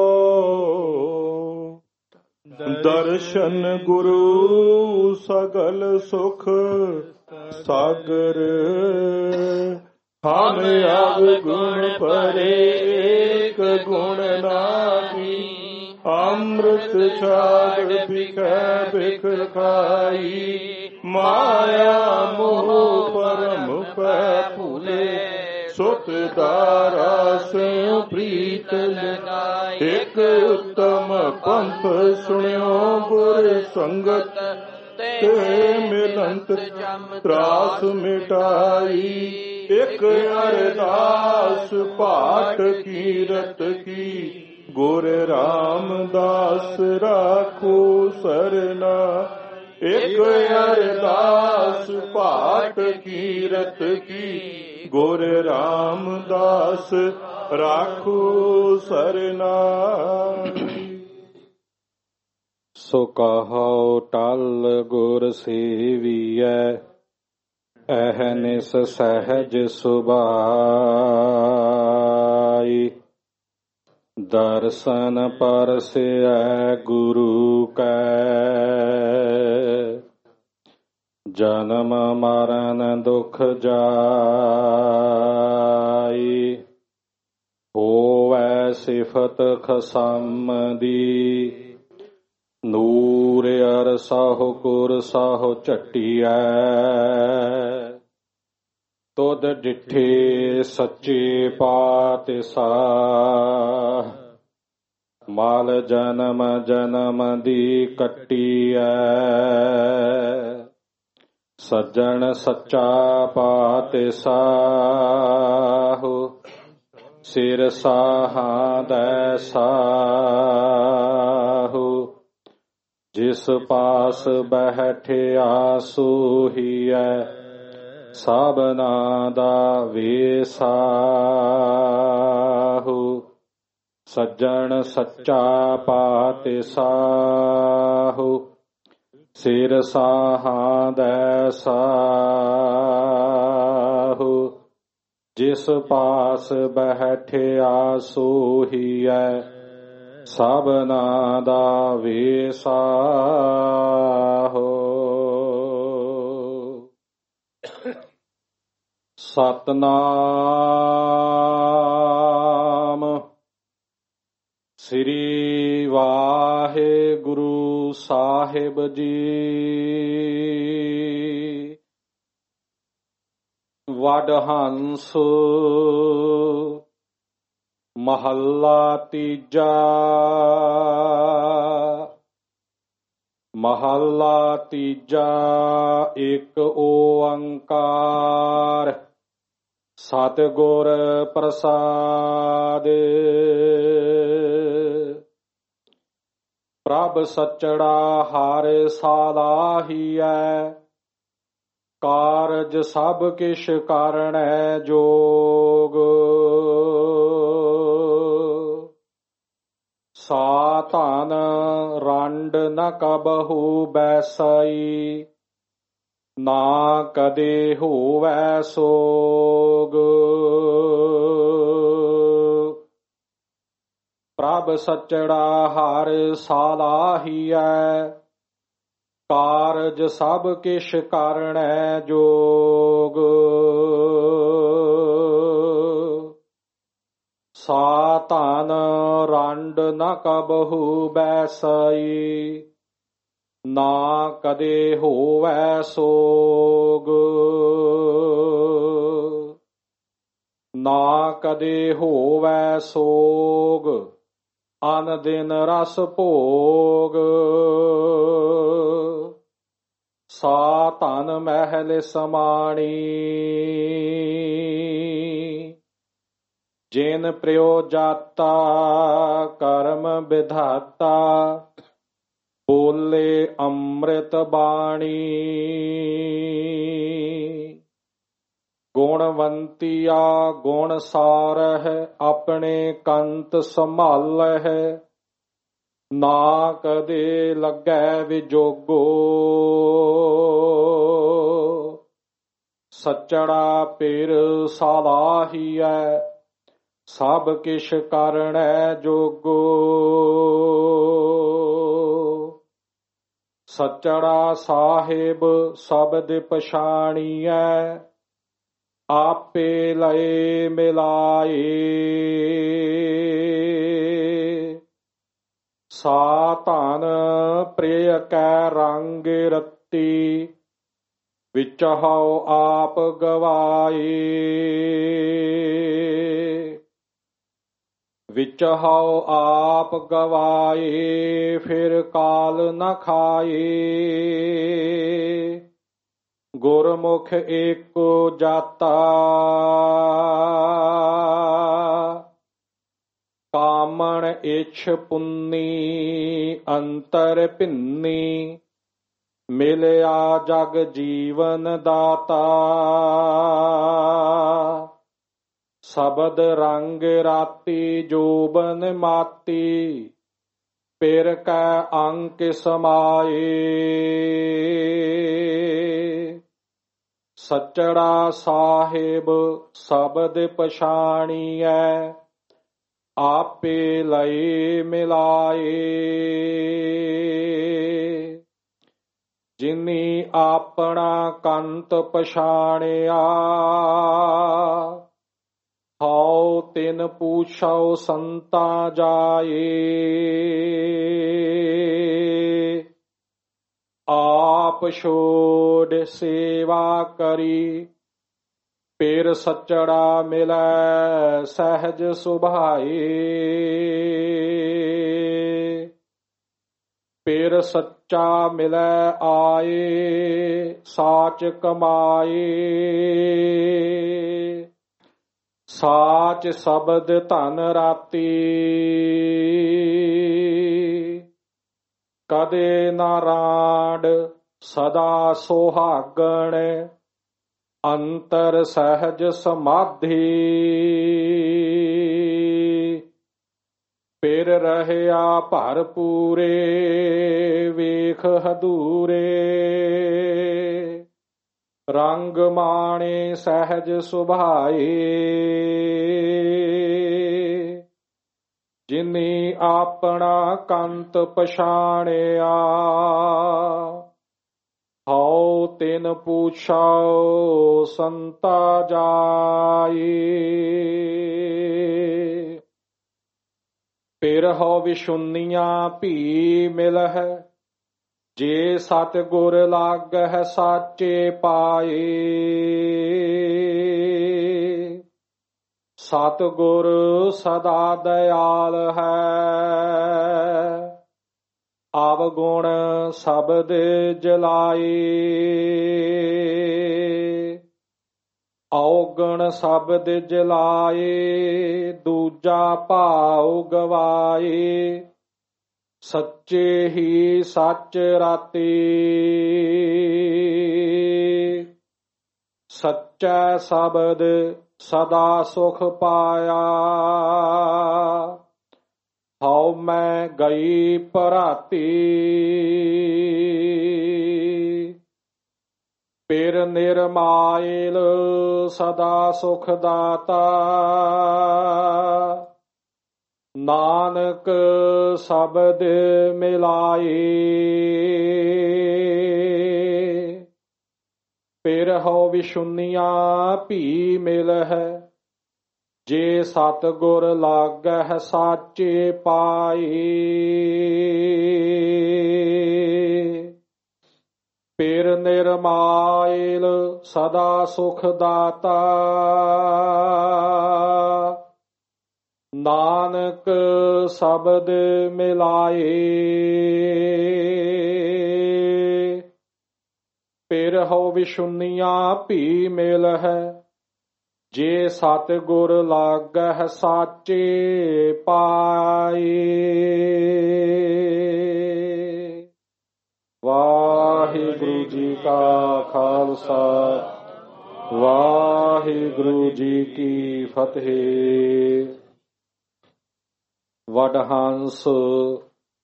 ਦਰਸ਼ਨ ਗੁਰੂ ਸਗਲ ਸੁਖ ਸਾਗਰ ਹਮ ਅਵਗੁਣ ਪਰੇ ਏਕ ਗੁਣ ਨਾਹੀ ਅੰਮ੍ਰਿਤ ਛਾੜ ਬਿਖੈ ਬਿਖ ਖਾਈ ਮਾਇਆ ਮੋਹ ਪਰਮ ਪੈ ਭੂਲੇ ਸੁਤ ਦਾਰਾ ਸਿਉ ਪ੍ਰੀਤ ਲਗਾਈ ਇਕ ਉਤਮ ਪੰਥ ਸੁਣਿਓ ਗੁਰ ਸੰਗਤ ਤੇ ਮਿਲੰਤ ਤਰਾਸ ਮਿਟਾਈ ਇਕ ਅਰਦਾਸ ਪਾਠ ਕੀਰਤ ਕੀ ਗੁਰ ਰਾਮਦਾਸ ਰਾਖੋ ਸਰਨਾ ਇਕ ਅਰਦਾਸ ਪਾਠ ਕੀਰਤ ਕੀ ਗੁਰ ਰਾਮਦਾਸ ਰਾਖੋ ਸਰਨਾ ਸੋ ਕਹੋ ਟਲ ਗੁਰ ਸੇਵੀਐ ਅਹਨਿਸ ਸਹਿਜ ਸੁਭਾਈ ਦਰਸ਼ਨ ਪਰਸੈ ਗੁਰੂ ਕੈ ਜਨਮ ਮਰਨ ਦੁਖ ਜਾਈ ਹੋਵੈ ਸਿਫਤ ਖਸਮ ਦੀ ਨੂਰ ਅਰ ਸਾਹੁ ਕੁਰ ਸਾਹੁ ਝਟੀਐ ਤੁਧ ਡਿਠੇ ਸੱਚੇ ਪਾਤਸ਼ਾਹ ਮਾਲ ਜਨਮ ਜਨਮ ਦੀ ਕੱਟੀਐ ਸੱਜਣ ਸੱਚਾ ਪਾਤਸ਼ਾਹ ਸਿਰ ਸਾਹਾਂ ਦੈ ਸਾਹੁ ਜਿਸ ਪਾਸ ਬੈਠਿਆ ਸੋਹੀਐ ਸਭਨਾ ਦਾ ਵੇਸਾਹੁ ਸੱਜਣ ਸੱਚਾ ਪਾਤਸ਼ਾਹੁ ਸਿਰ ਸਾਹਾਂ ਦੈ ਸਾਹੁ ਜਿਸ ਪਾਸ ਬੈਠਿਆ ਸੋਹੀਐ ਸਭਨਾ ਦਾ ਵੇਸਾਹੁ ਸਤਨਾਮ ਸ੍ਰੀ ਵਾਹਿਗੁਰੂ ਸਾਹਿਬ ਜੀ। ਵਡਹੰਸ ਮਹੱਲਾ ਤੀਜਾ। ਮਹੱਲਾ ਤੀਜਾ। ਇੱਕ ਓੰਕਾਰ ਸਤਿਗੁਰ ਪ੍ਰਸਾਦਿ। ਪ੍ਰਭ ਸਚੜਾ ਹਰਿ ਸਾਲਾਹੀਐ ਕਾਰਜ ਸਭ ਕਿਛ ਕਰਣੈ ਜੋਗ। ਸਾ ਧਨ ਰੰਡ ਨ ਕਬਹੂ ਬੈਸਈ ਨਾ ਕਦੇ ਹੋਵੈ ਸੋਗ। ਪ੍ਰਭ ਸਚੜਾ ਹਰਿ ਸਾਲਾਹੀਐ ਕਾਰਜ ਸਭ ਕਿਛ ਕਰਣੈ ਜੋਗ। ਸਾ ਧਨ ਰੰਡ ਨ ਕਬਹੂ ਬੈਸਈ ਨਾ ਕਦੇ ਹੋਵੈ ਸੋਗ। ਨਾ ਕਦੇ ਹੋਵੈ ਸੋਗ ਅਨ ਦਿਨ ਰਸ ਭੋਗ। ਸਾ ਧਨ ਮਹਿਲ ਸਮਾਣੀ ਜਿਨ ਪ੍ਰਯੋ ਜਾਤਾ ਕਰਮ ਵਿਧਾਤਾ ਬੋਲੇ ਅੰਮ੍ਰਿਤ ਬਾਣੀ। ਗੁਣਵੰਤੀਆ ਗੁਣ ਸਾਰਹਿ ਆਪਣੇ ਕੰਤ ਸੰਭਾਲਹਿ ਨਾ ਕਦੇ ਲੱਗੈ ਵਿਜੋਗੋ। ਸੱਚੜਾ ਪੇਰ ਸਾਲਾਹੀਐ ਸਭ ਕਿਛ ਕਰਣੈ ਜੋਗੋ। ਸੱਚੜਾ ਸਾਹਿਬ ਸ਼ਬਦ ਪਛਾਣੀਐ ਆਪੇ ਲਏ ਮਿਲਾਏ। ਸਾ ਧਨ ਪ੍ਰਿਯ ਕੈ ਰੰਗ ਰਤੀ ਵਿੱਚ ਹਉ ਆਪ ਗਵਾਏ। ਵਿੱਚ ਹਉ ਆਪ ਗਵਾਏ ਫਿਰ ਕਾਲ ਨ ਖਾਏ। ਗੁਰਮੁਖ ਏਕੋ ਜਾਤਾ ਕਾਮਣ ਇਛ ਪੁੰਨੀ ਅੰਤਰ ਭਿੰਨੀ। ਮਿਲਿਆ ਜਗ ਜੀਵਨ ਦਾਤਾ ਸ਼ਬਦ ਰੰਗ ਰਾਤੀ ਜੋਬਨ ਮਾਤੀ। ਪਿਰ ਕੈ ਅੰਕ ਸਮਾਏ। ਸੱਚੜਾ ਸਾਹਿਬ ਸ਼ਬਦ ਪਛਾਣੀਐ ਆਪੇ ਲਏ ਮਿਲਾਏ। ਜਿਨੀ ਆਪਣਾ ਕੰਤ ਪਛਾਣਿਆ ਹਉ ਤਿਨ ਪੂਛਉ ਸੰਤਾ ਜਾਏ। ਆਪ ਛੋੜ ਸੇਵਾ ਕਰੀ ਪਿਰ ਸੱਚੜਾ ਮਿਲੈ ਸਹਿਜ ਸੁਭਾਏ। ਪਿਰ ਸੱਚਾ ਮਿਲੈ ਆਏ ਸਾਚ ਕਮਾਏ। ਸਾਚ ਸ਼ਬਦ ਧਨ ਰਾਤੀ ਕਦੇ ਨਾ ਰਾਂਡ ਸਦਾ ਸੁਹਾਗਣ। ਅੰਤਰ ਸਹਿਜ ਸਮਾਧੀ ਪਿਰ ਰਹਿਆ ਭਰ ਪੂਰੇ ਵੇਖ ਹਦੂਰੇ। ਰੰਗ ਮਾਣੇ ਸਹਿਜ ਸੁਭਾਏ। ਜਿਨੀ ਆਪਣਾ ਕੰਤ ਪਛਾਣਿਆ ਹਉ ਤਿਨ ਪੂਛਾਉ ਸੰਤਾ ਜਾਏ। ਪਿਰ ਹਉ ਵਿਸ਼ੁੰਨੀਆਂ ਭੀ ਮਿਲਹਿ ਜੇ ਸਤ ਗੁਰ ਲਾਗਹਿ ਸਾਚੇ ਪਾਏ। ਸਤ ਗੁਰ ਸਦਾ ਦਇਆਲ ਹੈ ਅਵਗੁਣ ਸ਼ਬਦ ਜਲਾਏ। ਔਗਣ ਸ਼ਬਦ ਜਲਾਏ ਦੂਜਾ ਭਾਉ ਗਵਾਏ। ਸੱਚੇ ਹੀ ਸੱਚ ਰਾਤੀ ਸੱਚਾ ਸ਼ਬਦ ਸਦਾ ਸੁਖ ਪਾਇਆ। ਹਉ ਮੈਂ ਗਈ ਭਰਾਤੀ ਪਿਰ ਨਿਰਮਾਇਲ ਸਦਾ ਸੁਖ ਦਾਤਾ। ਨਾਨਕ ਸ਼ਬਦ ਮਿਲਾਏ ਪਿਰ ਹਉ ਵਿਸ਼ੁੰਨੀਆਂ ਭੀ ਮਿਲਹਿ ਜੇ ਸਤ ਗੁਰ ਲਾਗਹਿ ਸਾਚੇ ਪਾਏ। ਪਿਰ ਨਿਰਮਾਇਲ ਸਦਾ ਸੁਖ ਦਾਤਾ। ਨਾਨਕ ਸ਼ਬਦ ਮਿਲਾਏ ਪਿਰ ਹਉ ਵਿਸ਼ੁੰਨੀਆਂ ਭੀ ਮਿਲਹਿ ਜੇ ਸਤ ਗੁਰ ਲਾਗਹਿ ਸਾਚੇ ਪਾਏ। ਵਾਹਿਗੁਰੂ ਜੀ ਕਾ ਖਾਲਸਾ ਵਾਹਿਗੁਰੂ ਜੀ ਕੀ ਫਤਿਹ। ਵਡਹੰਸ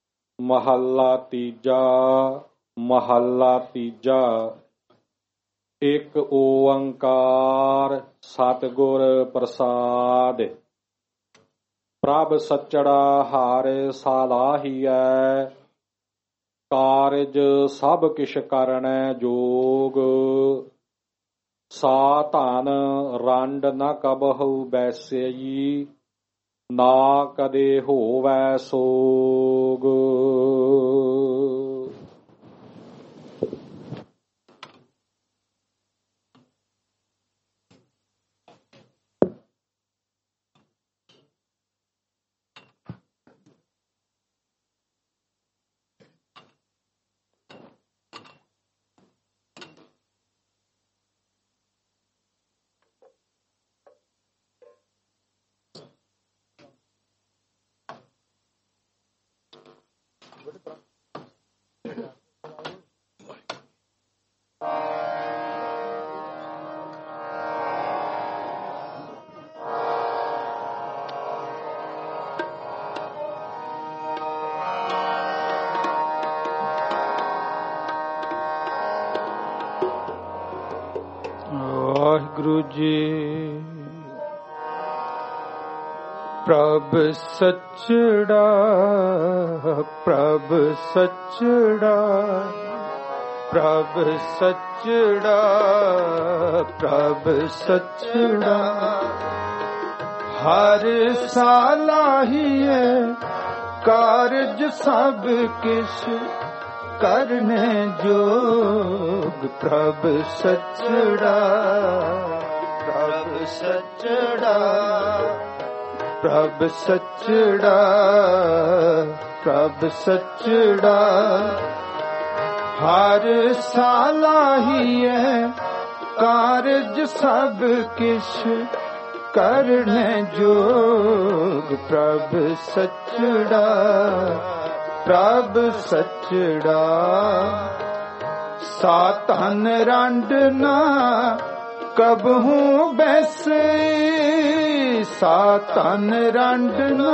ਮਹੱਲਾ ਤੀਜਾ। ਮਹੱਲਾ ਤੀਜਾ। ਇੱਕ ਓੰਕਾਰ ਸਤਿਗੁਰ ਪ੍ਰਸਾਦ। ਪ੍ਰਭ ਸੱਚੜਾ ਹਾਰੇ ਸਾਲਾਹੀਐ, ਕਾਰਜ ਸਭ ਕਿਛ ਕਰਨੈ ਜੋਗ। ਸਾ ਧਨ ਰੰਡ ਨ ਕਬਹੁ ਬੈਸਈ, ਨਾ ਕਦੇ ਹੋਵੈ ਸੋਗ। ਵਾਹਿਗੁਰੂ ਜੀ। ਪ੍ਰਭ ਸੱਚੜਾ ਪ੍ਰਭ ਸੱਚੜਾ ਪ੍ਰਭ ਸੱਚੜਾ ਪ੍ਰਭ ਸੱਚੜਾ, ਹਰ ਸਾਲਾਹੀਏ ਕਾਰਜ ਸਭ ਕਿਛ ਕਰਨੇ ਜੋਗ। ਪ੍ਰਭ ਸੱਚੜਾ ਪ੍ਰਭ ਸੱਚੜਾ ਪ੍ਰਭ ਸੱਚੜਾ ਪ੍ਰਭ ਸੱਚੜਾ, ਹਰ ਸਾਲਾਹੀਏ ਕਾਰਜ ਸਭ ਕਿਛ ਕਰਨੇ ਜੋਗ। ਪ੍ਰਭ ਸੱਚੜਾ ਪ੍ਰਭ ਸੱਚੜਾ, ਸਾ ਧਨ ਰੰਡ ਨਾ ਕਬਹੂ ਬੈਸੇ, ਸਾ ਧਨ ਰੰਡ ਨਾ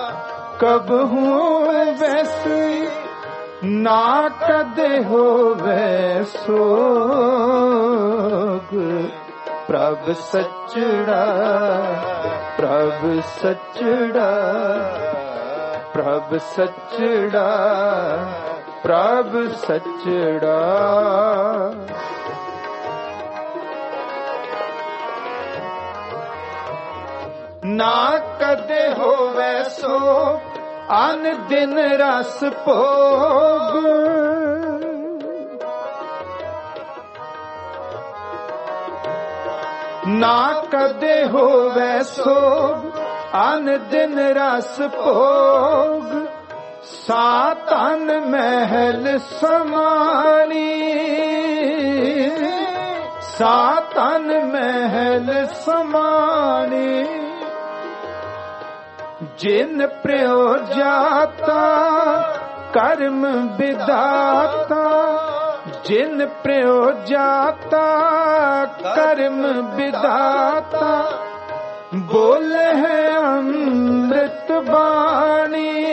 ਕਬਹੂ ਵੈਸੇ, ਨਾ ਕਦੇ ਹੋਵੇ ਸੋਗ। ਪ੍ਰਭ ਸੱਚੜਾ ਪ੍ਰਭ ਸੱਚੜਾ ਪ੍ਰਭ ਸੱਚੜਾ ਪ੍ਰਭ ਸੱਚੜਾ, ਨਾ ਕਦੇ ਹੋਵੇ ਸੋ ਅਨ ਦਿਨ ਰਸ ਭੋਗ। ਨਾ ਕਦੇ ਹੋਵੇ ਸੋਗ ਅਨ ਦਿਨ ਰਸ ਭੋਗ। ਸਾ ਧਨ ਮਹਿਲ ਸਮਾਣੀ, ਸਾ ਧਨ ਮਹਿਲ ਸਮਾਣੀ, ਜਿਨ ਪ੍ਰਯੋ ਜਾਤਾ ਕਰਮ ਵਿਦਾਤਾ, ਜਿਨ ਪ੍ਰਯੋ ਜਾਤਾ ਕਰਮ ਵਿਦਾਤਾ, ਬੋਲੇ ਹੈ ਅੰਮ੍ਰਿਤ ਬਾਣੀ,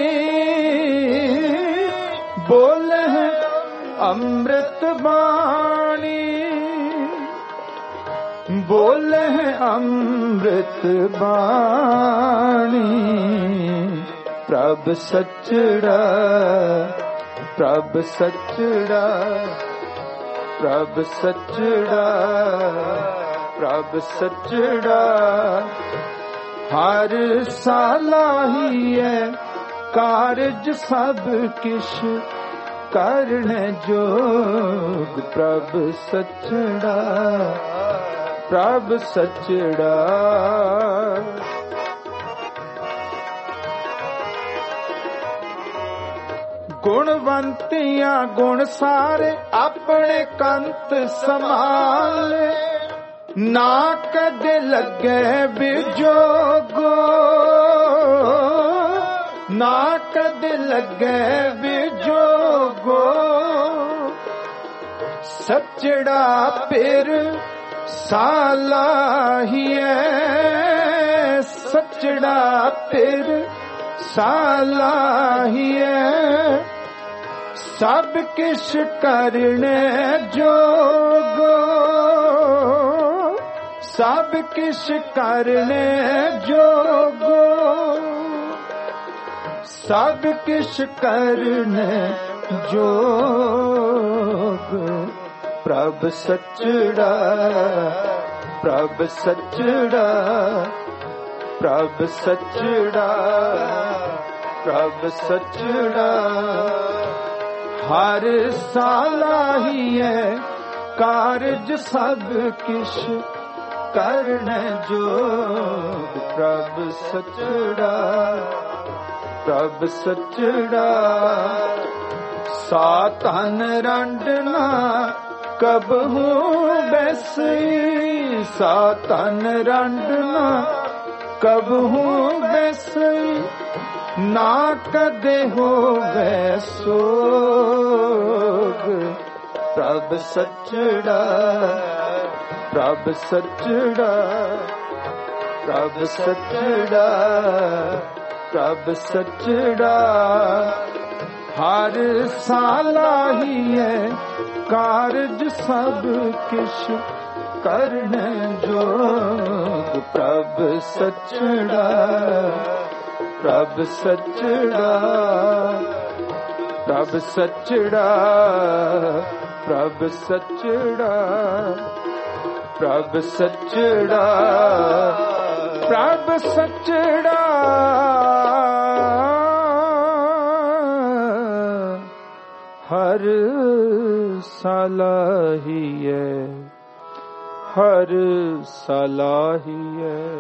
ਬੋਲੇ ਹੈ ਅੰਮ੍ਰਿਤ ਬਾਣੀ, ਬੋਲੇ ਹੈ ਅੰਮ੍ਰਿਤ ਬਾਣੀ। ਪ੍ਰਭ ਸੱਚੜਾ ਪ੍ਰਭ ਸੱਚੜਾ ਪ੍ਰਭ ਸੱਚੜਾ ਪ੍ਰਭ ਸੱਚੜਾ, ਹਰ ਸਾਲਾਹੀਏ ਕਾਰਜ ਸਭ ਕਿਛ ਕਰਨੇ ਜੋਗ। ਪ੍ਰਭ ਸੱਚੜਾ ਪ੍ਰਭ ਸੱਚੜਾ, ਗੁਣਵੰਤੀਆਂ ਗੁਣ ਸਾਰੇ ਆਪਣੇ ਕੰਤ ਸਮਾਲੇ, ਨਾ ਕਦੇ ਲੱਗੇ ਵਿਜੋਗੋ, ਨਾ ਕਦੇ ਲੱਗੇ ਵਿਜੋਗੋ। ਸੱਚੜਾ ਫਿਰ ਸਾਲਾਹੀਏ, ਸੱਚੜਾ ਫਿਰ ਸਾਲਾਹੀਏ, ਸਭ ਕਿਛ ਕਰਨੇ ਜੋਗੋ। ਸਭ ਕਿਛ ਕਰਨੇ ਜੋਗੋ ਸਭ ਕਿਛ ਕਰਨੇ ਜੋਗ ਪ੍ਰਭ ਸਚੜਾ ਪ੍ਰਭ ਸਚੜਾ ਪ੍ਰਭ ਸਚੜਾ ਪ੍ਰਭ ਸਚੜਾ ਹਰ ਸਾਲਾਹੀਐ ਕਾਰਜ ਸਭ ਕਿਛ ਕਰਨ ਜੋਗ ਪ੍ਰਭ ਸਚੜਾ ਪ੍ਰਭ ਸਚੜਾ ਸਾਤਨ ਰੰਡਨਾ ਕਬਹੂ ਬੈਸੀ ਸਾਤਨ ਰੰਡਨਾ ਕਬਹੂ ਬੈਸੀ ਨਾ ਕਦੇ ਹੋਵੇ ਸੋਗ ਪ੍ਰਭ ਸਚੜਾ ਪ੍ਰਭ ਸਚੜਾ ਪ੍ਰਭ ਸਚੜਾ ਪ੍ਰਭ ਸਚੜਾ ਹਰ ਸਾਲਾਹੀਐ ਕਾਰਜ ਸਭ ਕਿਛ ਕਰਨ ਜੋਗ ਪ੍ਰਭ ਸਚੜਾ ਪ੍ਰਭ ਸਚੜਾ ਪ੍ਰਭ ਸਚੜਾ ਪ੍ਰਭ ਸਚੜਾ ਪ੍ਰਭ ਸਚੜਾ ਪ੍ਰਭ ਸਚੜਾ ਹਰ ਸਲਾਹੀਐ ਹਰ ਸਲਾਹੀਐ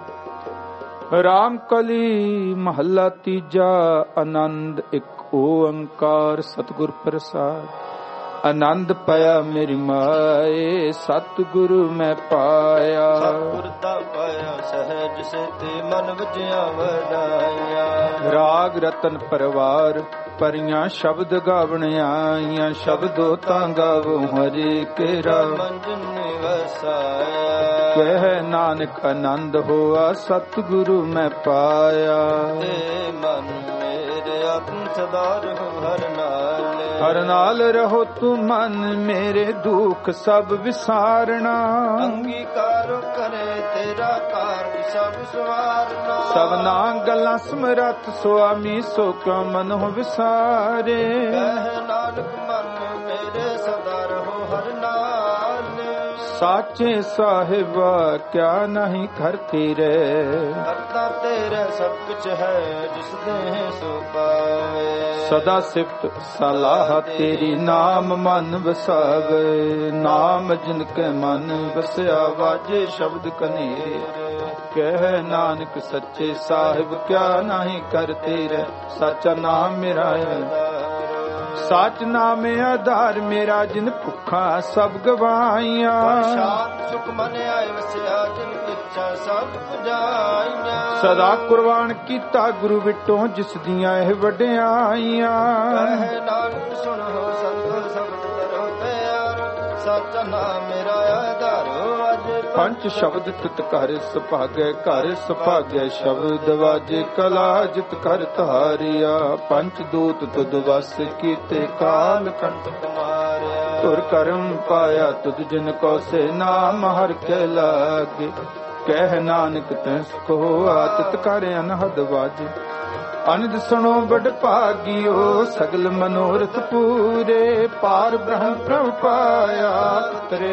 ਰਾਮ ਕਲੀ ਮਹੱਲਾ ਤੀਜਾ ਆਨੰਦ ਇੱਕ ਓੰਕਾਰ ਸਤਿਗੁਰ ਪ੍ਰਸਾਦ ਆਨੰਦ ਪਾਇਆ ਮੇਰੀ ਮਾਏ ਸਤਿਗੁਰੂ ਮੈਂ ਪਾਇਆ ਸਤਿਗੁਰ ਦਾ ਪਾਇਆ ਸਹਿਜ ਸੇਤੇ ਮਨ ਵਜਿਆ ਵਡਾਇਆ ਰਾਗ ਰਤਨ ਪਰਵਾਰ ਪਰੀਆਂ ਸ਼ਬਦ ਗਾਵਣ ਆਈਆਂ ਸ਼ਬਦੋ ਤਾਂ ਗਾਵੋ ਹਰੀ ਕੇਰਾ ਮੰਜਨ ਵਸਾਇਆ ਕਹਿ ਨਾਨਕ ਆਨੰਦ ਹੋਆ ਸਤਿਗੁਰੂ ਮੈਂ ਪਾਇਆ ਤੇ ਮਨ ਮੇਰੇ ਆਤਮ ਸਦਾ ਰਹੋ ਹਰ ਨਾਲ ਹਰ ਨਾਲ ਰਹੋ ਤੂੰ ਮਨ ਮੇਰੇ ਦੁੱਖ ਸਭ ਵਿਸਾਰਣਾ ਅੰਗੀਕਾਰ ਕਰੇ ਤੇਰਾ ਕਾਰਜ ਸਭ ਸਵਾਰਨਾ ਸਭਨਾ ਗੱਲਾਂ ਸਮਰੱਥ ਸੁਆਮੀ ਸੋ ਕਿਉ ਮਨ ਹੋ ਵਿਸਾਰੇ ਕਹਿ ਨਾਨਕ ਮਨ ਮੇਰੇ ਸਦਾ ਰਹੋ ਹਰ ਨਾਲ ਸਾਚੇ ਸਾਹਿਬਾ ਕਿਆ ਨਹੀਂ ਘਰ ਤੇਰੇ ਕਰਤਾ ਤੇਰੇ ਸਭ ਕੁਛ ਹੈ ਜਿਸ ਦੇ ਸੋ ਪਾਵੇ ਸਦਾ ਸਿਫਤ ਸਲਾਹ ਤੇਰੀ ਨਾਮ ਮਨ ਵਸਾਵੇ ਨਾਮ ਜਿਨ ਕੇ ਮਨ ਵਸਿਆ ਵਾਜੇ ਸ਼ਬਦ ਕਨੇਰੇ ਕਹਿ ਨਾਨਕ ਸੱਚੇ ਸਾਹਿਬ ਕਿਆ ਨਹੀਂ ਕਰ ਤੇਰੇ ਸੱਚਾ ਨਾਮ ਮੇਰਾ ਹੈ ਸੱਚ ਨਾਮ ਆਧਾਰ ਮੇਰਾ ਜਿਨ ਭੁੱਖਾ ਸਭ ਗਵਾਈਆਂ ਸ਼ਾਂਤ ਸੁਖ ਮਨ ਆਏ ਵਸਿਆ ਜਿਨ ਇੱਛਾ ਸਭ ਪੁਜਾਈਆਂ ਸਦਾ ਕੁਰਬਾਨ ਕੀਤਾ ਗੁਰੂ ਵਿਟੋਂ ਜਿਸ ਦੀਆਂ ਇਹ ਵਡਿਆਈਆਂ ਕਹਿ ਨਾਨਕ ਸੁਣੋ ਸੰਤੋ ਸ਼ਬਦ ਕਰੋ ਪਿਆਰ ਸੱਚਾ ਨਾਮ ਮੇਰਾ ਆਧਾਰੋ ਅਜ ਪੰਜ ਸ਼ਬਦ ਤਿਤ ਘਰ ਸੁਭਾਗੈ ਘਰ ਸੁਭਾਗੈ ਸ਼ਬਦ ਵਾਜੇ ਕਲਾ ਜਿਤ ਕਰ ਧਾਰਿਆ ਪੰਜ ਦੂਤ ਤੁਧ ਵਸ ਕੀਤੇ ਕਾਲ ਕੰਟ ਕੁਮਾਰਿਆ ਤੁਰ ਕਰਮ ਪਾਇਆ ਤੁਧ ਜਿਨ ਕੋ ਸੇ ਨਾਮ ਹਰ ਕੇ ਲਾਗੇ ਕਹਿ ਨਾਨਕ ਤਿਸ ਕੋ ਆਤਿਤ ਕਰ ਅਨਹਦ ਵਾਜੇ ਅਨੰਦ ਸੁਣੋ ਬੜ ਭਾਗਿਓ ਸਗਲ ਮਨੋਰਥ ਪੂਰੇ ਪਾਰ ਬ੍ਰਹਮ ਪ੍ਰਭ ਪਾਇਆ ਤਰੇ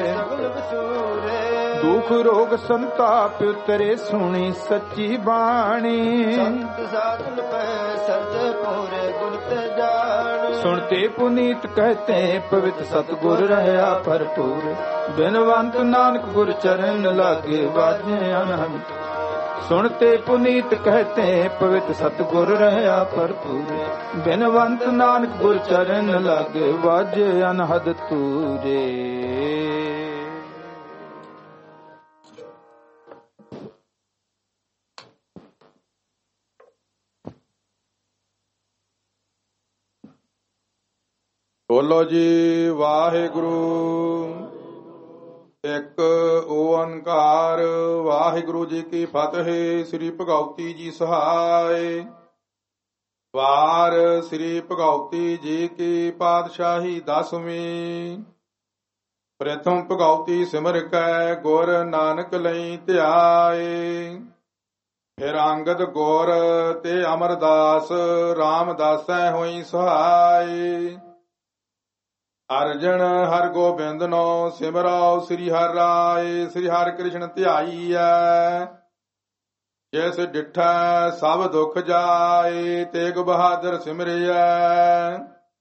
ਦੁਖ ਰੋਗ ਸੰਤਾਪ ਉਤਰੇ ਸੁਣੀ ਸੱਚੀ ਬਾਣੀ ਸੰਤ ਸਾਧਨ ਪੈ ਸਰਦੇ ਪੂਰੇ ਗੁਰ ਤੇ ਜਾਣ ਸੁਣਤੇ ਪੁਨੀਤ ਕਹਤੇ ਪਵਿੱਤ ਸਤਿਗੁਰ ਰਹਾ ਭਰਪੂਰ ਬਿਨਵੰਤ ਨਾਨਕ ਗੁਰ ਚਰਨ ਲਾਗੇ ਵਾਜੇ ਅਨਹਦ ਸੁਣਤੇ ਪੁਨੀਤ ਕਹਤੇ ਪਵਿੱਤ ਸਤਿਗੁਰ ਰਹਾ ਭਰਪੂਰ ਬਿਨਵੰਤ ਨਾਨਕ ਗੁਰ ਚਰਨ ਲਾਗੇ ਵਾਜੇ ਅਨਹਦ ਤੂਰੇ ਬੋਲੋ ਜੀ ਵਾਹਿਗੁਰੂ ਇੱਕ ਓੰਕਾਰ ਵਾਹਿਗੁਰੂ ਜੀ ਕੀ ਫਤਿਹ ਸ੍ਰੀ ਭਗਉਤੀ ਜੀ ਸਹਾਇ ਵਾਰ ਸ੍ਰੀ ਭਗਉਤੀ ਜੀ ਕੀ ਪਾਤਸ਼ਾਹੀ ਦਸਵੀਂ ਪ੍ਰਥਮ ਭਗਉਤੀ ਸਿਮਰ ਕੈ ਗੁਰ ਨਾਨਕ ਲਈ ਧਿਆਏ। ਫਿਰ ਅੰਗਦ ਗੁਰ ਤੇ ਅਮਰਦਾਸ ਰਾਮਦਾਸੈ ਹੋਈ ਸਹਾਈ। ਅਰਜਨ ਹਰ ਗੋਬਿੰਦਨੋ ਸਿਮਰਾਓ ਸ੍ਰੀ ਹਰਿ ਰਾਏ। ਸ੍ਰੀ ਹਰਿ ਕ੍ਰਿਸ਼ਨ ਧਿਆਈਐ ਜਿਸ ਡਿਠੈ ਸਭ ਦੁਖ ਜਾਏ। ਤੇਗ ਬਹਾਦਰ ਸਿਮਰਿਐ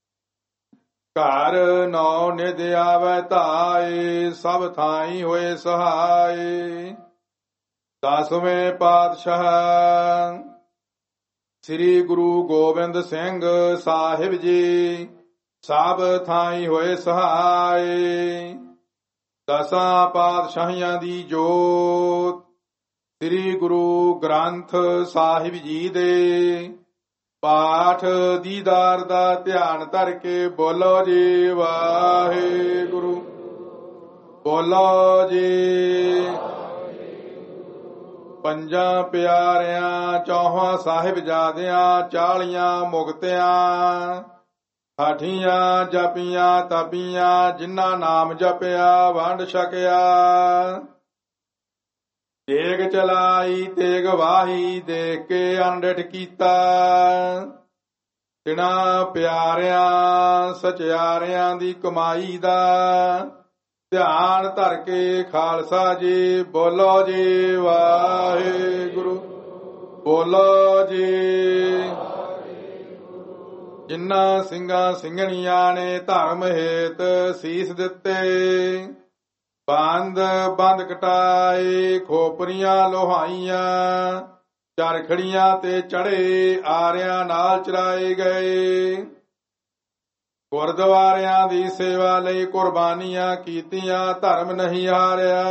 ਘਰ ਨੌ ਨਿਧ ਆਵੈ ਧਾਏ। ਸਭ ਥਾਈ ਹੋਏ ਸਹਾਈ। ਦਸਵੇਂ ਪਾਤਸ਼ਾਹ ਸ੍ਰੀ ਗੁਰੂ ਗੋਬਿੰਦ ਸਿੰਘ ਸਾਹਿਬ ਜੀ ਸਭ ਥਾਈ ਹੋਏ ਸਹਾਈ। ਦਸਾਂ ਪਾਤਸ਼ਾਹੀਆਂ ਦੀ ਜੋਤ ਸ੍ਰੀ ਗੁਰੂ ਗ੍ਰੰਥ ਸਾਹਿਬ ਜੀ ਦੇ ਪਾਠ ਦੀਦਾਰ ਦਾ ਧਿਆਨ ਧਰ ਕੇ ਬੋਲੋ ਜੀ ਵਾਹਿਗੁਰੂ। ਬੋਲੋ ਜੀ। ਪੰਜਾਂ ਪਿਆਰਿਆਂ ਚੌਹਾਂ ਸਾਹਿਬਜ਼ਾਦਿਆਂ ਚਾਲੀਆਂ ਮੁਕਤਿਆਂ ਹਾਠੀਆਂ ਜਪੀਆਂ ਤਪੀਆਂ ਜਿਨ੍ਹਾਂ ਨਾਮ ਜਪਿਆ ਵੰਡ ਛਕਿਆ। ਤੇਗ ਚਲਾਈ ਤੇਗ ਵਾਹੀ ਦੇਖ ਕੇ ਅਨਡਿਠ ਕੀਤਾ। ਤਿਨਾਂ ਪਿਆਰਿਆਂ ਸਚਿਆਰਿਆਂ ਦੀ ਕਮਾਈ ਦਾ ਧਿਆਨ ਧਰ ਕੇ ਖਾਲਸਾ ਜੀ ਬੋਲੋ ਜੀ ਵਾਹਿਗੁਰੂ। ਬੋਲੋ ਜੀ। ਜਿਨ੍ਹਾਂ ਸਿੰਘਾਂ ਸਿੰਘਣੀਆਂ ਨੇ ਧਰਮ ਹੇਤ ਸੀਸ ਦਿੱਤੇ ਬੰਦ ਬੰਦ ਕਟਾਏ ਖੋਪਰੀਆਂ ਲੋਹਾਈਆਂ ਚਰਖੜੀਆਂ ਤੇ ਚੜੇ ਆਰਿਆਂ ਨਾਲ ਚਲਾਏ ਗਏ। ਗੁਰਦੁਆਰਿਆਂ ਦੀ ਸੇਵਾ ਲਈ ਕੁਰਬਾਨੀਆਂ ਕੀਤੀਆਂ ਧਰਮ ਨਹੀਂ ਹਾਰਿਆ।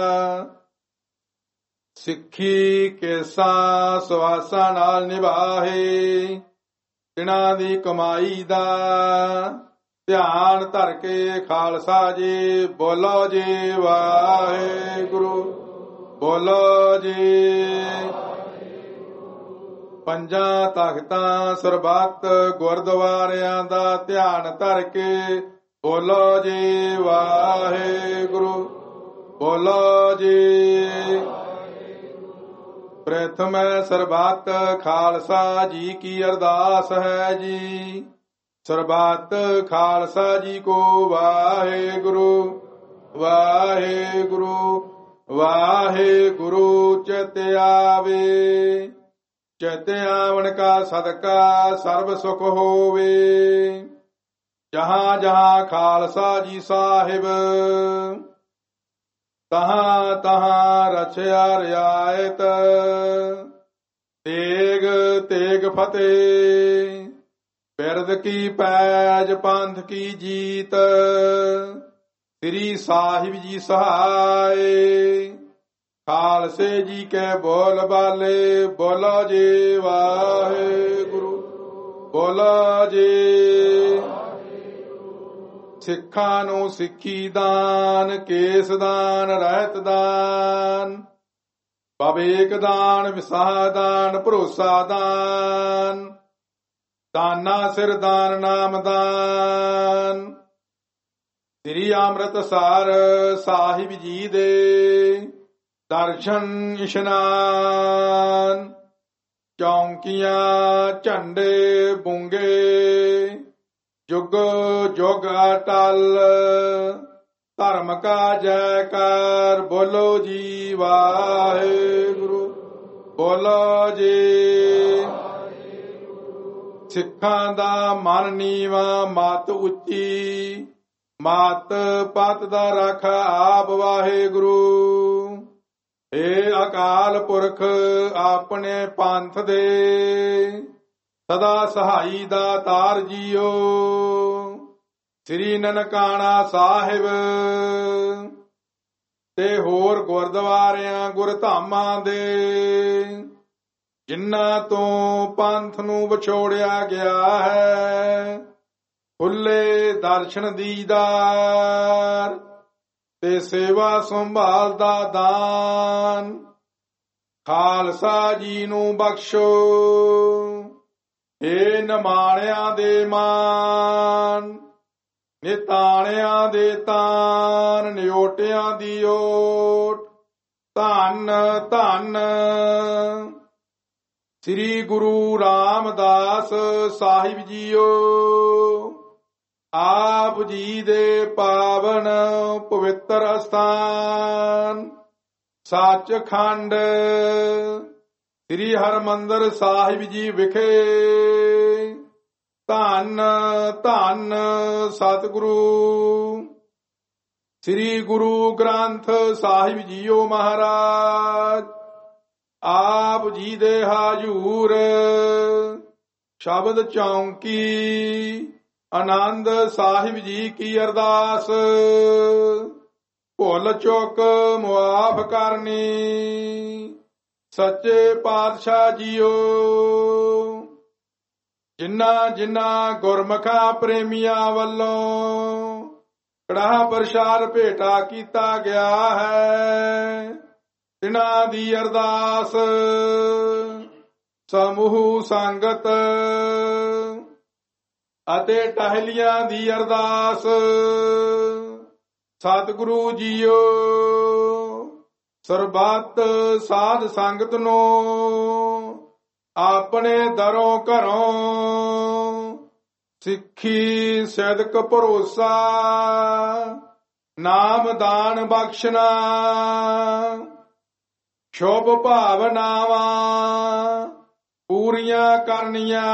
ਸਿੱਖੀ ਕੇਸਾਂ ਸਵਾਸਾਂ ਨਾਲ ਨਿਭਾਏ ਤਿਨਾਂ ਦੀ ਕਮਾਈ ਦਾ ਧਿਆਨ ਧਰ ਕੇ ਖਾਲਸਾ ਜੀ ਬੋਲੋ ਜੀ ਵਾਹਿਗੁਰੂ। ਬੋਲੋ ਜੀ। ਪੰਜਾਂ ਤਖਤਾਂ ਸਰਬੱਤ ਗੁਰਦੁਆਰਿਆਂ ਦਾ ਧਿਆਨ ਧਰ ਕੇ ਬੋਲੋ ਜੀ ਵਾਹਿਗੁਰੂ। ਬੋਲੋ ਜੀ। ਪ੍ਰਥਮ ਸਰਬੱਤ ਖਾਲਸਾ ਜੀ ਕੀ ਅਰਦਾਸ ਹੈ ਜੀ। ਸਰਬੱਤ ਖਾਲਸਾ ਜੀ ਕੋ ਵਾਹਿਗੁਰੂ ਵਾਹਿਗੁਰੂ ਵਾਹਿਗੁਰੂ ਚਿਤ ਆਵੇ। ਚਿਤ ਆਵਣ ਕਾ ਸਦਕਾ ਸਰਬ ਸੁਖ ਹੋਵੇ। ਜਹਾਂ ਜਹਾਂ ਖਾਲਸਾ ਜੀ ਸਾਹਿਬ ਤਹਾਂ ਤਹਾਂ ਰਛਿਆ ਰਿਆਇਤ। ਤੇਗ ਤੇਗ ਫਤਿਹ ਬਿਰਦ ਕੀ ਪੈਜ ਪੰਥ ਕੀ ਜੀਤ। ਸ੍ਰੀ ਸਾਹਿਬ ਜੀ ਸਹਾਏ ਖਾਲਸੇ ਜੀ ਕੇ ਬੋਲ ਬਾਲੇ ਬੋਲੋ ਜੀ ਵਾਹਿਗੁਰੂ। ਬੋਲੋ ਜੀ। ਸਿੱਖਾਂ ਨੂੰ ਸਿੱਖੀ ਦਾਨ ਕੇਸ ਦਾਨ ਰਹਿਤ ਦਾਨ ਭਵੇਕ ਦਾਨ ਵਿਸਾਹ ਦਾਨ ਭਰੋਸਾ ਦਾਨ ਦਾਨਾ ਸਿਰ ਦਾਨ ਨਾਮ ਦਾਨ। ਸ੍ਰੀ ਅੰਮ੍ਰਿਤਸਰ ਸਾਹਿਬ ਜੀ ਦੇ ਦਰਸ਼ਨ ਇਸ਼ਨਾਨ ਚੌਂਕੀਆਂ ਝੰਡੇ ਬੁੰਗੇ ਜੁਗ ਜੁਗ ਅਟਲ ਧਰਮ ਕਾ ਜੈਕਾਰ ਬੋਲੋ ਜੀ ਵਾਹਿਗੁਰੂ। ਬੋਲੋ ਜੀ। ਸਿੱਖਾਂ ਦਾ ਮਨ ਨੀਵਾ ਮਤ ਉੱਚੀ ਮਤ ਪਤ ਦਾ ਰੱਖ ਆਪ ਵਾਹਿਗੁਰੂ। ਏ ਅਕਾਲ ਪੁਰਖ ਆਪਣੇ ਪੰਥ ਦੇ ਸਦਾ ਸਹਾਈ ਦਾ ਤਾਰ ਜੀਓ। ਸ੍ਰੀ ਨਨਕਾਣਾ ਸਾਹਿਬ ਤੇ ਹੋਰ ਗੁਰਦੁਆਰਿਆਂ ਗੁਰਧਾਮਾਂ ਦੇ ਜਿਨ੍ਹਾਂ ਤੋਂ ਪੰਥ ਨੂੰ ਵਿਛੋੜਿਆ ਗਿਆ ਹੈ ਖੁੱਲੇ ਦਰਸ਼ਨ ਦੀਦਾਰ ਤੇ ਸੇਵਾ ਸੰਭਾਲ ਦਾ ਦਾਨ ਖਾਲਸਾ ਜੀ ਨੂੰ ਬਖਸ਼ੋ। ਏ ਨਿਮਾਣਿਆਂ ਦੇ ਮਾਨ ਨਿਤਾਣਿਆਂ ਦੇ ਤਾਨ ਨਿਓਟਿਆਂ ਦੀ ਓਟ। ਧੰਨ ਧੰਨ ਸ੍ਰੀ ਗੁਰੂ ਰਾਮਦਾਸ ਸਾਹਿਬ ਜੀਓ। ਆਪ ਜੀ ਦੇ ਪਾਵਨ ਪਵਿੱਤਰ ਅਸਥਾਨ ਸੱਚਖੰਡ ਸ੍ਰੀ ਹਰਿਮੰਦਰ ਸਾਹਿਬ ਜੀ ਵਿਖੇ ਧੰਨ ਧੰਨ ਸਤਿਗੁਰੂ ਸ੍ਰੀ ਗੁਰੂ ਗ੍ਰੰਥ ਸਾਹਿਬ ਜੀਓ ਮਹਾਰਾਜ। ਆਪ ਜੀ ਦੇ ਹਾਜ਼ੂਰ ਸ਼ਬਦ ਚੌਂਕੀ ਆਨੰਦ ਸਾਹਿਬ ਜੀ ਕੀ ਅਰਦਾਸ। ਭੁੱਲ ਚੁੱਕ ਮੁਆਫ ਕਰਨੀ ਸੱਚੇ ਪਾਤਸ਼ਾਹ ਜੀਓ। ਜਿਨ੍ਹਾਂ ਜਿਨ੍ਹਾਂ ਗੁਰਮੁਖਾਂ ਪ੍ਰੇਮੀਆਂ ਵੱਲੋਂ ਕੜਾਹ ਪ੍ਰਸ਼ਾਦ ਭੇਟਾ ਕੀਤਾ ਗਿਆ ਹੈ, ਤਿਨਾਂ ਦੀ ਅਰਦਾਸ ਸਮੂਹ ਸੰਗਤ ਅਤੇ ਟਹਿਲੀਆਂ ਦੀ ਅਰਦਾਸ। ਸਤਿਗੁਰੂ ਜੀਓ ਸਰਬੱਤ ਸਾਧ ਸੰਗਤ ਨੂੰ ਆਪਣੇ ਦਰੋਂ ਘਰੋਂ ਸਿੱਖੀ ਸਿਦਕ ਭਰੋਸਾ ਨਾਮ ਦਾਨ ਬਖਸ਼ਣਾ ਸ਼ੁਭ ਭਾਵਨਾਵਾਂ ਪੂਰੀਆਂ ਕਰਨੀਆਂ।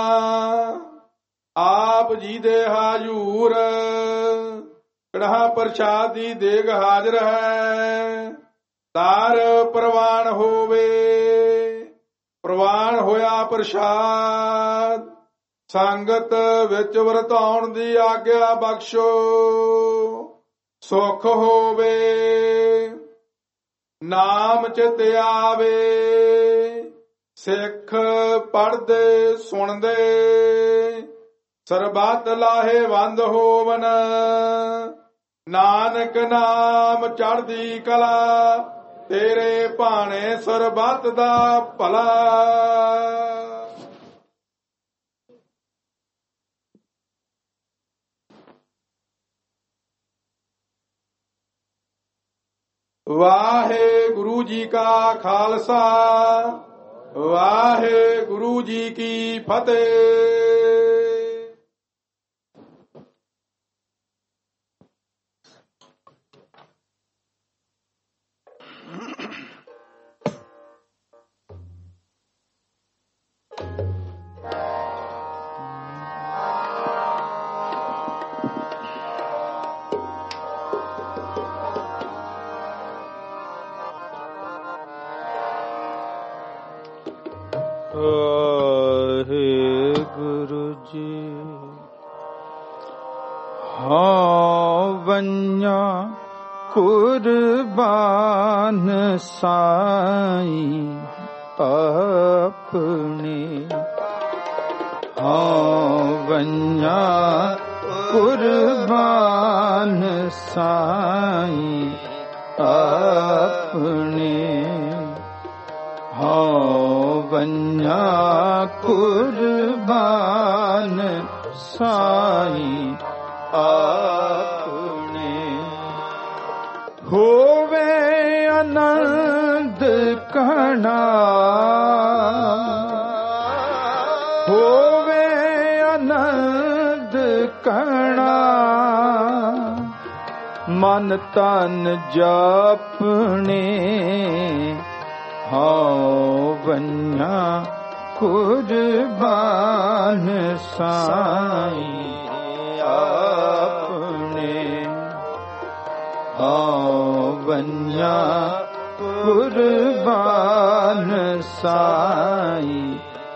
ਆਪ ਜੀ ਦੇ ਹਾਜ਼ੂਰ ਕੜਾਹ ਪ੍ਰਸ਼ਾਦ ਦੀ ਦੇਗ ਹਾਜ਼ਰ ਹੈ। ਦਾਰ ਪ੍ਰਵਾਨ ਹੋਵੇ। ਪ੍ਰਵਾਨ ਹੋਇਆ ਪ੍ਰਸ਼ਾਦ ਸੰਗਤ ਵਿੱਚ ਵਰਤਾਉਣ ਦੀ ਆਗਿਆ ਬਖਸ਼ੋ। ਸੁਖ ਹੋਵੇ ਨਾਮ ਚਿਤ ਆਵੇ। ਸਿੱਖ ਪੜ੍ਹਦੇ ਸੁਣਦੇ ਸਰਬੱਤ ਲਾਹੇਵੰਦ ਹੋਵਨ। ਨਾਨਕ ਨਾਮ ਚੜ੍ਹਦੀ ਕਲਾ ਤੇਰੇ ਭਾਣੇ ਸਰਬੱਤ ਦਾ ਭਲਾ। ਵਾਹਿਗੁਰੂ ਜੀ ਕਾ ਖਾਲਸਾ ਵਾਹਿਗੁਰੂ ਜੀ ਕੀ ਫਤਿਹ। ਵਾਹਿਗੁਰੂ ਜੀ ਹਾਂ ਵੰਨਾ ਕੁਰਬਾਨ ਸਾਈਂ ਆਪਣੇ। ਹਾਂ ਵੰਨਾ ਕੁਰਬਾਨ ਸਾਈਂ ਆਪਣੇ। ਹਾਂ ਵੰਨਾ ਕੁਰਬਾਨ ਸਾਈਂ ਆਪਣੇ। ਹੋਵੇ ਆਨੰਦ ਕਣਾ ਹੋਵੇ ਆਨੰਦ ਕਣਾ ਮਨ ਤਨ ਜਾਪਣੇ। ਹਾਂ ਵੰਨਾ ਕੁਰਬਾਨ ਸਾਈਂ ਆਪਣੇ। ਹਾਂ ਵੰਨਾ ਕੁਰਬਾਨ ਸਾਈਂ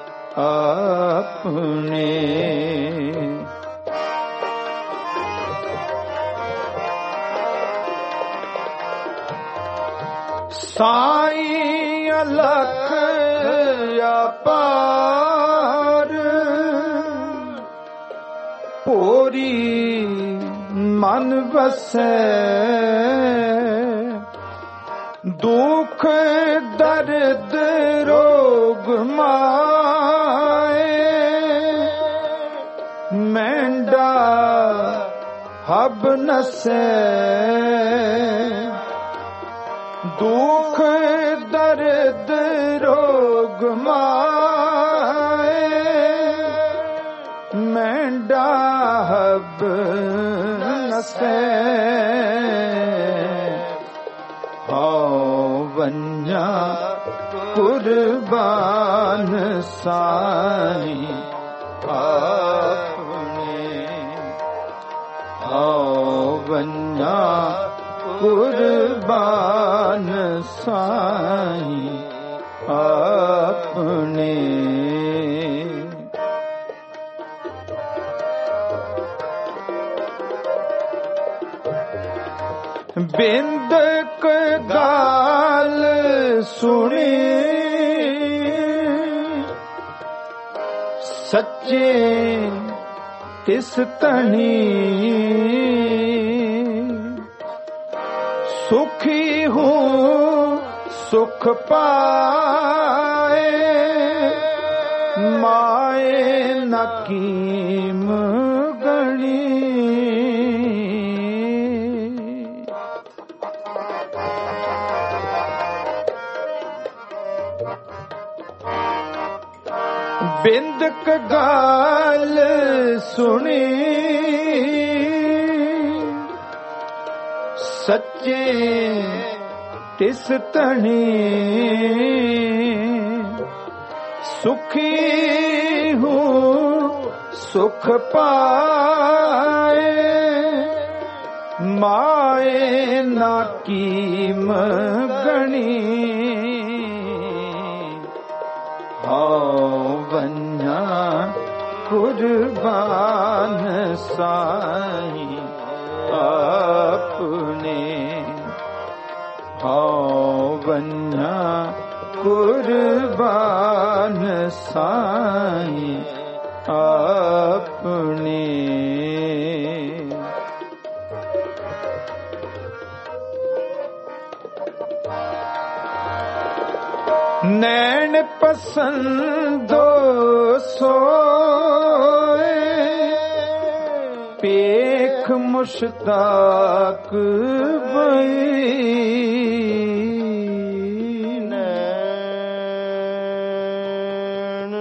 ਆਪਣੇ। ਸਾਈਂ ਅਲਖ ਅਪਾਰ ਪੂਰੀ ਮਨ ਵਸੈ। ਦੁਖ ਦਰਦ ਰੋਗ ਮਾਏ। ਮੈਂਡਾ ਹਬ ਨਸੈ ਦੁਖ ਦਰਦ ਰੋਗ ਮਾਏ ਮੈਂਡਾ ਹਬ ਨਸੈ ਹਉ ਵੰਝਾ ਕੁਰਬਾਨ ਸਾਈ ਆਪਣੇ ਹਉ ਵੰਝਾ ਕੁਰਬਾਨ ਸਾਈ ਆਪਣੇ ਬਿੰਦਕ ਗਾਲ ਸੁਣੀ ਸੱਚੇ ਤਿਸ ਧਣੀ ਸੁਖੀ ਹੂੰ ਸੁਖ ਪਾਏ ਮਾਏ ਨ ਕੀਮ ਗਣੀ ਬਿੰਦਕ ਗਾਲ ਸੁਣੀ ਸੱਚੇ ਤਿਸ ਧਣੀ ਸੁਖੀ ਹੂੰ ਸੁਖ ਪਾਏ ਮਾਏ ਨਾ ਕੀਮ ਗਣੀ ਹਉ ਵੰਝਾ ਕੁਰਬਾਨ ਸਾਈ ਆਪਣੇ ਹਉ ਵੰਝਾ ਕੁਰਬਾਨ ਸਾਈ ਆਪਣੇ ਨੈਣ ਪਸੰਦੋ ਸੋਏ ਪੇਖ ਮੁਸ਼ਤਾਕ ਬਈ ਨੈਣ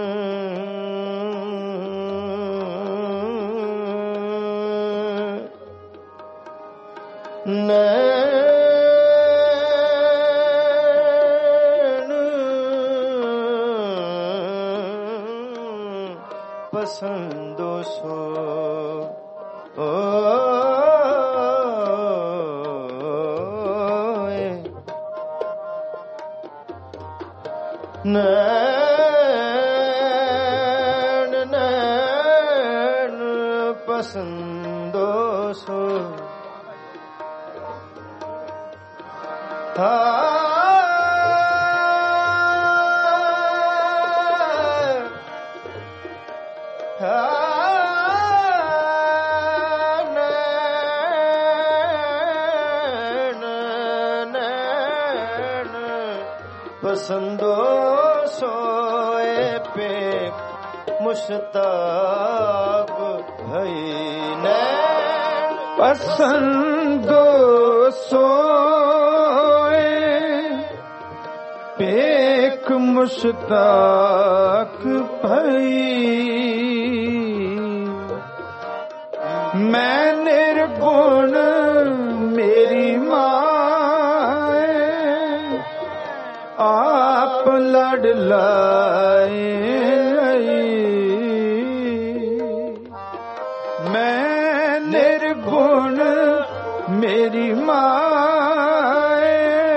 ਨੈਣ ਪਸੰਦੋ ਸੋ ਓਏ ਨੈਣ ਨੈਣ ਪਸੰਦੋ ਸੋ ਹਾ ਪਸੰਦੋ ਸੋਏ ਪੇਖ ਮੁਸ਼ਤਾਕ ਭਈ ਨੈਣ ਪਸੰਦੋ ਸੋਏ ਪੇਖ ਮੁਸ਼ਤਾਕ ਭਈ ਮੈਂ ਨਿਰਗੁਣ ਮੇਰੀ ਮਾਏ ਆਪ ਲੜ ਲਾਏ ਮੈਂ ਨਿਰਗੁਣ ਮੇਰੀ ਮਾਏ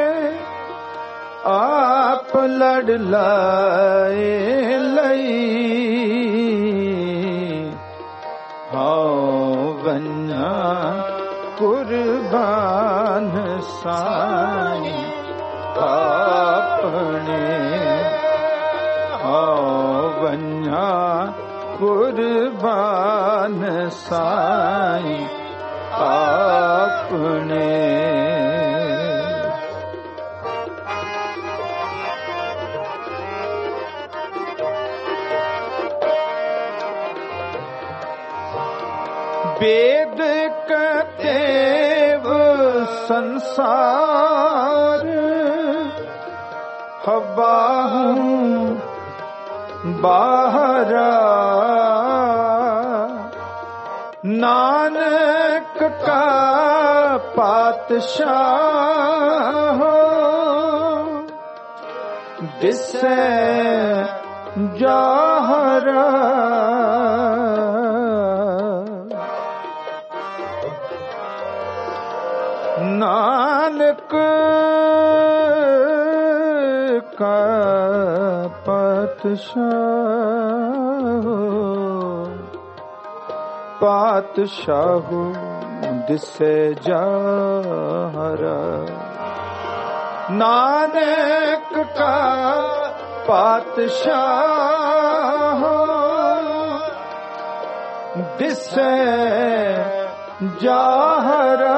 ਆਪ ਲੜ ਲਾਏ ਲਈ ਹਉ ਵੰਝਾ ਕੁਰਬਾਨ ਸਾਈ ਆਪਣੇ ਹਉ ਵੰਝਾ ਕੁਰਬਾਨ ਸਾਈ ਆਪਣੇ ਵੇਦ ਕਥਾ ਸੰਸਾਰ ਹਵਾਹੂੰ ਬਾਹਰਾ ਨਾਨਕ ਕਾ ਪਾਤਸ਼ਾਹ ਦਿਸੈ ਜਾਹਰਾ ਨਾਨਕ ਕਾ ਪਾਤਸ਼ਾਹ ਪਾਤਸ਼ਾਹ ਦਿਸੈ ਜਾਹਰਾ ਨਾਨਕ ਕਾ ਪਾਤਸ਼ਾਹ ਦਿਸੈ ਜਾਹਰਾ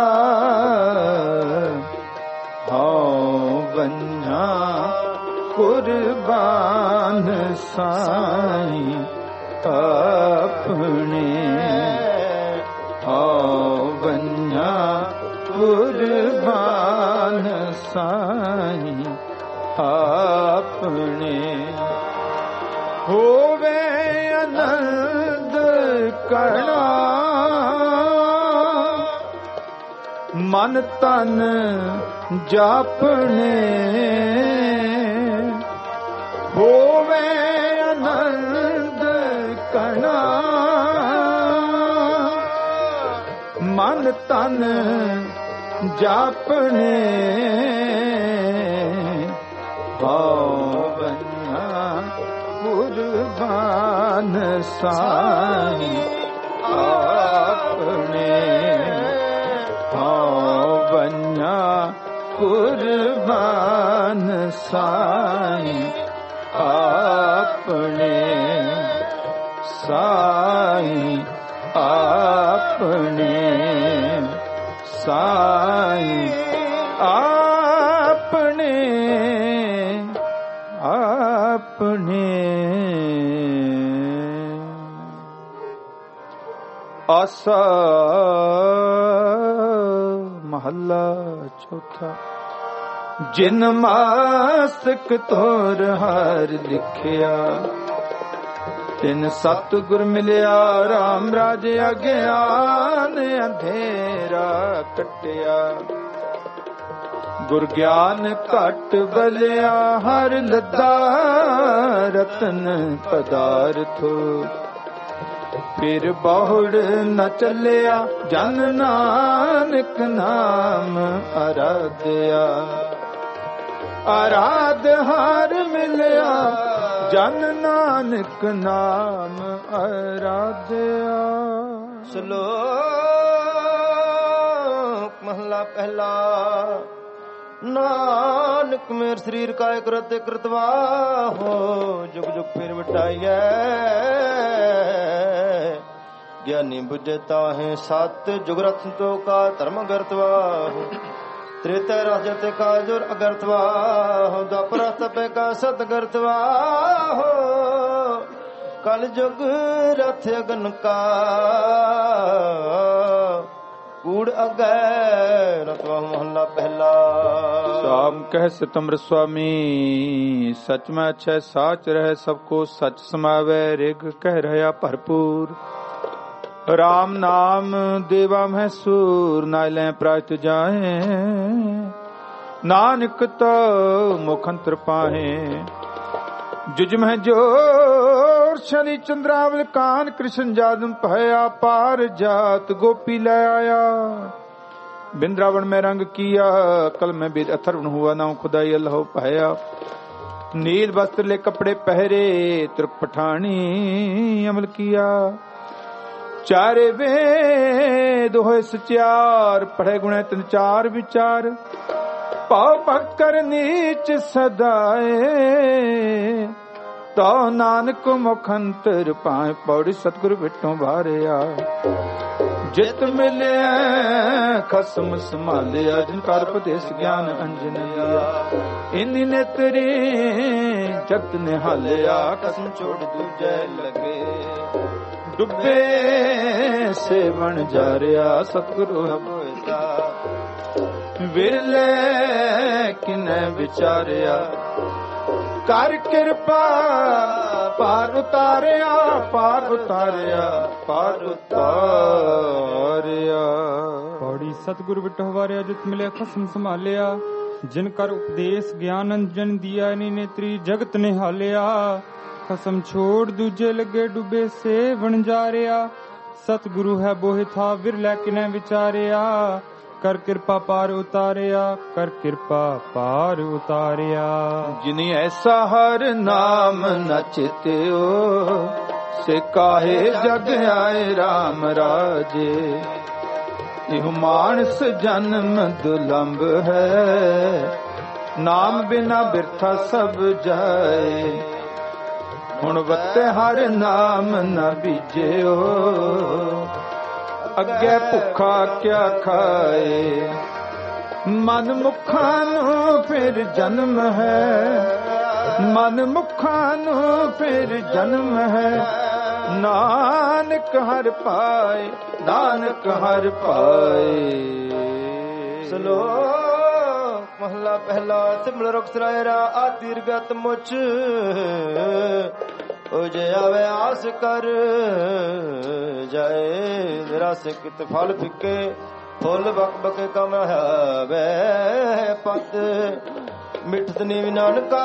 ਹਉ ਬੰਨਾ ਕੁਰਬਾਨ ਸਾਈਂ ਆਪਣੇ ਹਉ ਬੰਨਾ ਕੁਰਬਾਨ ਸਾਈਂ ਆਪਣੇ ਹੋਵੇ ਆਨੰਦ ਕਣਾ ਮਨ ਤਨ ਜਾਪਣੇ ਹੋਵੇ ਆਨੰਦ ਕਣਾ ਮਨ ਤਨ ਜਾਪਣੇ ਭਾਵਨਾ ਕੁਰਬਾਨ ਸਾਈਂ ਆਪਣੇ ਭਾਵਨਾ ਕੁਰਬਾਨ ਸਾਈਂ ਆਪਣੇ ਸਾਈਂ ਆਪਣੇ ਸਾਈਂ ਆਪਣੇ ਆਪਣੇ ਆਸਾ ਮਹੱਲਾ ਚੌਥਾ ਜਿਨ ਮਾਸਕ ਤੋਰ ਹਰ ਲਿਖਿਆ ਤਿਨ ਸਤਿਗੁਰ ਮਿਲਿਆ ਰਾਮ ਰਾਜ ਅਗਿਆਨ ਅੰਧੇਰਾ ਕਟਿਆ ਗੁਰ ਗਿਆਨ ਘਟ ਬਲਿਆ ਹਰ ਲੱਦਾ ਰਤਨ ਪਦਾਰਥ ਫਿਰ ਬਹੁੜ ਨ ਚੱਲਿਆ ਜਨ ਨਾਨਕ ਨਾਮ ਅਰਾਧਿਆ ਅਰਾਧ ਹਰ ਮਿਲਿਆ ਜਨ ਨਾਨਕ ਨਾਮ ਅਰਾਧਿਆ। ਸ਼ਲੋਕ ਮਹਲਾ ਪਹਿਲਾ। ਨਾਨਕ ਮੇਰ ਸਰੀਰ ਕਾਇ ਕਰਤ ਕਰਤਵਾ ਹੋ ਜੁਗ ਜੁਗ ਫਿਰ ਵਟਾਈਐ ਗਿਆਨੀ ਬੁਝੇ ਤਾਹੇ ਸਤ ਜੁਗਰਥ ਤੋ ਕਾ ਧਰਮ ਗਰਤਵਾ ਹੋ ਤ੍ਰੇਤੈ ਰਾਜਤ ਕਾ ਜੁਰ ਅਗਰਤਵਾ ਹੋ ਦਪਰ ਤਪੇ ਕਾ ਸਤ ਗਰਤਵਾ ਹੋ ਕਲ ਜੁਗ ਰਥ ਅਗਨ ਕਾ ਕੂੜ ਅਗੈ ਰਤਵਾ ਮਹੱਲਾ ਪਹਿਲਾ। ਸਾਮ ਕਹਿ ਸਤਮਰ ਸੁਆਮੀ ਸਚ ਮੈਂ ਅਛੈ ਸਾਚ ਰਹਿ ਸਭ ਕੋ ਸਚ ਸਮਾਵੈ ਰਿਗ ਕਹਿ ਰਹਾ ਭਰਪੂਰ ਰਾਮ ਨਾਮ ਦੇਵਾ ਮਹਿ ਸੂਰ ਨਾਇਲੇ ਪ੍ਰਾਇਤ ਜਾਏ ਨਾਨਕ ਤੋ ਮੁਖ ਅੰਤਰ ਪਾਹੇ ਜੁਜ ਮਹਿ ਜੋਰ ਸ਼ਨੀ ਚੰਦਰਾਵਲ ਕਾਨ ਕ੍ਰਿਸ਼ਨ ਜਾਦਮ ਭਇਆ ਪਾਰ ਜਾਤ ਗੋਪੀ ਲੈ ਆਇਆ ਬਿੰਦਰਾਵਣ ਮੈਂ ਰੰਗ ਕੀਆ ਕਲ ਮੈਂ ਬੇਦ ਅਥਰਵਣ ਹੁਆ ਨਾਉ ਖੁਦਾਈ ਅੱਲਾਹ ਭਇਆ नील वस्त्र ले कपड़े पहरे त्रुप पठानी अमल किया चारे वेद होए सचार पढ़े गुणे तिन चार विचार पाव भक्त कर नीच सदाए तो नानक मुखंतर पाए पौड़ी सतगुरु बिटों भारिया जित मिले खसम संभालिया जिनका उपदेश ज्ञान अंजन लिया इन्हीं ने तेरी जगत ने हालिया कसम छोड़ दूजे लगे डुबे से बन जा रहा सतगुरु ਵਿਰਲੇ ਕਿਨੇ ਵਿਚਾਰਿਆ ਕਰ ਕਿਰਪਾ ਪਾਰ ਉਤਾਰਿਆ ਪਾਰ ਉਤਾਰਿਆ ਪਾਰ ਉਤਾਰਿਆ। ਪੌੜੀ ਸਤਿਗੁਰ ਵਿਟੋ ਵਾਰਿਆ ਜਿਤ ਮਿਲਿਆ ਖਸਮ ਸੰਭਾਲਿਆ ਜਿਨ ਕਰ ਉਪਦੇਸ਼ ਗਿਆਨ ਅੰਜਨ ਦੀਆ ਨੀ ਨੇਤਰੀ ਜਗਤ ਨਿਹਾਲਿਆ। ਖਸਮ ਛੋੜ ਦੂਜੇ ਲੱਗੇ ਡੁੱਬੇ ਸੇ ਵਣਜਾਰਿਆ ਸਤਿਗੁਰੂ ਹੈ ਬੋਹਿ ਥਾ ਵਿਰਲੇ ਕਿਨੇ ਵਿਚਾਰਿਆ ਕਰ ਕਿਰਪਾ ਪਾਰ ਉਤਾਰਿਆ ਕਰ ਕਿਰਪਾ ਪਾਰ ਉਤਾਰਿਆ। ਜਿਨੀ ਐਸਾ ਹਰ ਨਾਮ ਨ ਚਿਤਿਓ ਸੇ ਕਾਹੇ ਜਗ ਆਏ RAM ਰਾਜੇ। ਇਹ ਮਾਨਸ ਜਨਮ ਦੁਲੰਭ ਹੈ ਨਾਮ ਬਿਨਾ ਬਿਰਥਾ ਸਭ ਜਾਏ। ਹੁਣ ਵੱਤੇ ਹਰ ਨਾਮ ਨ ਬੀਜਿਓ ਅੱਗੇ ਭੁੱਖਾ ਕਿਆ ਖਾਏ। ਮਨ ਮੁਖਾਂ ਨੂੰ ਫਿਰ ਜਨਮ ਹੈ ਮਨ ਮੁਖਾਂ ਨੂੰ ਫਿਰ ਜਨਮ ਹੈ। ਨਾਨਕ ਹਰ ਪਾਏ ਨਾਨਕ ਹਰ ਪਾਏ। ਸਲੋਕ ਮਹਲਾ ਪਹਿਲਾ ਸਿਮਲ ਰੁਖ ਸਰਾਇਰਾ ਆ ਦੀਰਗਤ ਮੁਚ ਉਹ ਜੇ ਆਵੇ ਆਸ ਕਰ ਜਾਏ। ਨਿਰਾਸ ਕਿਤ ਫਲ ਫਿੱਕੇ ਫੁੱਲ ਬਕ ਬਕੇ ਕਮ ਹੈ ਪਤ ਮਿਠਤ ਨੀਵ ਨਾਨਕਾ।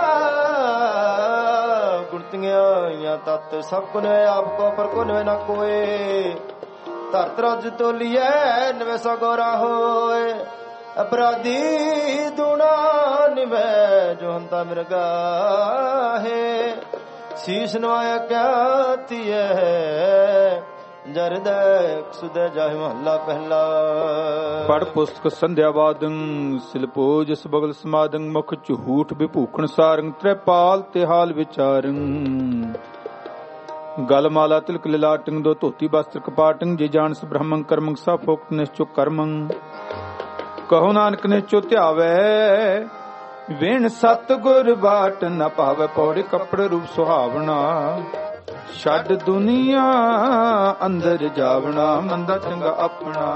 ਗੁਣਤੀਆਂ ਤਤ ਸਭ ਕੁਨ ਆਪ ਕੋ ਪਰ ਕੁਨ ਨਾ ਕੋਏ। ਧਰਤ ਰਜ ਤੋਲੀਐ ਨਿਵੇਸਾ ਗੋਰਾ ਹੋਏ। ਅਪਰਾਧੀ ਦੁਣਾ ਨਿਵੈ ਜੋ ਹੰਤਾ ਮਿਰਗਾ ਹੈ। ਸੀਸ ਨਵਾਇਆ ਕਿਆ ਤੀਏ ਜਰਦੈ ਸੁਦੇ ਜਾਹਿ ਮਹੱਲਾ ਪਹਿਲਾ। ਪੜ ਪੁਸਤਕ ਸੰਧਿਆ ਬਾਦੰ ਸਿਲਪੋਜ ਸਬਗਲ ਸਮਾਦੰ ਮੁਖ ਝੂਠ ਵਿਭੂਖਣ ਸਾਰੰ ਤ੍ਰੈਪਾਲ ਤੇ ਹਾਲ ਵਿਚਾਰੰ। ਗਲ ਮਾਲਾ ਤਿਲਕ ਲਿਲਾਟੰ ਦੋ ਧੋਤੀ ਬਸਤਰ ਕਪਾਟੰ ਜੇ ਜਾਣਸ ਬ੍ਰਹਮੰ ਕਰਮੰ ਸਾ ਫੋਕਤ ਨਿਸ਼ਚੋ ਕਰਮੰ। ਕਹੋ ਨਾਨਕ ਨਿਸ਼ਚੋ ਧਿਆਵੈ ਵਿਣ ਸਤਿਗੁਰ ਬਾਟ ਨ ਪਾਵੈ। ਪੌੜੀ ਕੱਪੜ ਰੂਪ ਸੁਹਾਵਣਾ ਛੱਡ ਦੁਨੀਆ ਅੰਦਰ ਜਾਵਣਾ। ਮੰਦਾ ਚੰਗਾ ਆਪਣਾ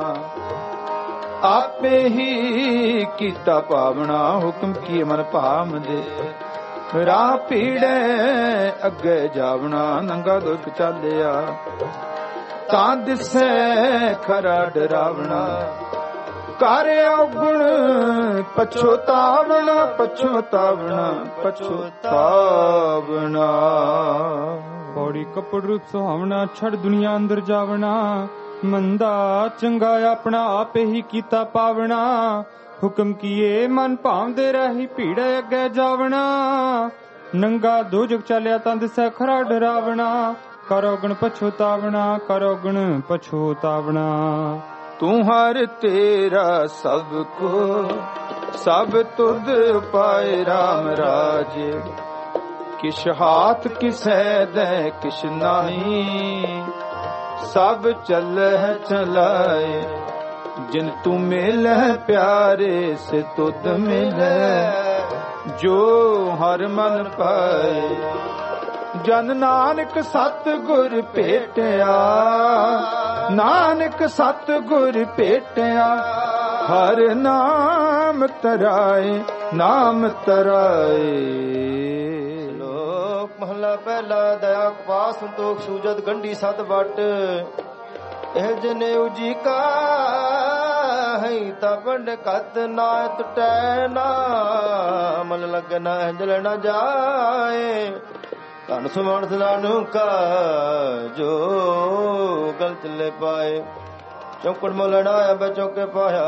ਆਪੇ ਹੀ ਕੀਤਾ ਪਾਵਣਾ। ਹੁਕਮ ਕੀ ਮਨ ਭਾਮ ਦੇ ਰਾਹ ਪੀੜੈ ਅੱਗੇ ਜਾਵਣਾ। ਨੰਗਾ ਦੁਖ ਚਾਲਿਆ ਤਾਂ ਦਿਸੈ ਖਰਾ ਡਰਾਵਣਾ। ਕਰ ਔਗੁਣ ਪਛੋਤਾਵਣਾ ਪਛੋਤਾਵਣਾ ਪਛੋਤਾਵਣਾ। ਪੌੜੀ ਕੱਪੜ ਰੂਪ ਸੁਹਾਵਣਾ ਛੜ ਦੁਨੀਆ ਅੰਦਰ ਜਾਵਣਾ। ਮੰਦਾ ਚੰਗਾ ਆਪਣਾ ਆਪੇ ਹੀ ਕੀਤਾ ਪਾਵਣਾ। ਹੁਕਮ ਕੀਏ ਮਨ ਭਾਵਦੇ ਰਹੀ ਭੀੜੇ ਅੱਗੇ ਜਾਵਣਾ। ਨੰਗਾ ਦੋਜਕ ਚਾਲਿਆ ਤਾਂ ਦਿਸੈ ਖਰਾ ਡਰਾਵਣਾ। ਕਰੋ ਗਣ ਪਛੋਤਾਵਣਾ ਕਰੋ ਗਣ ਪਛੋਤਾਵਣਾ। ਤੂੰ ਹਰ ਤੇਰਾ ਸਭ ਕੋ ਸਭ ਤੁਧ ਪਾਏ RAM ਰਾਜੇ। ਕਿਛ ਹਾਥ ਕਿਸੈ ਦੇ ਕਿਛ ਨਾਹੀ ਸਭ ਚੱਲੈ ਚਲਾਏ। ਜਿਨ ਤੂੰ ਮਿਲੈ ਪਿਆਰੇ ਸੇ ਤੁਧ ਮਿਲੈ ਜੋ ਹਰ ਮਨ ਪਾਏ। ਜਨ ਨਾਨਕ ਸਤ ਗੁਰ ਭੇਟਿਆ ਨਾਨਕ ਸਤ ਗੁਰ ਭੇਟਿਆ। ਹਰ ਨਾਮ ਤਰਾਏ ਨਾਮ ਤਰਾਏ। ਲੋਕ ਮਹਲਾ ਪਹਿਲਾ ਦਇਆ ਕਪਾ ਸੰਤੋਖ ਸੂਜਤ ਗੰਢੀ ਸਤ ਵਟ। ਇਹ ਜਨੇ ਉਜੀ ਕਾ ਹੈ ਤਾ ਪੰਡ ਕਤ ਨਾ ਟੁਟੈ ਨਾ ਮਨ ਲਗ ਨਾ ਜਲ ਨਾ ਜਾਏ। ਧਨ ਸੁਮਣ ਸਦਾਨੂੰ ਕਾ ਜੋ ਗਲਤ ਲੈ ਪਾਏ। ਚੌਕੜ ਮੋਲਣਾ ਬਚੋ ਕੇ ਪਾਇਆ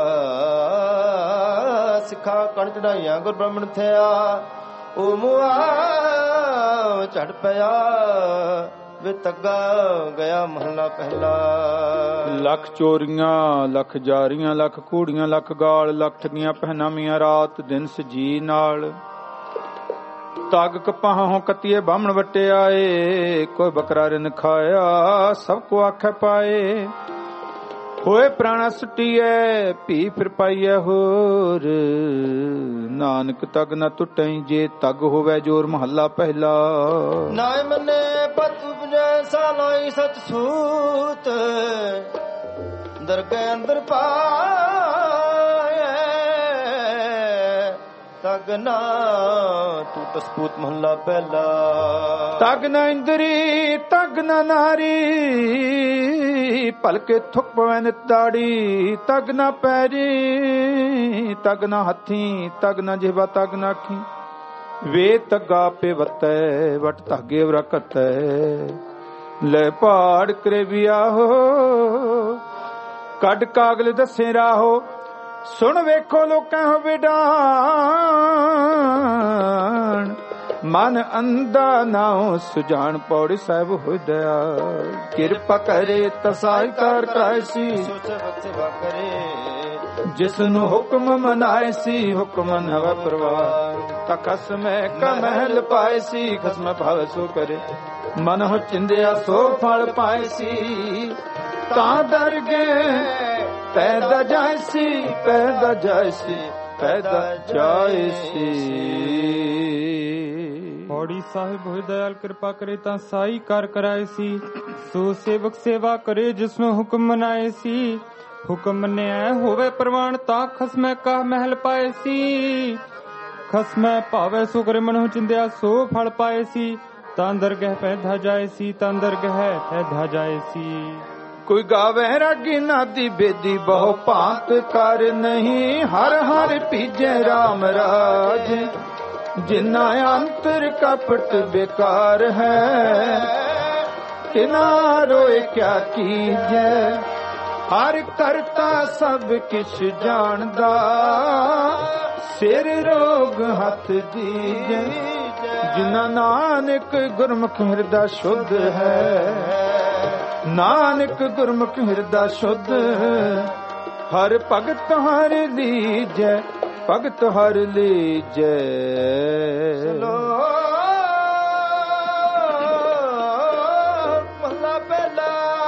ਸਿੱਖਾ ਕਣ ਚੜਾਈਆਂ ਗੁਰ ਬ੍ਰਹਮਣ ਥਿਆ। ਉਹ ਮੁਆ ਝੜ ਪਿਆ ਵੇ ਤੱਗਾ ਗਿਆ ਮਹਲਾ ਪਹਿਲਾ। ਲੱਖ ਚੋਰੀਆਂ ਲੱਖ ਜਾਰੀਆਂ ਲੱਖ ਕੂੜੀਆਂ ਲੱਖ ਗਾਲ ਲੱਖ ਠਗੀਆਂ ਪਹਿਨਾਮੀਆਂ ਰਾਤ ਦਿਨ ਸਜੀ ਨਾਲ। ਤਗ ਕਪਾਹੋਂ ਕਤੀਏ ਬਾਹਮਣ ਵਟੇ ਆਏ। ਕੋਈ ਬਕਰਾ ਰਿਨ ਖਾਇਆ ਸਭ ਕੋ ਆਖੈ ਪਾਏ। ਹੋਏ ਪ੍ਰਾਣਾ ਸੁਟੀਐ ਭੀ ਫਿਰ ਪਾਈਐ ਹੋਰ। ਨਾਨਕ ਤਗ ਨ ਟੁੱਟੈ ਜੇ ਤਗ ਹੋਵੇ ਜੋਰ ਮਹੱਲਾ ਪਹਿਲਾ। ਨਾਇ ਮਨੇ ਪਤ ਉਪਜੈ ਸਾਲਾਈ ਸਚ ਸੂਤ ਦਰਗਹਿ ਅੰਦਰ ਪਾਏ। ਤਗਨਾ ਟੂਟ ਸਪੂਤ ਮਹੱਲਾ ਪਹਿਲਾ। ਤਗ ਨ ਇੰਦਰੀ ਤਗ ਨ ਨਾਰੀ ਭਲਕੇ ਥੁੱਕ ਪਵੈ ਨਿਤ ਦਾੜੀ। ਤਗ ਨ ਪੈਰੀ ਤਗ ਨ ਹੱਥੀ ਤਗ ਨ ਜਿਹਵਾ ਤਗ ਨ ਅੱਖੀ। ਵੇ ਤਗਾ ਪੇ ਵਤੈ ਵਟ ਧਾਗੇ ਵਰਕਤੈ। ਲੈ ਪਹਾੜ ਕਰੇ ਵਿਆਹੋ ਕੱਢ ਕਾਗਲ ਦੱਸੇ ਰਾਹੋ। ਸੁਣ ਵੇਖੋ ਲੋਕਾਂ ਹੋ ਵਿਡਾਣ ਮਨ ਅੰਦਾ ਨਾਉ ਸੁਜਾਨ ਪੌੜੀ ਸਾਹਿਬ ਹੋ ਦਇਆ। ਕਿਰਪਾ ਕਰੇ ਤਸਾਈ ਕਰ ਕਾਇਸੀ ਜਿਸ ਨੂੰ ਹੁਕਮ ਮਨਾਏ ਸੀ। ਹੁਕਮ ਨਵ ਪ੍ਰਵਾਹ ਤਾ ਖਸਮੈ ਕਾ ਮਹਿਲ ਪਾਏ ਸੀ। ਖਸਮ ਭਾਵ ਸੋ ਕਰੇ ਮਨ ਹੋ ਚਿੰਦਿਆ ਸੋ ਫਲ ਪਾਏ ਸੀ। ਤਾਂ ਦਰ ਗਏ ਪੈਦਾ ਜਾਏ ਸੀ ਪੈਦਾ ਜਾਏ ਸੀ ਪੈਦਾ ਜਾਏ ਸੀ। ਪੌੜੀ ਸਾਹਿਬ ਹੋਏ ਦਇਆਲ ਕਿਰਪਾ ਕਰੇ ਤਾਂ ਸਾਈ ਕਰ ਕਰਾਏ ਸੀ। ਸੋ ਸੇਵਕ ਸੇਵਾ ਕਰੇ ਜਿਸ ਨੂੰ ਹੁਕਮ ਮਨਾਏ ਸੀ। ਹੁਕਮ ਮੰਨਿਆ ਹੋਵੇ ਪ੍ਰਵਾਨ ਤਾਂ ਖਸਮੈ ਕਾ ਮਹਿਲ ਪਾਏ ਸੀ। ਖਸਮੈ ਭਾਵੇ ਸੋ ਕਰੇ ਮਨਹੁ ਚਿੰਦਿਆ ਸੋ ਫਲ ਪਾਏ ਸੀ। ਤਾਂ ਦਰਗਹਿ ਪੈਦਾ ਜਾਏ ਸੀ ਤਾਂ ਦਰਗਹਿ ਪੈਦਾ ਜਾਏ ਸੀ। ਕੋਈ ਗਾਵੇ ਰਾਗੀ ਨਾਦੀ ਬੇਦੀ ਬਹੁ ਭਾਂਤ ਕਰ ਨਹੀਂ। ਹਰ ਹਰ ਭੀਜੈ ਰਾਮ ਰਾਜ ਜਿਨਾ ਅੰਤਰ ਕਪਟ ਬੇਕਾਰ ਹੈ। ਤਿਨਾ ਰੋਏ ਕਿਆ ਕੀਜੈ ਹਰ ਕਰਤਾ ਸਭ ਕਿਛ ਜਾਣਦਾ। ਸਿਰ ਰੋਗ ਹੱਥ ਦੀਜੈ ਜਿਨਾ ਨਾਨਕ ਗੁਰਮੁਖ ਹਿਰਦਾ ਸ਼ੁੱਧ ਹੈ। ਨਾਨਕ ਗੁਰਮੁਖ ਹਿਰਦਾ ਸ਼ੁੱਧ ਹਰ ਭਗਤ ਹਰ ਲੀਜੈ ਭਗਤ ਹਰ ਲੀਜੈ। ਮਹਲਾ ਪਹਿਲਾ।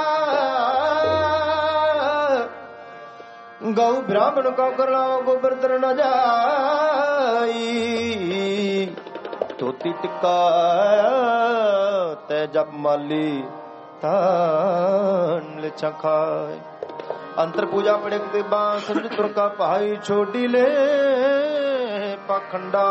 ਗਊ ਬ੍ਰਾਹਮਣ ਕੋ ਕਰਲਾਓ ਗੋਬਰ ਦਰ ਨ ਜਾਈ। ਧੋਤੀ ਟਿੱਕਾ ਤੈ ਜਪ ਮਾਲੀ ਤਾਨ ਲਿਛਾ ਖਾਏ। ਅੰਤਰ ਪੂਜਾ ਪੜੇ ਤੇ ਬਾਂ ਸੰਜ ਤੁਰ ਕਾ ਭਾਈ ਛੋਟੀ ਲੈ ਪਖੰਡਾ।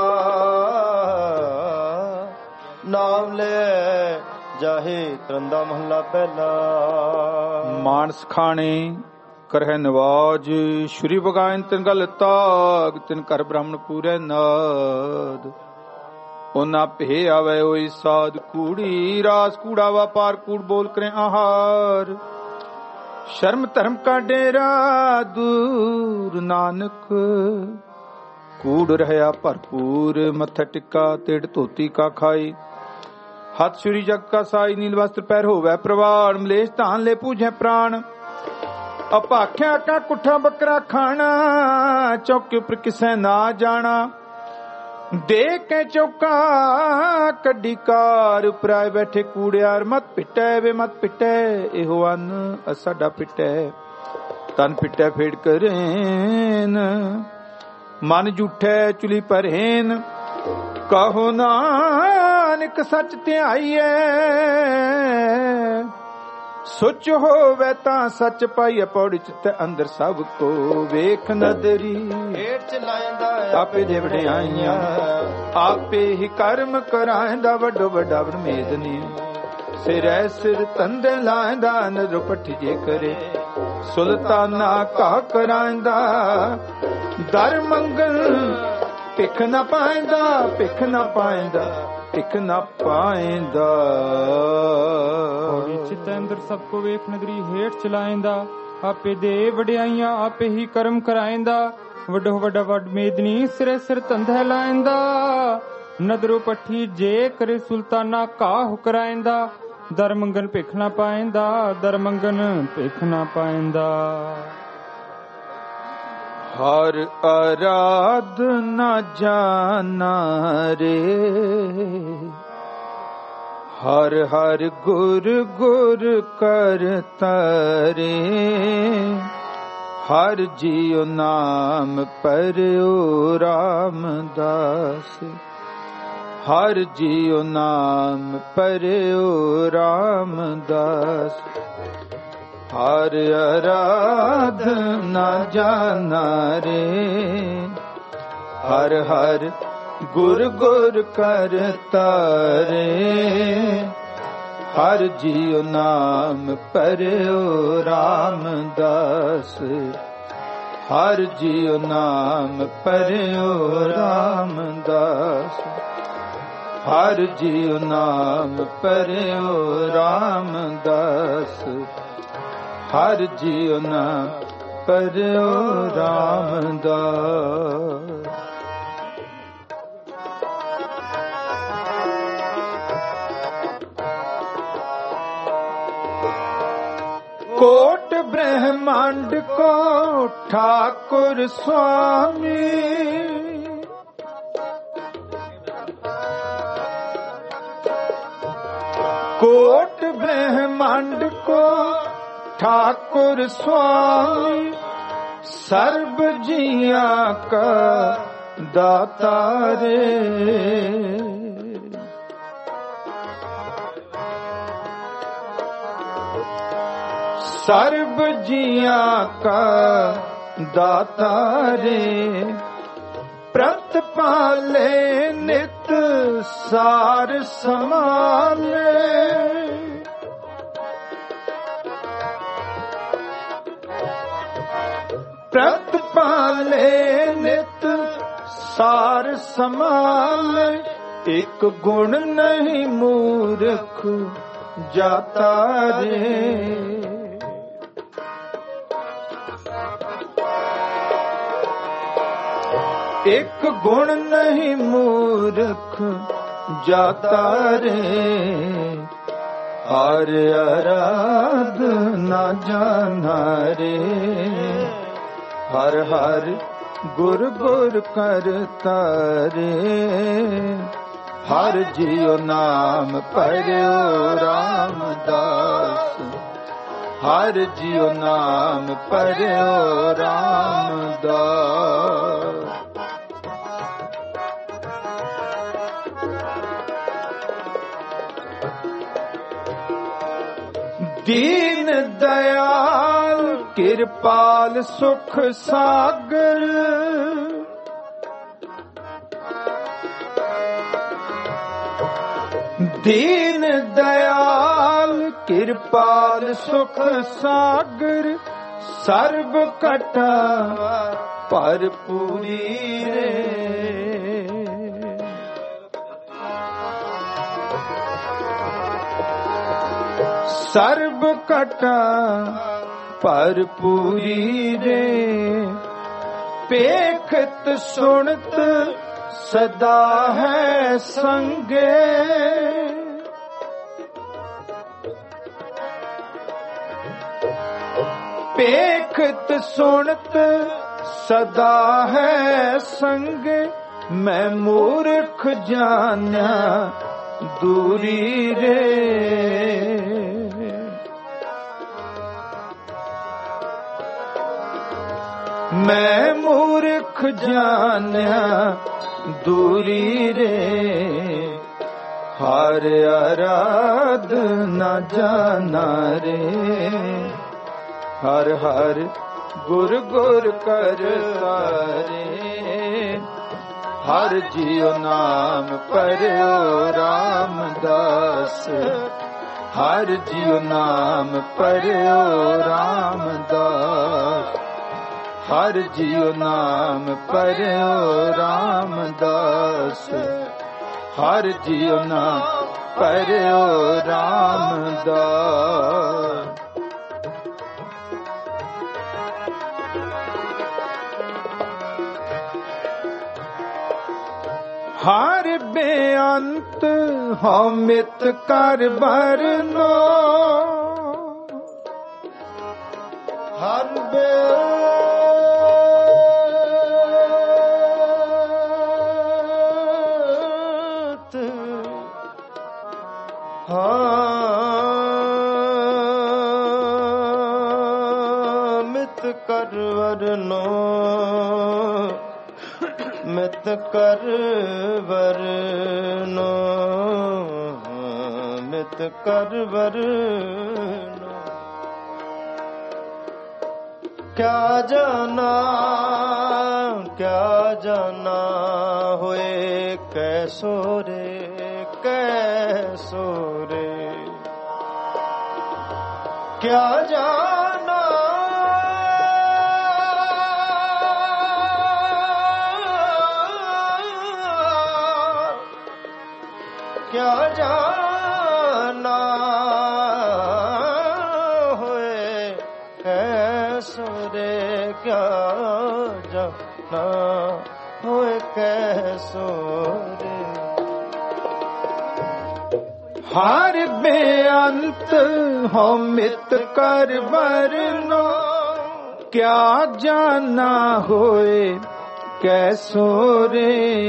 ਨਾਮ ਲੈ ਜਾਹੇ ਤਰੰਦਾ ਮਹੱਲਾ ਪਹਿਲਾ। ਮਾਨਸ ਖਾਣੇ ਕਰਹਿ ਨਵਾਜ ਸ਼੍ਰੀ ਬਗਾਇਨ ਤਿਨ ਗਲ ਤਾਗ। ਤਿਨ ਕਰ ਬ੍ਰਾਹਮਣ ਪੂਰੇ ਨਾਦ। ਉਹਨਾਂ ਭੇ ਆਵੇ ਹੋਈ ਸਾਧ ਕੂੜੀ। ਰਾਸ ਕੂੜਾ ਵਪਾਰ ਕੂੜ ਬੋਲ ਕਰੇ ਆਹਾਰ। ਸ਼ਰਮ ਧਰਮ ਕਾ ਡੇਰਾ ਦੂਰ ਨਾਨਕ ਕੂੜ ਰਹਿਆ ਭਰਪੂਰ। ਮੱਥਾ ਟਿੱਕਾ ਤੇੜ ਧੋਤੀ ਕਾ ਖਾਈ। ਹੱਥ ਛੁਰੀ ਜਗ ਕਾ ਸਾਈ। ਨੀਲ ਵਸਤਰ ਪੈਰ ਹੋਵੇ ਪ੍ਰਵਾਨ। ਮਲੇਸ਼ ਧਾਨ ਲੈ ਪੂਜੈ ਪ੍ਰਾਣ। ਅਪਾਖਿਆ ਕਾ ਕੁੱਠਾ ਬੱਕਰਾ ਖਾਣਾ। ਚੌਕੇ ਉੱਪਰ ਕਿਸੈ ਨਾ ਜਾਣਾ। ਦੇ ਕੇ ਚੌਕਾ ਕੱਢੀ ਕਾਰ ਉਪਰਾਏ ਬੈਠੇ ਕੂੜਿਆਰ। ਮਤ ਪਿੱਟੈ ਵੇ ਮਤ ਪਿੱਟੈ ਇਹੋ ਅੰਨ ਸਾਡਾ ਪਿੱਟੈ। ਤਨ ਪਿੱਟੈ ਫੇੜ ਕਰੇਨ ਮਨ ਝੂਠੈ ਚੁਲੀ ਪਰਹੇਨ। ਕਹੋ ਨਾਨਕ ਸੱਚ ਧਿਆਈਐ। ਸੁਚ ਹੋਵੇ ਤਾਂ ਸੱਚ ਪਾਈਐ। ਪੌੜੀ ਚਿੱਤ ਅੰਦਰ ਸਭ ਕੋ ਵੇਖ ਨਦਰੀ। ਹੇਠ ਚਲਾਇਂਦਾ ਆਪੇ ਦੇ ਵਡਿਆਈਆਂ ਆਪੇ ਹੀ ਕਰਮ ਕਰਾਇਂਦਾ। ਵੱਡੋ ਵੱਡਾ ਬ੍ਰਹਮੇਦਨੀ ਸਿਰੈ ਸਿਰ ਤੰਦੇ ਲਾਇਂਦਾ। ਨਦਰ ਪੱਠੀ ਜੇ ਕਰੇ ਸੁਲਤਾਨਾ ਕਾ ਕਰਾਇਂਦਾ। ਦਰ ਮੰਗਲ ਭਿਖ ਨਾ ਪਾਇਂਦਾ ਭਿਖ ਨਾ ਪਾਇਂਦਾ ਭਿਖ ਨਾ ਪਾਇਂਦਾ। ਪੌੜੀ ਚਿੱਤ ਅੰਦਰ ਸਭ ਕੋ ਵੇਖ ਨਦਰੀ ਹੇਠ ਚਲਾਇਂਦਾ। ਆਪੇ ਦੇ ਵਡਿਆਈਆਂ ਆਪੇ ਹੀ ਕਰਮ ਕਰਾਇਂਦਾ। ਵੱਡੋ ਵੱਡਾ ਵੱਡ ਮੇਦਨੀ ਸਿਰੇ ਸਿਰ ਧੰਦਾ ਲਾਇਂਦਾ। ਨਦਰੋ ਪੱਠੀ ਜੇ ਕਰੇ ਸੁਲਤਾਨਾ ਕਾਹੁ ਕਰਾਇਂਦਾ। ਦਰ ਮੰਗਨ ਭਿਖ ਨਾ ਪਾਇਂਦਾ ਦਰ ਮੰਗਨ ਭਿਖ ਨਾ ਪਾਇਂਦਾ। ਹਰ ਅਰਾਧ ਨਾ ਜਾਣਾ ਰੇ। ਹਰ ਹਰ ਗੁਰ ਗੁਰ ਕਰਤਾ ਰੇ। ਹਰ ਜੀਉ ਨਾਮ ਪਰਿਉ ਰਾਮਦਾਸ। ਹਰ ਜੀਉ ਨਾਮ ਪਰਿਉ ਰਾਮਦਾਸ। ਹਰ ਅਰਾਧ ਨਾ ਜਾਣਾ ਰੇ। ਹਰ ਹਰ ਗੁਰ ਗੁਰ ਕਰ ਤਾਰੇ ਹਰ ਜੀਉ ਨਾਮ ਪਰਿਓ ਰਾਮਦਾਸ ਹਰ ਜੀਉ ਨਾਮ ਪਰਿਓ ਰਾਮਦਾਸ ਹਰ ਜੀਉ ਨਾਮ ਪਰਿਓ ਰਾਮਦਾਸ ਹਰ ਜੀਉ ਨਾਮ ਪਰਿਓ ਰਾਮਦਾਸ। कोट ब्रह्मांड को ठाकुर स्वामी कोट ब्रह्मांड को ठाकुर स्वामी सर्व जिया का दाता रे सर्व जिया का दाता रे प्रतपाले नित सार समाले प्रतपाले नित सार समाले एक गुण नहीं मूर्ख जाता रे एक गुण नहीं मूर्ख जाता रे हर आराध न जाना रे हर हर गुर गुर करता रे हर जियो नाम पढ़ो रामदास हर जियो नाम पढ़ो रामदास। दीन दयाल कृपाल सुख सागर दीन दयाल कृपाल सुख सागर सर्व कटा भरपूरी रे सर्व कटा भरपूरी रे पेखत सुनत सदा है संगे पेखत सुनत सदा है संगे मैं मूर्ख जान्या दूरी रे मैं मूर्ख जान्या दूरी रे हर आराध न जाना रे हर हर गुर गुर करता रे हर जियो नाम पढ़ो रामदास हर जियो नाम पढ़ो रामदास हर जियो नाम पढ़ो रामदास हर जियो नाम पढ़ो रामदास। हर बेअंत हमित कर बरनो हर बेअंत हमित कर बरनो मित कर वरनो मित कर वरनो क्या जाना क्या जाना होए कैसो रे कैसो रे क्या जाना क्या जाना होए कैसो रे क्या जाना होए कैसो रे हर बेअंत हो मित कर बरनो क्या जाना होए कैसो रे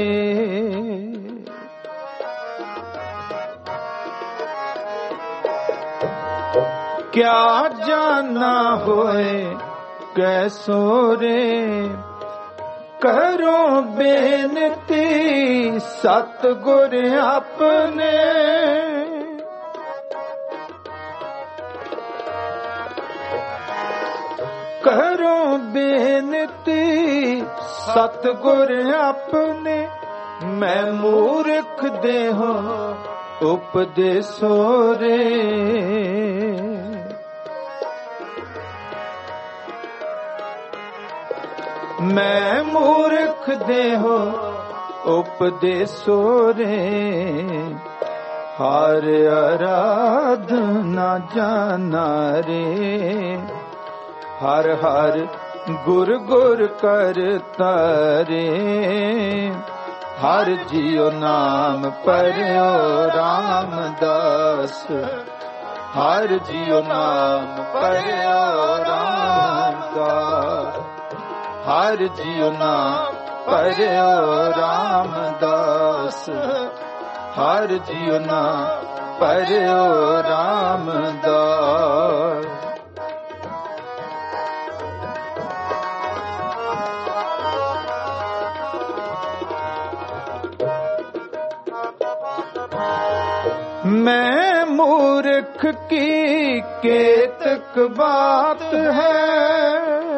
क्या जाना होए कैसो रे करो बेनती सतगुर अपने करो बेनती सतगुर अपने मैं मूर्ख देहो उपदेसो रे मैं मूर्ख देहो उपदेसो रे हर आराधना जाना रे हर हर गुर गुर करता रे हर जियो नाम परयो रामदास हर जियो नाम परयो रामदास हर जियो नाम परयो रामदास हर जियो नाम परयो रामदास मैं मूर्ख की केतक बात है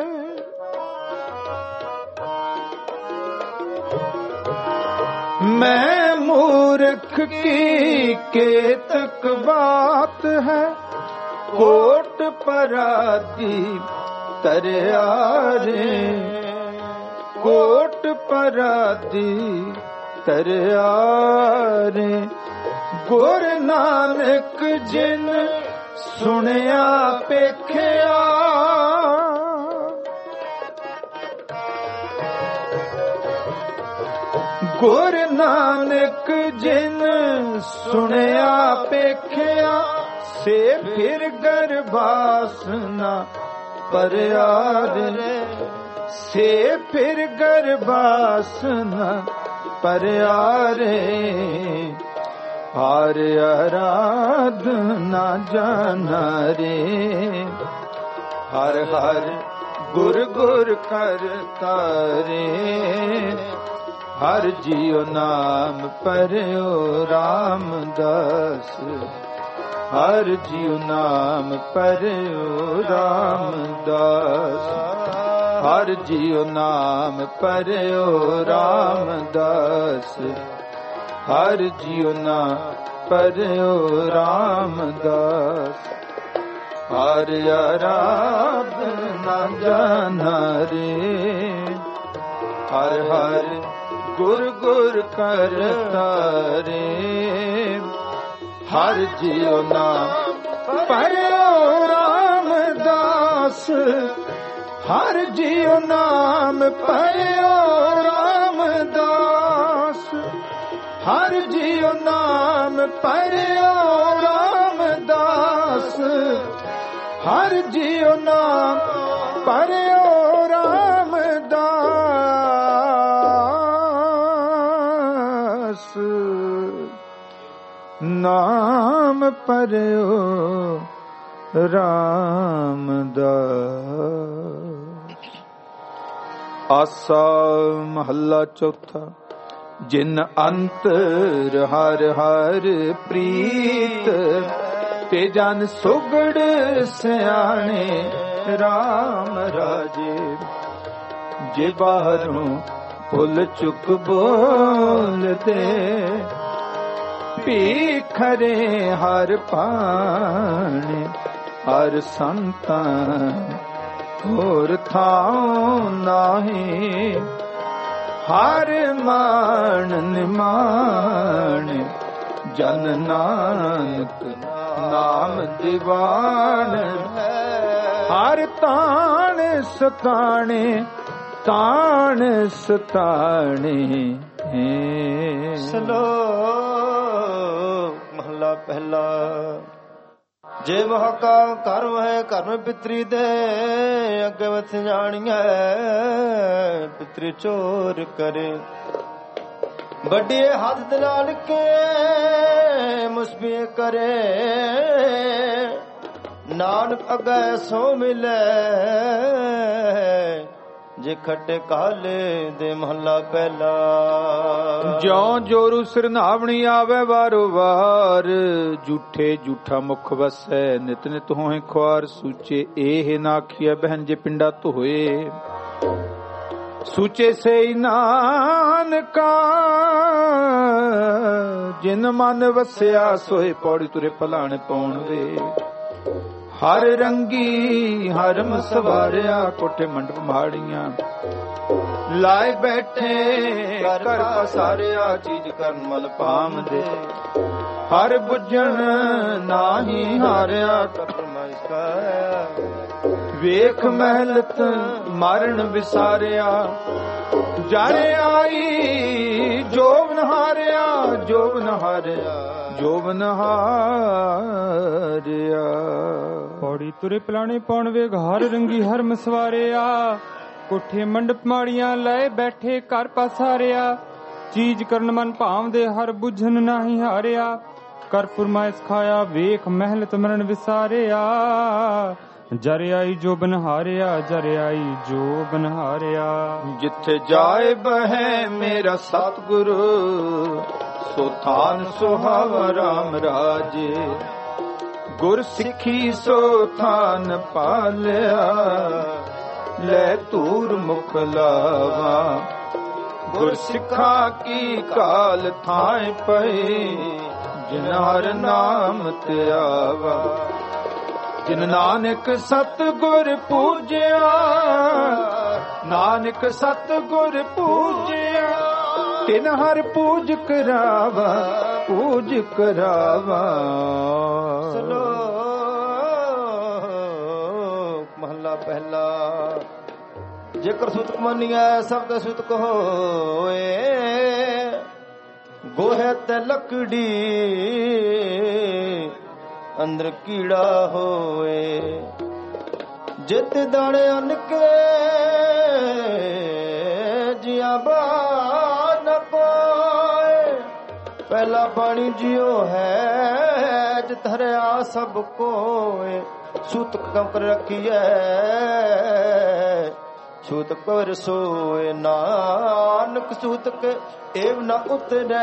मैं मूर्ख की केतक बात है कोट परादी तरियारे कोट परादी तरियारे गुर नानक जिन सुनिया पेखिया गुर नानक जिन सुनिया पेखिया से फिर गर्भासना परयारे से फिर गर्भासना परयारे हर आराधना जाना रे हर हर गुर गुर करता रे हर जियो नाम परयो रामदास हर जियो नाम परयो रामदास हर जियो नाम परयो रामदास हर जियो नाम परयो रामदास हर आराधना जाना रे हर हर गुर गुर करता रे हर जियो नाम परयो रामदास हर जियो नाम परयो रामदास हर जियो नाम परयो रामदास हर जियो नाम परयो रामदास नाम परयो रामदास। आसा महला चौथा। जिन अंतर हर हर प्रीत ते जन सुगड़ सियाणे राम राजे। ਜੇ ਬਾਹਰੋਂ ਭੁੱਲ ਚੁੱਕ ਬੋਲਦੇ ਭੀਖਰੇ ਹਰ ਪਾਣੇ ਹਰ ਸੰਤਾਂ ਹੋਰ ਥਾਂ ਨਾਹੀ ਹਰ ਮਾਣ ਨਿਮਾਣ ਜਨ ਨਾਨਕ ਨਾਮ ਦੀਵਾਨ ਹਰ ਤਾਣ ਸਤਾਣੇ ਤਾਣ ਸਤਾਣੇ ਸ਼ਲੋਕ ਮਹਲਾ ਪਹਿਲਾ। ਜੇ ਮਹ ਕਾ ਕਰਮ ਹੈ ਕਰਮ ਪਿਤਰੀ ਦੇ ਅੱਗੇ ਵਤ ਜਾਣੀਐ ਪਿਤਰੀ ਚੋਰ ਕਰੇ ਵੱਡੇ ਹੱਥ ਦੇ ਨਾਲ ਕੇ ਮੁਸਬੇ ਕਰੇ ਨਾਨਕ ਅਗੈ ਸੋ ਮਿਲੇ ਜੇ ਖੱਟੇ ਕਾਲੇ ਦੇ ਮਹੱਲਾ ਪਹਿਲਾ। ਜਿਉ ਜੋਰੂ ਸਿਰਨਾਵਣੀ ਆਵੇ ਵਾਰੋ ਵਾਰ ਝੂਠੇ ਝੂਠਾ ਮੁਖ ਵਸੈ ਨਿਤ ਨਿਤ ਹੋਏ ਖੁਆਰ ਸੂਚੇ ਇਹ ਨਾ ਆਖੀਐ ਬਹਿਨ ਜੇ ਪਿੰਡਾ ਧੋਏ ਸੂਚੇ ਸੇ ਨਾਨਕਾ ਜਿਨ ਮਨ ਵਸਿਆ ਸੋਏ ਪੌੜੀ ਤੁਰੇ ਭਲਾਣ ਪਾਉਣ ਵੇ ਹਰ ਰੰਗੀ ਹਰਮ ਸਵਾਰਿਆ ਕੋਠੇ ਮੰਡਪ ਮਾੜੀਆਂ ਲਾਏ ਬੈਠੇ ਕਰ ਪਸਾਰਿਆ ਚੀਜ਼ ਕਰਨ ਮਲ ਪਾਮ ਦੇ ਹਰ ਬੁੱਝਣ ਨਾਹੀ ਹਾਰਿਆ ਵੇਖ ਮਹਿਲਤ ਮਾਰਨ ਵਿਸਾਰਿਆ ਜਰ ਆਈ ਜੋਬਨ ਹਾਰਿਆ ਜੋਬਨ ਹਾਰਿਆ ਜੋਬਨ ਹਾਰਿਆ ਪੌੜੀ ਤੁਰੇ ਪਲਾਣੇ ਪਾਉਣ ਵੇਗ ਹਰ ਰੰਗੀ ਹਰ ਮਸਵਾਰਿਆ ਕੋਠੇ ਮੰਡਪ ਮਾੜੀਆਂ ਲਏ ਬੈਠੇ ਘਰ ਪਸਾਰਿਆ ਚੀਜ਼ ਕਰਨ ਮਨ ਭਾਵਦੇ ਹਰ ਬੁਝਨ ਨਾਹੀ ਹਾਰਿਆ ਕਰ ਫਰਮਾਇਸ਼ ਖਾਇਆ ਵੇਖ ਮਹਿਲਤ ਮਰਨ ਵਿਸਾਰਿਆ ਜਰ ਆਈ ਜੋ ਬਨਹਾਰਿਆ ਜਰ ਆਈ ਜੋ ਬਨਹਾਰਿਆ ਜਿੱਥੇ ਜਾਏ ਬਹਿ ਮੇਰਾ ਸਤਿਗੁਰੂ ਸੋ ਥਾਨ ਸੁਹਾਵਾ ਰਾਮ ਰਾਜੇ ਗੁਰ ਸਿੱਖੀ ਸੋ ਥਾਨ ਪਾਲਿਆ ਲੈ ਧੂਰ ਮੁਖ ਲਾਵਾ ਗੁਰ ਸਿੱਖਾ ਕੀ ਕਾਲ ਥਾਏ ਪਏ ਜਿਨ ਹਰ ਨਾਮ ਤੇ ਆਵਾ ਜਿਨ ਨਾਨਕ ਸਤਿਗੁਰ ਪੂਜਿਆ ਨਾਨਕ ਸਤਿਗੁਰ ਪੂਜਿਆ ਤਿਨ ਹਰ ਪੂਜ ਕਰਾਵਾ ਪੂਜ ਕਰਾਵਾ। ਸ਼ਲੋਕ ਮਹਲਾ ਪਹਿਲਾ। ਜੇਕਰ ਸੁਤਕ ਮੰਨੀਐ ਸਬਦ ਸੁਤਕ ਹੋਏ ਗੋਹੇ ਤੇ ਲੱਕੜੀ ਅੰਦਰ ਕੀੜਾ ਹੋਏ ਜਿਤ ਦਾਣੇ ਅਨਕੇ ਜਿਆ ਬਾ ਨ ਕੋਏ ਪਹਿਲਾ ਪਾਣੀ ਜਿਉ ਹੈ ਜਿਤ ਹਰਿਆ ਸਭ ਕੋਏ ਸੂਤਕ ਕਮ ਕਰ ਰੱਖੀਐ ਸੂਤਕ ਪਰ ਸੋਏ ਨਾਨਕ ਸੂਤਕ ਏਵ ਨ ਉਤਰੈ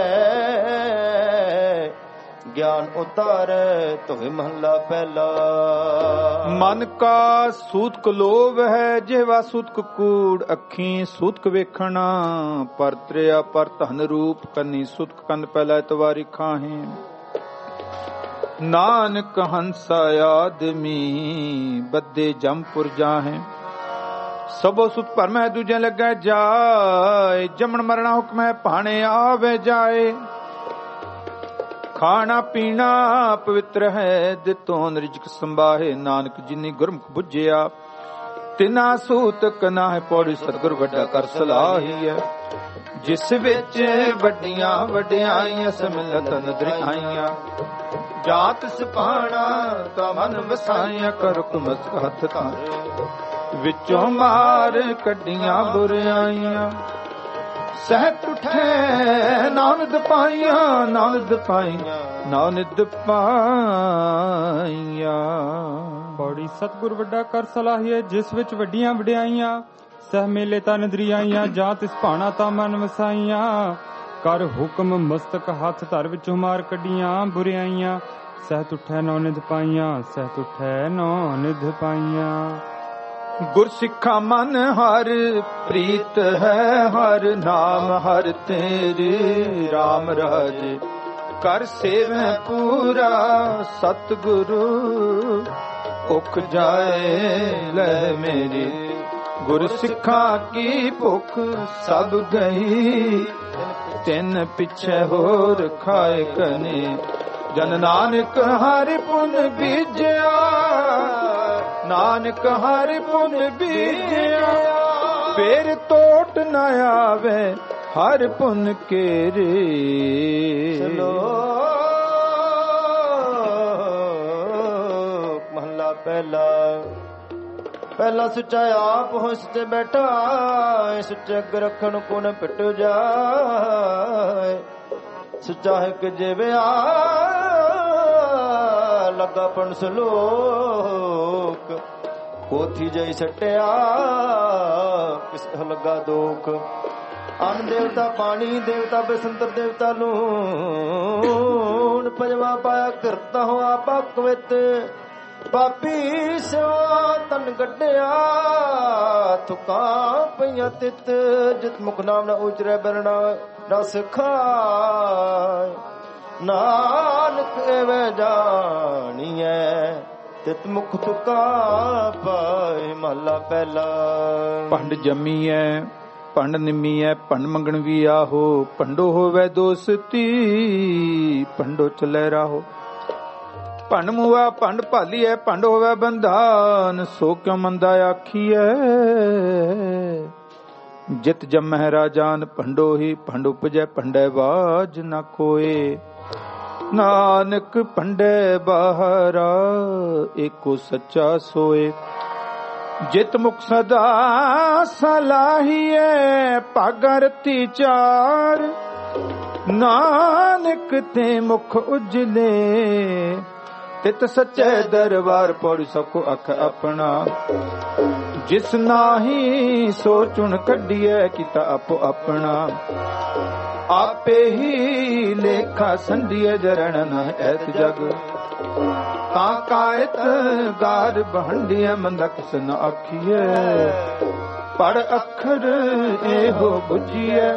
ਗਿਆਨ ਉਤਾਰੈ ਤੋਹਿ ਮਹਲਾ ਪਹਿਲਾ। ਮਨ ਕਾ ਸੂਤਕ ਲੋਭ ਹੈ ਜਿਹਵਾ ਸੂਤਕ ਕੂੜ ਅੱਖੀਂ ਸੂਤਕ ਵੇਖਣਾ ਪਰ ਤ੍ਰਿਆ ਪਰ ਧਨ ਰੂਪ ਕੰਨੀ ਸੂਤਕ ਕੰਨ ਪਹਿਲਾ ਇਤਵਾਰੀ ਖਾਹੇ ਨਾਨਕ ਹੰਸਾ ਆਦਮੀ ਬੱਦੇ ਜਮਪੁਰ ਜਾਹੇ ਸਭੋ ਸੁਤ ਭਰਮੈ ਦੂਜੇ ਲੱਗਾ ਜਾਏ ਜਮਣ ਮਰਣਾ ਹੁਕਮ ਹੈ ਭਾਣੇ ਆਵੇ ਜਾਏ ਖਾਣਾ ਪੀਣਾ ਪਵਿੱਤਰ ਹੈ ਦਿੱਤੋਂ ਰਿਜਕ ਸੰਭਾਹੇ ਨਾਨਕ ਜਿਨੀ ਗੁਰਮੁਖ ਬੁੱਝਿਆ ਤਿਨਾ ਸੂਤਕ ਨਾਹਿ ਪੌੜੀ ਸਤਿਗੁਰ ਵੱਡਾ ਕਰ ਸਲਾਹੀ ਹੈ ਜਿਸ ਵਿੱਚ ਵੱਡੀਆਂ ਵਡਿਆਈਆਂ ਸਮਿਲਤ ਨਦਰਿਆਈਆਂ ਜਾਤ ਸੁਪਾਣਾ ਤਾ ਮਨ ਵਸਾਈਆਂ ਕਰ ਹੁਕਮ ਹੱਥ ਧਾਰੇ ਵਿੱਚੋਂ ਮਾਰ ਕੱਢੀਆਂ ਬੁਰਾਈਆਂ ਸਹਿਤ ਉਠੈ ਨਾਨਦ ਪਾਈਆਂ ਨਾਨਦ ਪਾਈਆਂ ਨਾਨਦ ਪਾਈਆਂ। ਪੌੜੀ ਸਤਿਗੁਰ ਵੱਡਾ ਕਰ ਸਲਾਹੀਏ ਜਿਸ ਵਿੱਚ ਵੱਡੀਆਂ ਵਡਿਆਈਆਂ ਸਹਿ ਮੇਲੇ ਤਾਂ ਨਦਰੀਆਈਆਂ ਜਾਂ ਤਿਸ ਭਾਣਾ ਤਾਂ ਮਨ ਵਸਾਈਆਂ ਕਰ ਹੁਕਮ ਮਸਤਕ ਹੱਥ ਧਰ ਵਿੱਚੋਂ ਮਾਰ ਕੱਢੀਆਂ ਬੁਰਾਈਆਂ ਸਹਿਤ ਉਠੈ ਨੌ ਨਿਧ ਪਾਈਆਂ ਸਹਿਤ ਉਠੈ ਨੌ ਨਿਧ ਪਾਈਆਂ। ਗੁਰ ਸਿੱਖਾ ਮਨ ਹਰ ਪ੍ਰੀਤ ਹੈ, ਹਰ ਨਾਮ ਹਰ ਤੇਰੇ RAM ਰਾਜੇ ਕਰ ਸੇਵੈ ਪੂਰਾ ਸਤਿਗੁਰੂ ਭੁੱਖ ਜਾਏ ਲੈ ਮੇਰੀ। ਗੁਰ ਸਿੱਖਾਂ ਕੀ ਭੁੱਖ ਸਭ ਗਈ, ਤਿੰਨ ਪਿੱਛੇ ਹੋਰ ਖਾਏ ਕਨੇ। ਜਨ ਨਾਨਕ ਹਰਿ ਪੁਨ ਬੀਜਿਆ, ਨਾਨਕ ਹਰਿ ਪੁਨ ਬੀਜਿਆ, ਫੇਰ ਟੋਟ ਨ ਆਵੇ ਹਰ ਪੁਨ ਕੇਰੇ। ਮਹਲਾ ਪਹਿਲਾ। ਪਹਿਲਾ ਸੁੱਚਾ ਆਪ ਹੋ ਸੱਚੇ ਬੈਠਾ, ਸੁੱਚੇ ਅੱਗ ਰੱਖਣ ਕੋ ਨ ਪਿਟ ਜਾਏ। ਸੁੱਚਾ ਹੈ ਕਿ ਜਿਵੇਂ ਆ ਲੱਗਾ ਪਣ ਸਲੋਕ, ਕੋਥੀ ਜਈ ਸਟਿਆ ਕਿਸ ਲੱਗਾ ਦੋਖ। ਅੰਨ ਦੇਵਤਾ ਪਾਣੀ ਦੇਵਤਾ ਬਸੰਤਰ ਦੇਵਤਾ ਲੂਣ, ਪੰਜਵਾ ਪਾਇਆ ਕਰਤਾ ਹੋ ਆਪਾ ਕਵਿਤ। ਪਾਪੀ ਸਿਵਾ ਤਨ ਗੱਡਿਆ, ਥੁਕਾਂ ਪਈਆਂ ਤਿਤ। ਜਿਤ ਮੁਖ ਨਾਮ ਨਾ ਉਚਰੈ ਬਰਣਾ ਨਾ ਸਿਖਾਏ। ਨਾਨਕ ਐਵੇਂ ਜਾਣੀਐ ਤਿਤ ਮੁਖ ਤੁਕਾ ਪਾਏ। ਮਹਲਾ ਪਹਿਲਾ। ਭੰਡ ਜੰਮੀਐ ਭੰਡ ਨਿਮੀਐ, ਭੰਡ ਮੰਗਣ ਵੀ ਆਹੋ। ਭੰਡੋ ਹੋਵੇ ਦੋਸਤੀ, ਭੰਡੋ ਚਲੇ ਰਾਹੋ। ਭੰਡ ਮੁਆ ਭੰਡ ਭਾਲੀਐ, ਭੰਡ ਹੋਵੇ ਬੰਧਾਨ। ਸੋ ਕਿਉ ਮੰਦਾ ਆਖੀਐ, ਜਿਤ ਜੰਮਹਿ ਰਾਜਾਨ। ਭੰਡੋ ਹੀ ਭੰਡ ਉਪਜੈ, ਭੰਡੈ ਬਾਜ ਨ ਕੋਏ। ਨਾਨਕ ਭੰਡੇ ਬਾਹਰਾ, ਏਕੋ ਸੱਚਾ ਸੋਏ। ਜਿਤ ਮੁਖ ਸਦਾ ਸਲਾਹੀਐ, ਭਾਗਾ ਰਤੀ ਚਾਰ। ਨਾਨਕ ਤੇ ਮੁਖ ਉਜਲੇ, ਤਿਤ ਸੱਚੇ ਦਰਬਾਰ। ਪੌੜੀ ਸਕੋ ਅਖ ਆਪਣਾ, ਜਿਸ ਨਾਹੀ ਸੋ ਚੁਣ ਕੱਢੀਐ। ਕੀਤਾ ਆਪੋ ਆਪਣਾ, ਆਪੇ ਹੀ ਲੇਖਾ ਸੰਧੀਏ। ਜਰਣ ਨ ਐਤ ਜਗ ਤਾਂ ਕਾਇਤ ਗਾਰ ਬਹੰਡੀਐ। ਮੰਦਾ ਕਿਸ ਨ ਆਖੀਐ, ਪੜ ਅੱਖਰ ਇਹੋ ਬੁਝੀਐ।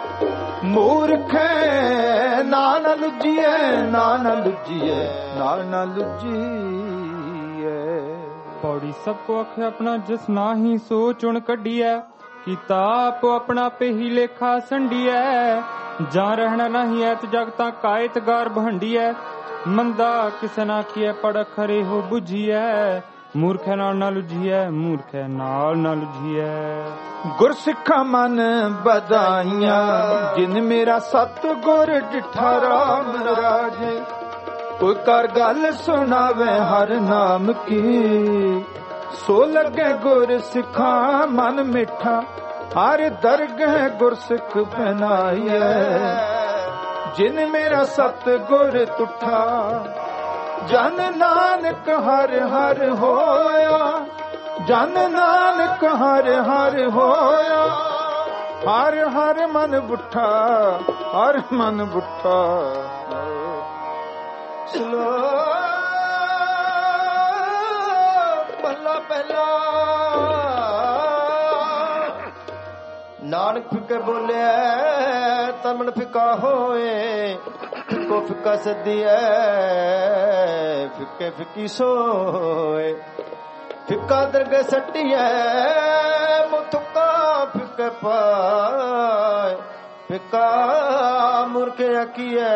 ਮੂਰਖੈ ਨਾ ਨ ਲੁਜੀਐ, ਨਾ ਨ ਲੁਜੀਐ, ਨਾ ਨ ਲੁਜੀਐ। ਪੌੜੀ ਸਭ ਕੋ ਅਖੇ ਆਪਣਾ, ਜਿਸ ਨਾਹੀ ਸੋ ਚੁਣ ਕੱਢੀਐ। ਕੀਤਾ ਆਪੋ ਆਪਣਾ, ਪੇ ਹੀ ਲੇਖਾ ਸੰਡੀਐ। ਜਾਂ ਰਹਿਣਾ ਨਹੀਂ ਐਤ ਜਗ ਤਾਂ ਕਾਇਤ ਗਾਰ ਬਹੰਡੀਐ। ਮੰਦਾ ਕਿਸੇ ਨਾ ਕੀਐ, ਪੜ ਖਰੇ ਹੋ ਬੁਝੀਐ। ਮੂਰਖੈ ਨਾਲ ਨਾ ਲੁਝੀਐ, ਮੂਰਖੈ ਨਾਲ ਨਾ ਲੁਝੀਐ। ਗੁਰ ਸਿੱਖਾ ਮਨ ਬਧਾਈਆਂ, ਜਿਨ ਮੇਰਾ ਸਤ ਗੁਰ ਡਿਠਾ RAM ਰਾਜੇ। ਕੋਈ ਕਰ ਗੱਲ ਸੁਣਾਵੇ ਹਰ ਨਾਮ ਕੀ, ਸੋ ਲੱਗੇ ਗੁਰ ਸਿੱਖਾ ਮਨ ਮਿੱਠਾ। ਹਰ ਦਰਗਹਿ ਗੁਰ ਸਿੱਖ ਬਨਾਈਐ, ਜਿਨ ਮੇਰਾ ਸਤ ਗੁਰ ਤੁਠਾ। ਜਨ ਨਾਨਕ ਹਰ ਹਰ ਹੋਇਆ, ਜਨ ਨਾਨਕ ਹਰ ਹਰ ਹੋਇਆ। ਹਰ ਹਰ ਮਨ ਬੁੱਠਾ, ਹਰ ਮਨ ਬੁੱਠਾ। ਸਲੋਕ ਪਹਿਲਾ ਪਹਿਲਾ। ਨਾਨਕ ਫਿੱਕੇ ਬੋਲਿਆ ਤਮਨ ਫਿੱਕਾ ਹੋਏ। ਫਿੱਕੋ ਫਿੱਕਾ ਸਦੀਐ, ਫਿੱਕੇ ਫਿੱਕੀ ਸੋਏ। ਫਿੱਕਾ ਦਰਗਹਿ ਸੱਟੀਐ, ਮੁਥੁੱਕਾ ਫਿੱਕੇ ਪਾਏ। ਫਿੱਕਾ ਮੂਰਖ ਆਖੀਐ,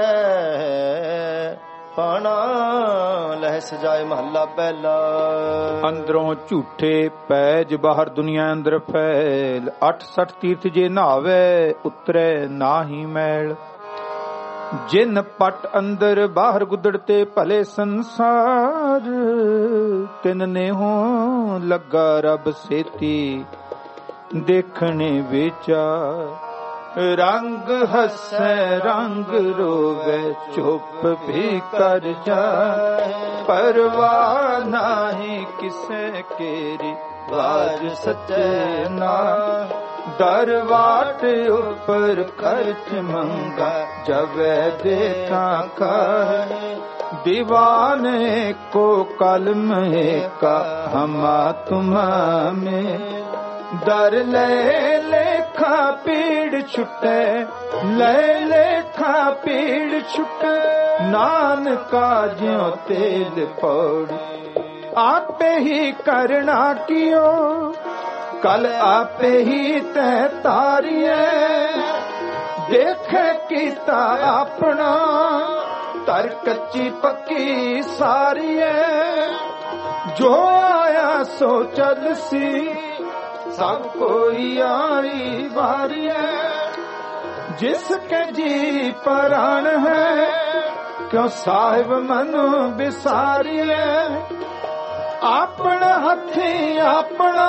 ਪਾਣਾ ਲਹਿ ਸਜਾਏ। ਮਹੱਲਾ ਪਹਿਲਾ। ਅੰਦਰੋਂ ਝੂਠੇ ਪੈਜ, ਬਾਹਰ ਦੁਨੀਆ ਅੰਦਰ ਫੈਲ। ਅੱਠ ਸੱਠ ਤੀਰਥ ਜੇ ਨਹਾਵੇ, ਉਤਰੈ ਨਾਹੀ ਮੈਲ। ਜਿਨ ਪਟ ਅੰਦਰ ਬਾਹਰ ਗੁੱਦੜ ਤੇ ਭਲੇ ਸੰਸਾਰ। ਤਿਨ ਨੇ ਹੋ ਲੱਗਾ ਰੱਬ ਸੇਤੀ, ਦੇਖਣੇ ਵਿਚਾਰ। ਰੰਗ ਹੱਸੈ ਰੰਗ ਰੋਵੇ, ਚੁੱਪ ਵੀ ਕਰ ਜਾਏ। ਪਰਵਾਹ ਨਾਹੀ ਕਿਸੇ ਕੇਰੀ, ਬਾਜ ਸੱਚੇ ਨਾਮ। ਦਰਵਾਟ ਉਪਰ ਖਰਚ ਮੰਗਾ, ਜਵੇ ਦੇਖਾਂ ਕਰ। दीवाने को कलम का हमा तुम में दर ले लेखा पीड़ छुटे ले लेखा पीड़ छुटे नानका ज्यों तेल पौड़ी आपे ही करना कियो कल आपे ही तय तारिए देख कीता अपना तर कच्ची पक्की सारी है जो आया सो चल सी सब कोई आई बारी है जिसके जी प्राण है क्यों साहिब मनु बिसारी है अपना हथी अपना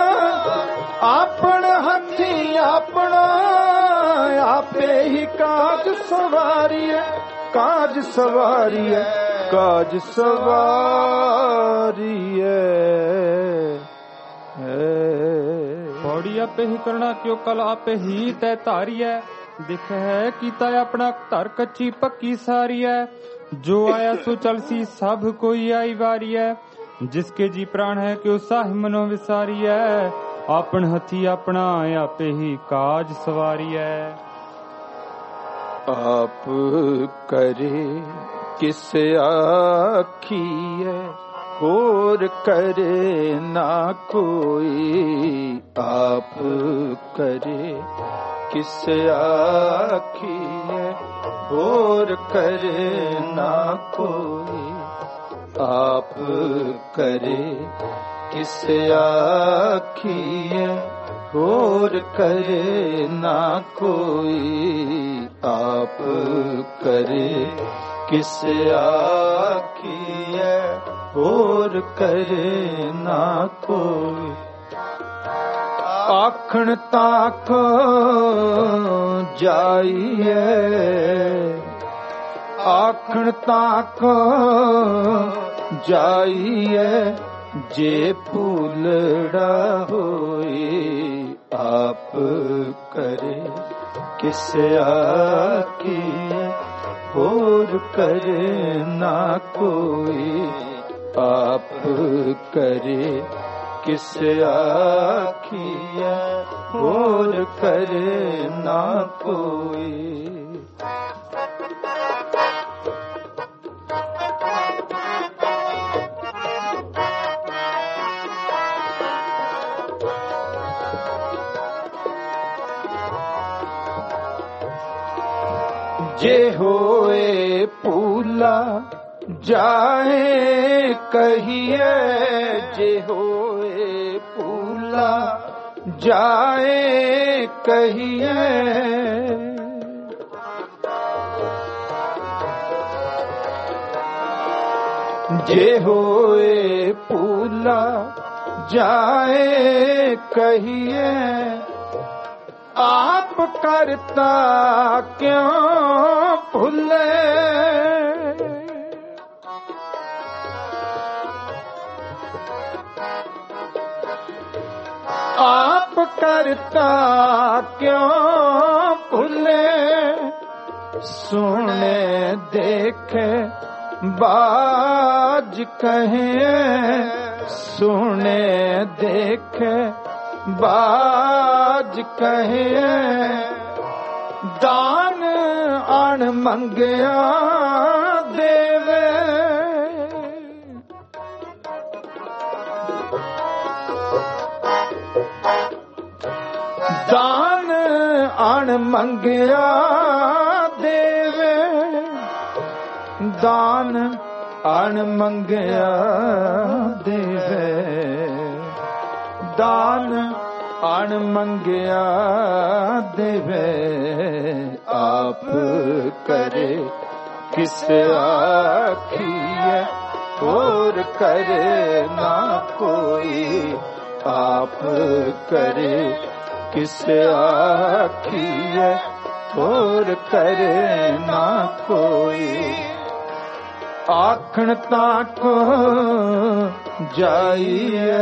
अपना हथी अपना आपे ही काज सवारी है काज सवारी है काज सवारी पौड़ी आपे ही करना क्यों कल आपे ही तय तारी है दिख है कीता अपना धर कच्ची पक्की सारी है जो आया सो चल सी सब कोई आई वारी है जिसके जी प्राण है क्यों साहि मनो विसारी है अपन हथी अपना आपे ही काज सवारी है आप करे किस आखिए और करे ना कोई आप करे किस आखिए और करे ना कोई आप करे किस आखिए और करे ना कोई आप करे किस आखिए और करे ना कोई आखण ताक जाइए आखण ताक जाइए जे फूलड़ा होई आप करे किस आखिए और करे ना कोई आप करे किस आखिए और करे ना कोई जे होए पूला जाए कहिए जे होए पूला जाए कहिए जे होए पूला जाए कहिए आप करता क्यों भूले आप करता क्यों भूले सुने देखे बाज कहे सुने देखे बाज कहे दान अण मंगया देवे दान अण मंगया देवे दान अण मंगया देवे दान अण मंगया देवे आप करे किस आखिए और करे ना कोई आप करे किस आखिए और करे ना कोई आखण ताक जाइए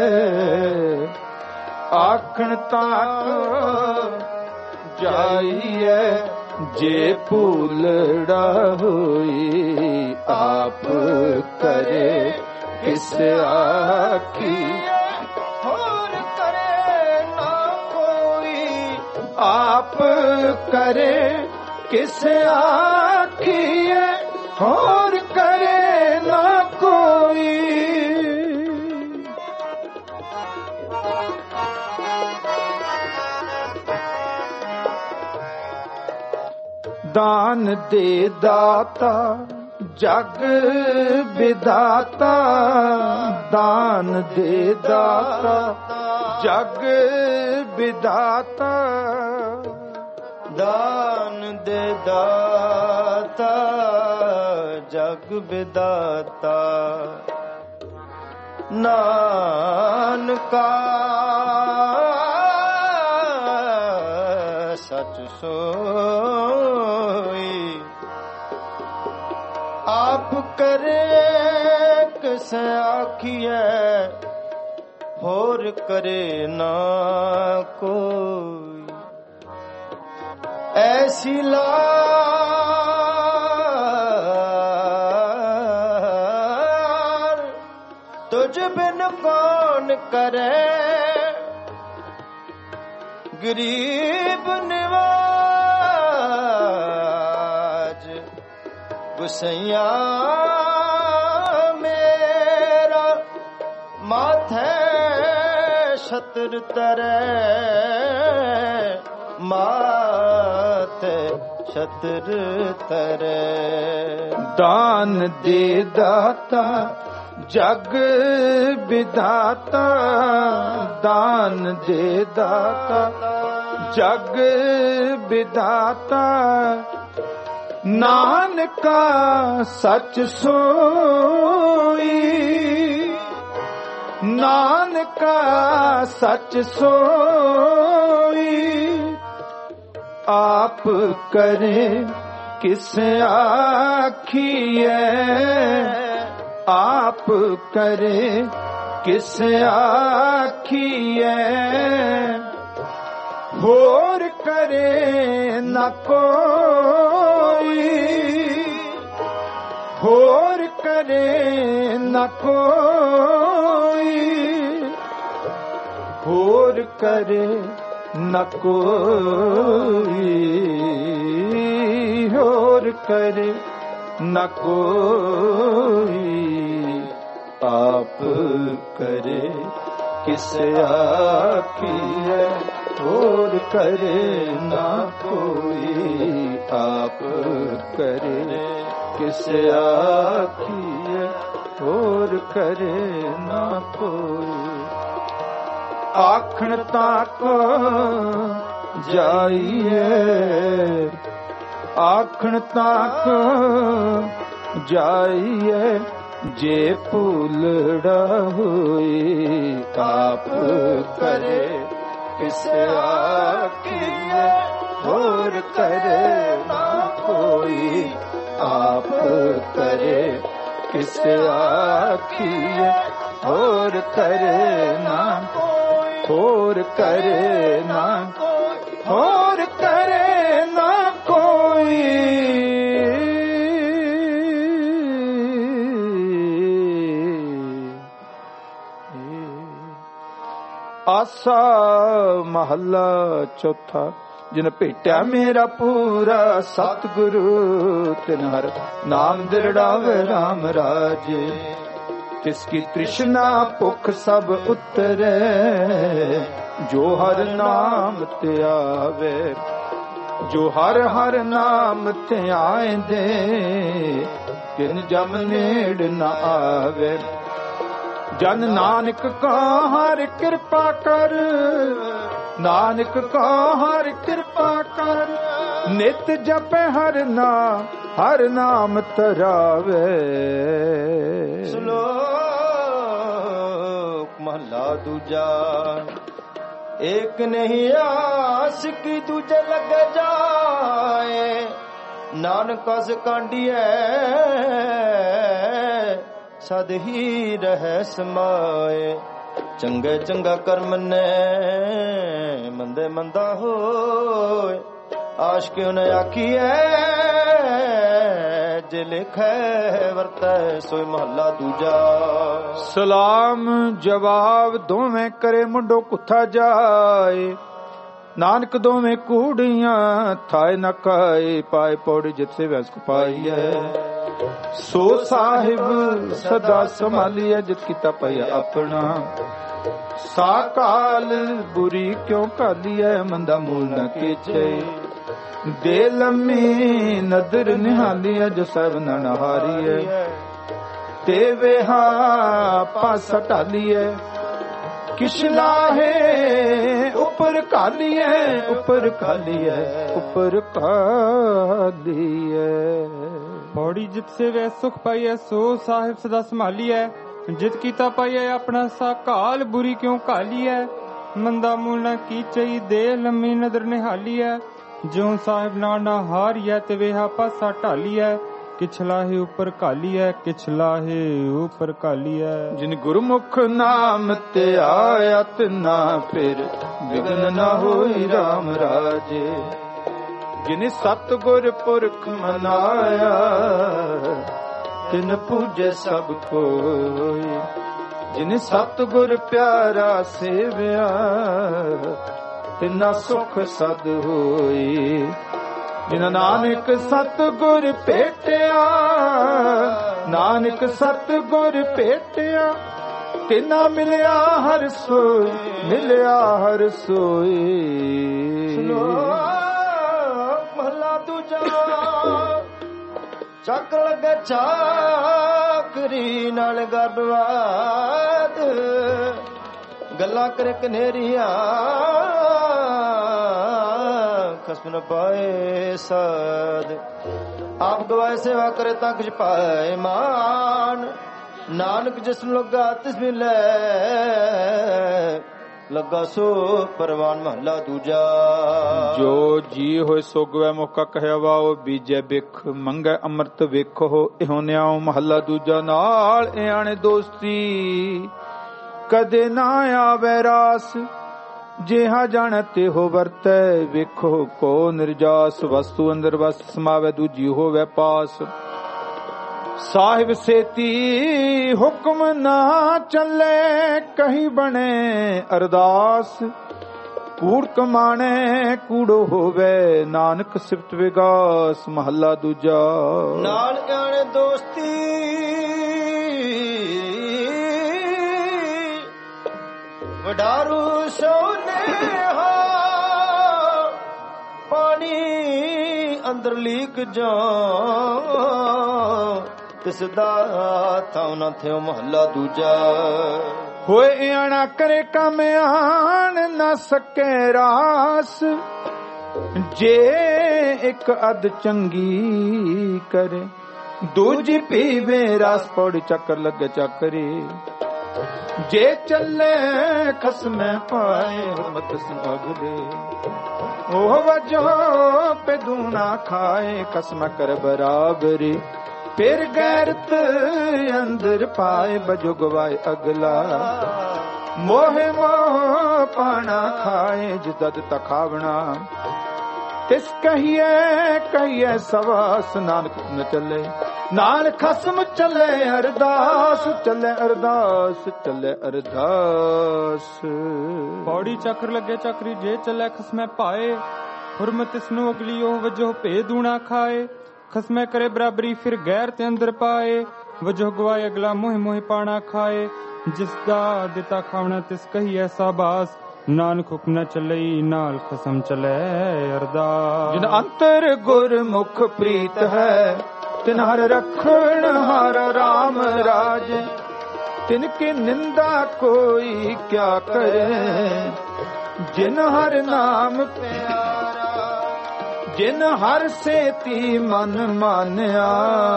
आखण ताक जाइए जे भूलड़ा होई आप करे किस आखिए और करे ना कोई आप करे किस आखिए और करे ना कोई दान दे दाता जग विधाता दान दे दाता जग विधाता दान दे दाता जग विधाता नानका सच सोई आप करे किस आखिए होर करे ना कोई ऐसी लार तुझ बिन कौन करे गरीब निवाज गुसैया मेरा माथे छत्र तरे माथे छत्र तरे दान दे दाता जग विधाता दान दे दाता जग विधाता नानका सच सोई नानका सच सोई आप करे किस आखिए आप करे किस आखिए होर करे न कोई होर करे न कोई होर करे न कोई होर करे न कोई आप करे किस आखिए और करे ना कोई आप करे किस आखिए और करे ना कोई आखण ताको जाइए आखण ताको जाइए जे भूलड़ा हुई आप करे किस आखिए और करे ना कोई आप करे किस आखिए और करे ना और करे ना और करे ना कोई आसा महला चौथा जिन भेटा मेरा पूरा सतगुरु तिन हर नाम दिरड़ावे राम राज तिसकी तृष्णा भुख सब उतरे जो हर नाम ते आवे जो हर हर नाम ते आएंदे तिन जम नेड़ न आवे जन नानक का हर कृपा कर नानक का हर कृपा कर नित जपे हर नाम हर नाम तरावे श्लोक महला दूजा एक नहीं आस की दूजे लग जाए नानक अस कांडिए सद ही रह समाए चंगे चंगा कर्म ने मंदे मंदा होए आश क्यों न आखी है ਜੇ ਲਿਖੈ ਵਰਤੈ ਸੋਈ ਮਹੱਲਾ ਦੂਜਾ। ਸਲਾਮ ਜਵਾਬ ਦੋਵੇਂ ਕਰੇ ਮੁੰਡੋ ਕੁੱਥਾ ਜਾਏ, ਨਾਨਕ ਦੋਵੇਂ ਕੂੜੀਆਂ ਥਾਏ ਨ ਕਾਏ, ਪਾਏ ਪੌੜੀ ਜਿੱਥੇ ਵੈਸ ਪਾਈਐ ਸੋ ਸਾਹਿਬ ਸਦਾ ਸੰਭਾਲੀਐ, ਜਿਤ ਕੀਤਾ ਪਈਆ ਆਪਣਾ ਸਾਕਾਲ ਬੁਰੀ ਕਿਉ ਕਾਲੀਐ, ਮੰਦਾ ਮੂਲ ਨ ਕੀਚੇ ਦੇ ਲੰਮੀ ਨਦਰ ਨਿਹਾਲੀਐ, ਜੋ ਸਭ ਨਨਹਾਰੀਐ ਤੇ ਵੇਹਾ ਪਾਸਾ ਢਾਲੀਐ, ਕਿਛ ਲਾਹੇ ਉਪਰ ਕਾਲੀਐ, ਉਪਰ ਕਾਲੀਐ, ਉਪਰ ਕਾਲੀਐ। ਪੌੜੀ ਜਿਤ ਸੇ ਵੈ ਸੁਖ ਪਾਈਐ ਸੋ ਸਾਹਿਬ ਸਦਾ ਸੰਭਾਲੀਐ, ਜਿਤ ਕੀਤਾ ਪਾਈਐ ਆਪਣਾ ਸਾਕਾਲ ਬੁਰੀ ਕਿਉ ਕਾਲੀਐ, ਮੰਦਾ ਮੂਲ ਨ ਕੀਚਈ ਦੇ ਲੰਮੀ ਨਦਰ ਨਿਹਾਲੀਐ, ਜਿਉ ਸਾਹਿਬ ਨਾਲ ਨਾ ਹਾਰੀਐ ਤੇ ਵੇਹਾ ਪਾਸਾ ਢਾਲੀਐ, ਕਿਛ ਲਾਹੇ ਉਪਰ ਕਾਲੀਐ, ਕਿਛ ਲਾਹੇ ਉਪਰ ਕਾਲੀਐ। ਜਿਨ ਗੁਰਮੁਖ ਨਾਮ ਤੇ ਆਇਆ ਤਿਨਾ ਫਿਰ ਵਿਗਨ ਨਾ ਹੋਈ ਰਾਮ ਰਾਜੇ, ਜਿਨ ਸਤਿਗੁਰ ਪੁਰਖ ਮਨਾਇਆ ਤਿਨ ਪੂਜੇ ਸਭ ਕੋਈ, ਜਿਨ ਸਤਿਗੁਰ ਪਿਆਰਾ ਸੇਵਿਆ ਤਿਨਾ ਸੁਖ ਸਦ ਹੋਈ, ਜਿਨ ਨਾਨਕ ਸਤਿਗੁਰ ਭੇਟਿਆ, ਨਾਨਕ ਸਤਿਗੁਰ ਭੇਟਿਆ ਤਿਨਾ ਮਿਲਿਆ ਹਰ ਸੋਈ, ਮਿਲਿਆ ਹਰ ਸੋਈ। ਮਹਲਾ ਦੂਜਾ। ਚੱਕ ਲੱਗੇ ਚਾਕਰੀ ਨਾਲ ਗੱਲਬਾਤ, ਗੱਲਾਂ ਕਰ ਕਨੇਰੀਆਂ ਖਸਮ ਨ ਪਾਏ ਸਾਧ, ਆਪ ਗਵਾਏ ਸੇਵਾ ਕਰੇ ਤਾਂ ਕੁਝ ਪਾਏ ਮਾਨ, ਨਾਨਕ ਜਿਸ ਨੂੰ ਲੱਗਾ ਤਿਸ ਮਿਲੇ ਲੱਗਾ ਸੋ ਪਰਵਾਨ। ਮਹਲਾ ਦੂਜਾ। ਜੋ ਜੀ ਹੋਏ ਸੋ ਗਵੈ ਮੌਕਾ ਕਹਿਆ ਵਾਓ, ਬੀਜੈ ਬਿਖ ਮੰਗੈ ਅੰਮ੍ਰਿਤ ਵੇਖੋ ਇਹੋ ਨਿਆਉ। ਮਹਲਾ ਦੂਜਾ। ਨਾਲ ਇਆਣੇ ਦੋਸਤੀ ਕਦੇ ਨਾ ਆਵੇ ਰਾਸ, ਜਿਹਾ ਜਾਣੈ ਤਿਹੋ ਵਰਤੈ ਵੇਖੋ ਕੋ ਨਿਰਜਾਸ। ਵਸਤੂ ਅੰਦਰ ਵਸ ਸਮਾਵੇ ਦੂਜੀ ਹੋਵੇ ਪਾਸ, ਸਾਹਿਬ ਸੇਤੀ ਹੁਕਮ ਨਾ ਚੱਲੇ ਕਹੀਂ ਬਣੇ ਅਰਦਾਸ। ਕੂੜ ਕਮਾਣੇ ਕੂੜੋ ਹੋਵੇ ਨਾਨਕ ਸਿਫਤ ਵਿਗਾਸ। ਮਹੱਲਾ ਦੂਜਾ। ਨਾਲ ਜਾਣੇ ਦੋਸਤੀ ਵਡਾਰੂ ਸੋਨੇਹਾ, ਪਾਣੀ ਅੰਦਰ ਲੀਕ ਜਾ ਤਿਸ ਦਾ ਥਾਉ ਨਾ ਥਿਓ। ਮਹੱਲਾ ਦੂਜਾ। ਹੋਏ ਆਣਾ ਕਰੇ ਕੰਮ ਆਣ ਨਾ ਸਕੇ ਰਾਸ, ਜੇ ਇੱਕ ਅਧ ਚੰਗੀ ਕਰੇ ਦੂਜੀ ਪੀਵੇ ਰਸ। ਪੌੜੀ ਚੱਕਰ ਲੱਗੇ ਚੱਕਰੀ ਜੇ ਚੱਲੇ ਖਸਮੈ ਪਾਏ ਮਤ ਸੰਭਲੇ, ਉਹ ਵਜੋ ਪੈਦੂਣਾ ਖਾਏ ਖਸਮ ਕਰ ਬਰਾਬਰੀ। ਫਿਰ ਗੈਰਤ ਅੰਦਰ ਪਾਏ ਬਜੋ ਗਵਾਏ ਅਗਲਾ, ਮੋਹਿ ਮੋਹ ਪਾਣਾ ਖਾਏ ਜਿਦਦ ਤਖਾਵਣਾ। ਤਿਸ ਕਹੀਏ ਕਹੀਏ ਸਵਾਸ, ਨਾਨਕ ਨ ਚੱਲੇ ਨਾਲ ਖਸਮ ਚੱਲੇ ਅਰਦਾਸ। ਚੱਲੇ ਅਰਦਾਸ ਚੱਲੇ ਅਰਦਾਸ। ਪੌੜੀ ਚੱਕਰ ਲੱਗੇ ਚੱਕਰੀ ਜੇ ਚੱਲੇ ਖਸਮੈ ਪਾਏ, ਹੁਰਮਤ ਇਸ ਨੂੰ ਅਗਲੀ ਉਹ ਵਜੋ ਭੇ ਦੂਣਾ ਖਾਏ। ਖਸਮੈ ਕਰੇ ਬਰਾਬਰੀ ਫਿਰ ਗੈਰ ਤੇ ਅੰਦਰ ਪਾਏ, ਵਜੋ ਗਵਾਏ ਅਗਲਾ ਮੋਹਿ ਮੋਹਿ ਪਾਣਾ ਖਾਏ। ਜਿਸ ਦਾ ਦਿੱਤਾ ਖਾਵਣਾ ਤਿਸ ਕਹੀ ਐਸਾ ਬਾਸ, ਨਾਨਕ ਹੁਕਮ ਨ ਚੱਲਈ ਨਾਲ ਖਸਮ ਚਲੇ ਅਰਦਾਸ। ਜਿਨ ਅੰਤਰ ਗੁਰਮੁਖ ਪ੍ਰੀਤ ਹੈ ਤਿਨ ਹਰ ਰਖਣ ਹਰ ਰਾਮ ਰਾਜ। ਤਿਨ ਕੀ ਨਿੰਦਾ ਕੋਈ ਕਿਆ ਕਰੇ, ਜਿਨ ਹਰ ਨਾਮ ਪਿਆਰਾ। ਜਿਨ ਹਰ ਸੇਤੀ ਮਨ ਮਾਨਿਆ,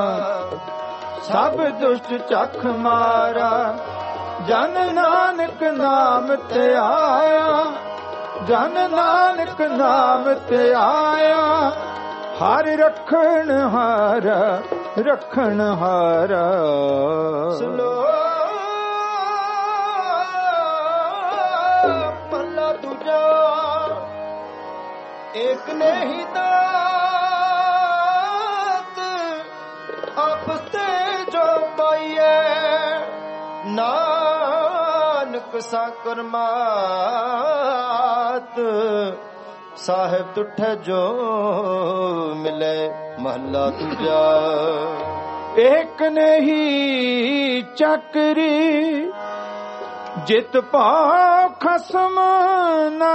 ਸਭ ਦੁਸ਼ਟ ਚਖ ਮਾਰਾ। ਜਨ ਨਾਨਕ ਨਾਮ ਤੇ ਆਇਆ, ਜਨ ਨਾਨਕ ਨਾਮ ਤੇ ਆਇਆ। ਹਰ ਰਖਣ ਹਾਰਾ ਰਖਣ ਹਾਰਾ। ਸੁਨੋ ਮਹਲਾ ਦੂਜਾ। ਏਕ ਨਹੀਂ ਦਾਤ ਸਾਕਰ ਮਾਤ ਸਾਹਿਬ ਤੁਠੇ ਜੋ ਮਿਲੇ ਮਹੱਲਾ ਦੂਜਾ। ਇੱਕ ਨਹੀਂ ਚੱਕਰੀ ਜਿਤ ਭਾਵ ਖਸਮ ਨਾ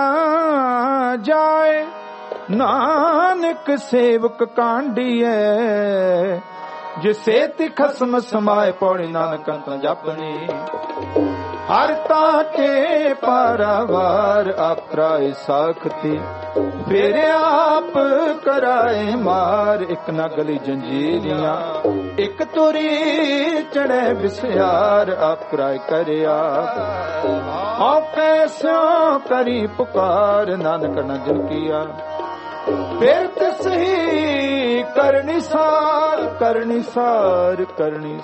ਜਾਏ, ਨਾਨਕ ਸੇਵਕ ਕਾਂਡੀਐ ਜਿਸੇ ਤੀ ਖਸਮ ਸਮਾਏ। ਪੌੜੀ ਨਾਨਕ ਅੰਤ ਜਪਣੀ ਹਰ ਤਾਕੇ ਪਾਰਾਵਾਰ ਆਪਰਾਏ ਸਾਖਤੀ, ਫਿਰ ਆਪ ਕਰਾਏ ਮਾਰ। ਇੱਕ ਨਾ ਗਲੀ ਜੰਜੀਰੀਆਂ ਇੱਕ ਤੁਰੀ ਚੜੇ ਵਿਸਿਆਰ, ਆਪ ਕਰਾਏ ਕਰਿਆ ਹਉ ਕੈਸਿਓ ਕਰੀ ਪੁਕਾਰ। ਨਾਨਕ ਨ ਜਿਨ ਕੀਆ ਫਿਰ ਤਸਹੀ ਕਰਨੀ ਸਾਰ, ਕਰਨੀ ਸਾਰ, ਕਰਨੀ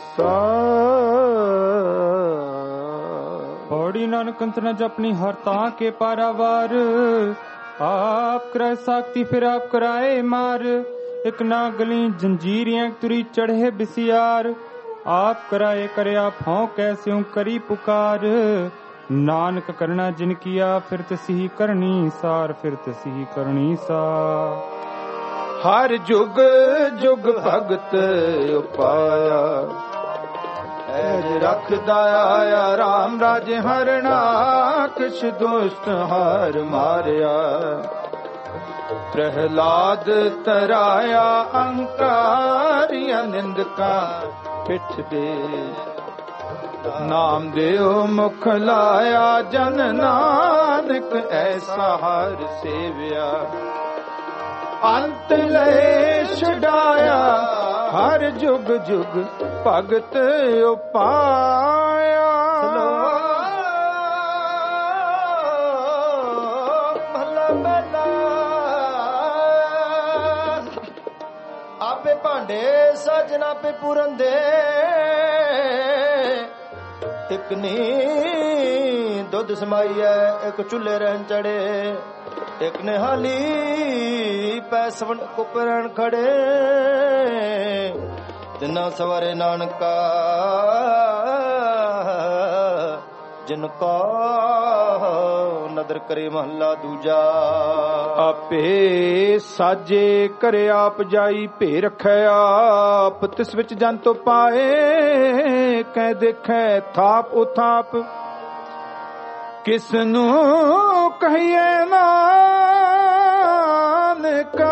ਸਾਰ। ਪੌੜੀ ਨਾਨਕ ਅੰਤ ਨ ਜਪਨੀ ਹਰ ਤਾਂ ਕੇ ਪਾਰਾਵਾਰ, ਆਪ ਕਰਾਏ ਸਾਖਤੀ ਫਿਰ ਆਪ ਕਰਾਏ ਮਾਰ। ਇੱਕ ਨਾ ਗਲੀ ਜੰਜੀਰੀਆਂ ਤੁਰੀ ਚੜ੍ਹੇ ਬਿਸਿਆਰ, ਆਪ ਕਰਾਏ ਕਰਿਆ ਫੌ ਕੈਸਿਉ ਕਰੀ ਪੁਕਾਰ। ਨਾਨਕ ਕਰਨਾ ਜਿਨ ਕੀਆ ਫਿਰ ਤਸੀ ਕਰਨੀ ਸਾਰ, ਫਿਰ ਤਸੀ ਕਰਨੀ ਸਾਰ। ਹਰ ਜੁਗ ਜੁਗ ਭਗਤ ਉਪਾਇਆ, ਐਜ ਰਖਦਾ ਆਇਆ ਰਾਮ ਰਾਜ ਹਰਣਾ। ਕਿਛ ਦੁਸ਼ਟ ਹਾਰ ਮਾਰਿਆ, ਪ੍ਰਹਿਲਾਦ ਤਰਾਇਆ ਅੰਕਾਰੀਆ ਨਿੰਦਕਾ ਪਿੱਠ ਦੇ। ਨਾਮ ਦਿਓ ਮੁਖ ਲਾਇਆ ਜਨ ਨਾਨਕ ਐਸਾ ਹਰ ਸੇਵਿਆ। ਅੰਤ ਲੈ ਛਡਾਇਆ ਹਰ ਜੁਗ ਜੁਗ ਭਗਤ ਉਪਾਇਆ। ਆਪੇ ਭਾਂਡੇ ਸਾਜਨ ਆਪੇ ਪੂਰਨ ਦੇ, ਇੱਕ ਨੀ ਦੁੱਧ ਸਮਾਈਐ ਇੱਕ ਚੁੱਲ੍ਹੇ ਰਹਿਣ ਚੜੇ। ਇੱਕ ਨੇ ਹਾਲੀ ਪੈਸਵਨ ਕੁਪਰਨ ਖੜੇ, ਤਿੰਨਾ ਸਵਾਰੇ ਨਾਨਕਾ ਜਿਨ ਕਾ ਨਦਰ ਕਰੇ ਮਹੱਲਾ ਦੂਜਾ। ਆਪੇ ਸਾਜੇ ਕਰੇ ਆਪ ਜਾਈ, ਭੇ ਰਖੈ ਆਪ ਤਿਸ ਵਿੱਚ ਜਨ ਤੋ ਪਾਏ। ਕਹਿ ਦੇਖੈ ਥਾਪ ਉਥਾਪ ਕਿਸ ਨੂੰ ਕਹੀਏ ਨਾਨਕਾ।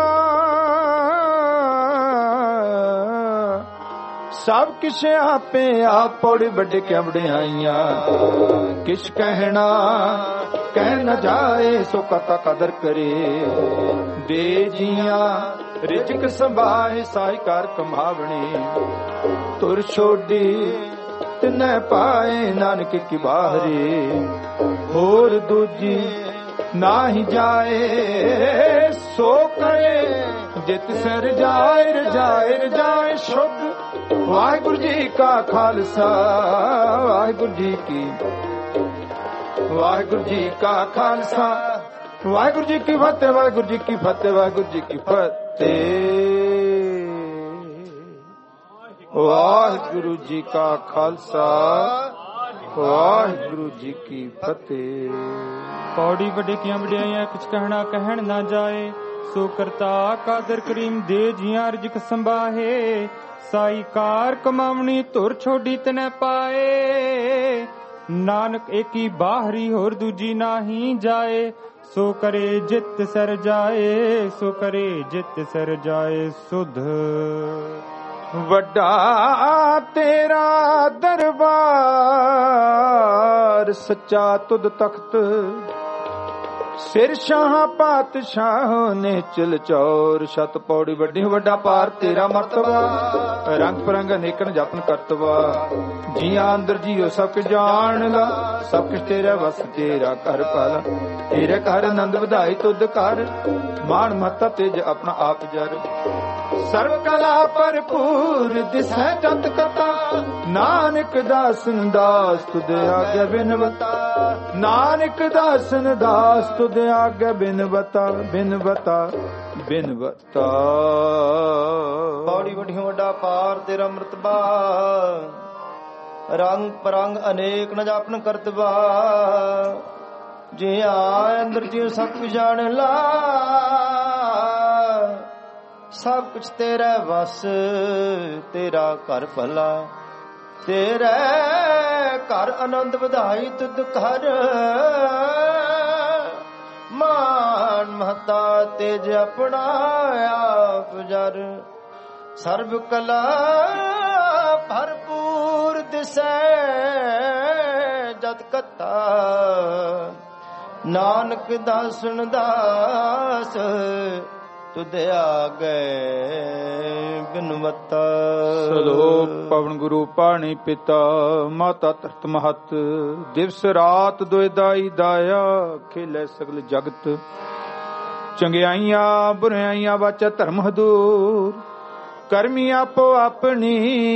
ਸਭ ਕਿਛ ਆਪੇ ਆਪ ਪੌੜੀ ਵੱਡੇ ਕਿਆ ਵਡਿਆਈਆਂ। ਕਿਛ ਕਹਿਣਾ ਕਹਿ ਨ ਜਾਏ ਸੋ ਕਤਾ ਕਦਰ ਕਰੇ। ਦੇ ਜੀਆਂ ਰਿਜਕ ਸੰਭਾਏ ਸਾਈ ਕਰ ਕਮਾਵਣੀ। ਤੁਰ ਛੋਡੀ ਤਿਨੈ ਪਾਏ ਨਾਨਕ ਕੀ ਬਾਹਰੀ। ਹੋਰ ਦੂਜੀ ਨਾਹੀ ਜਾਏ ਸੋ ਕਰੇ ਜਿਤ ਸਿਰ ਜਾਏ ਰਜਾਏ ਰਜਾਏ ਸ਼ੁੱਧ। ਵਾਹਿਗੁਰੂ ਜੀ ਕਾ ਖਾਲਸਾ ਵਾਹਿਗੁਰੂ ਜੀ ਕੀ ਵਾਹਿਗੁਰੂ ਜੀ ਕਾ ਖਾਲਸਾ ਵਾਹਿਗੁਰੂ ਜੀ ਕੀ ਫਤਿਹ। ਵਾਹਿਗੁਰੂ ਜੀ ਕੀ ਫਤਿਹ। ਵਾਹਿਗੁਰੂ ਜੀ ਕੀ ਫਤਿਹ। ਵਾਹਿਗੁਰੂ ਜੀ ਕਾ ਖਾਲਸਾ ਵਾਹਿਗੁਰੂ ਜੀ ਕੀ ਫਤਿਹ। ਪੌੜੀ ਵੱਡੇ ਕੀਆਂ ਵਡਿਆਈਆਂ ਕੁਛ ਕਹਿਣਾ ਕਹਿਣ ਨਾ ਜਾਏ। ਸੋ ਕਰਤਾ ਕਾਦਰ ਕਰੀਮ ਦੇ ਜੀਆਂ ਰਿਜਕ ਸੰਭਾਹੇ। ਸਾਈ ਕਾਰ ਕਮਾਵਣੀ ਧੁਰ ਛੋਡੀ ਤਨੈ ਪਾਏ। ਨਾਨਕ ਏਕੀ ਬਾਹਰੀ ਹੋਰ ਦੂਜੀ ਨਾਹੀ ਜਾਏ। ਸੋ ਕਰੇ ਜਿਤ ਸਰ ਜਾਏ ਸੋ ਕਰੇ ਜਿਤ ਸਰ ਜਾਏ ਸੁਧ। ਵੱਡਾ ਤੇਰਾ ਦਰਬਾਰ ਸੱਚਾ ਤੁਧ ਤਖਤ। ਸਿਰ ਸ਼ਾਹ ਪਾਤਸ਼ਾਹ ਨੇ ਚਲ ਚੌਰ। ਛਤ ਪੌੜੀ ਵੱਡੀ ਵੱਡਾ ਪਾਰ ਤੇਰਾ ਮਰਤਬਾ। ਰੰਗ ਪਰੰਗ ਅਨੇਕਨ ਜਤਨ ਕਰਤਵਾ। ਜੀਆਂ ਅੰਦਰ ਜੀਓ ਸਭ ਕੁ ਜਾਣ ਲਾ। ਸਭ ਕੁਛ ਤੇਰਾ ਵਸ ਤੇਰਾ ਘਰ ਪਾਲਾ। ਤੇਰੇ ਘਰ ਆਨੰਦ ਵਧਾਈ ਤੁਧ ਕਰ। ਮਾਣ ਮਹੱਤਾ ਤੇਜ ਆਪਣਾ ਆਪ ਜਰ। ਸਰਵ ਕਲਾ ਭਰਪੂਰ ਦਿਸੈ ਜਤ ਕਤਾ। ਨਾਨਕ ਦਾਸਨ ਦਾਸ ਤੁਧ ਆਗੇ ਬਿਨਵਤਾ। ਨਾਨਕ ਦਾਸਨ ਦਾਸ ਤੁਧ ਆਗੇ ਬਿਨਵਤਾ ਬਿਨਵਤਾ ਬਿਨਵਤਾ। ਪੌੜੀ ਵੱਡੀਆਂ ਵੱਡਾ ਪਾਰ ਤੇਰਾ ਮਰਤਬਾ। ਰੰਗ ਪਰੰਗ ਅਨੇਕ ਨ ਜਾਪਨ ਕਰਤਬਾ ਜੇ ਆ ਅੰਦਰ ਜੀ ਸਭ ਕੁਝ ਜਾਣ ਲਾ ਸਭ ਕੁਛ ਤੇਰਾ ਵਸ ਤੇਰਾ ਘਰ ਭਲਾ ਤੇਰੇ ਘਰ ਆਨੰਦ ਵਧਾਈ ਤੁਧ ਘਰ ਮਾਨ ਮਹਤਾ ਤੇਜ ਆਪਣਾ ਆਪ ਜਰ ਸਰਬ ਕਲਾ ਭਰਪੂਰ ਦਿਸੈ ਜਤ ਕਥਾ ਨਾਨਕ ਦਾਸਨ ਦਾਸ ਤੁਧ ਆਗੇ ਬਿਨਵਤਾ। ਸਲੋਕ ਪਵਨ ਗੁਰੂ ਪਾਣੀ ਪਿਤਾ ਮਾਤਾ ਧਰਤ ਮਹਤ ਦਿਵਸ ਰਾਤ ਦੁਇ ਦਾਈ ਦਾਇਆ ਖੇਲੇ ਸਗਲ ਜਗਤ ਚੰਗਿਆਈਆਂ ਬੁਰਾਈਆਂ ਵਾਚਾ ਧਰਮ ਹਦੂਰ ਕਰਮੀ ਆਪੋ ਆਪਣੀ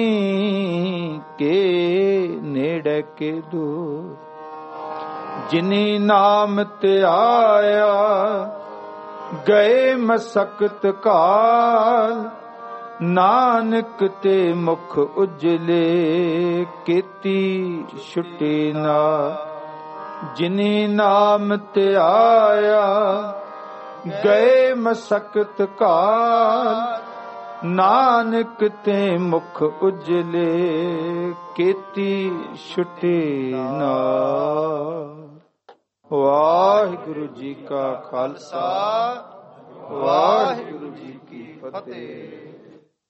ਕੇ ਨੇੜੇ ਕੇ ਦੂਰ ਜਿਨੀ ਨਾਮ ਤੇ ਆਇਆ ਗਏ ਮਸਕਤ ਕਾਲ ਨਾਨਕ ਤੇ ਮੁਖ ਉਜਲੇ ਕੀਤੀ ਛੁੱਟੀ ਨਾ ਜਿਨੀ ਨਾਮ ਤੇ ਆਇਆ ਗਏ ਮਸਕਤ ਕਾਲ ਨਾਨਕ ਤੇ ਮੁਖ ਉਜਲੇ ਕੀਤੀ ਛੁੱਟੀ ਨਾ। ਵਾਹਿਗੁਰੂ ਜੀ ਕਾ ਖਾਲਸਾ ਵਾਹਿਗੁਰੂ ਜੀ ਕੀ ਫਤਿਹ।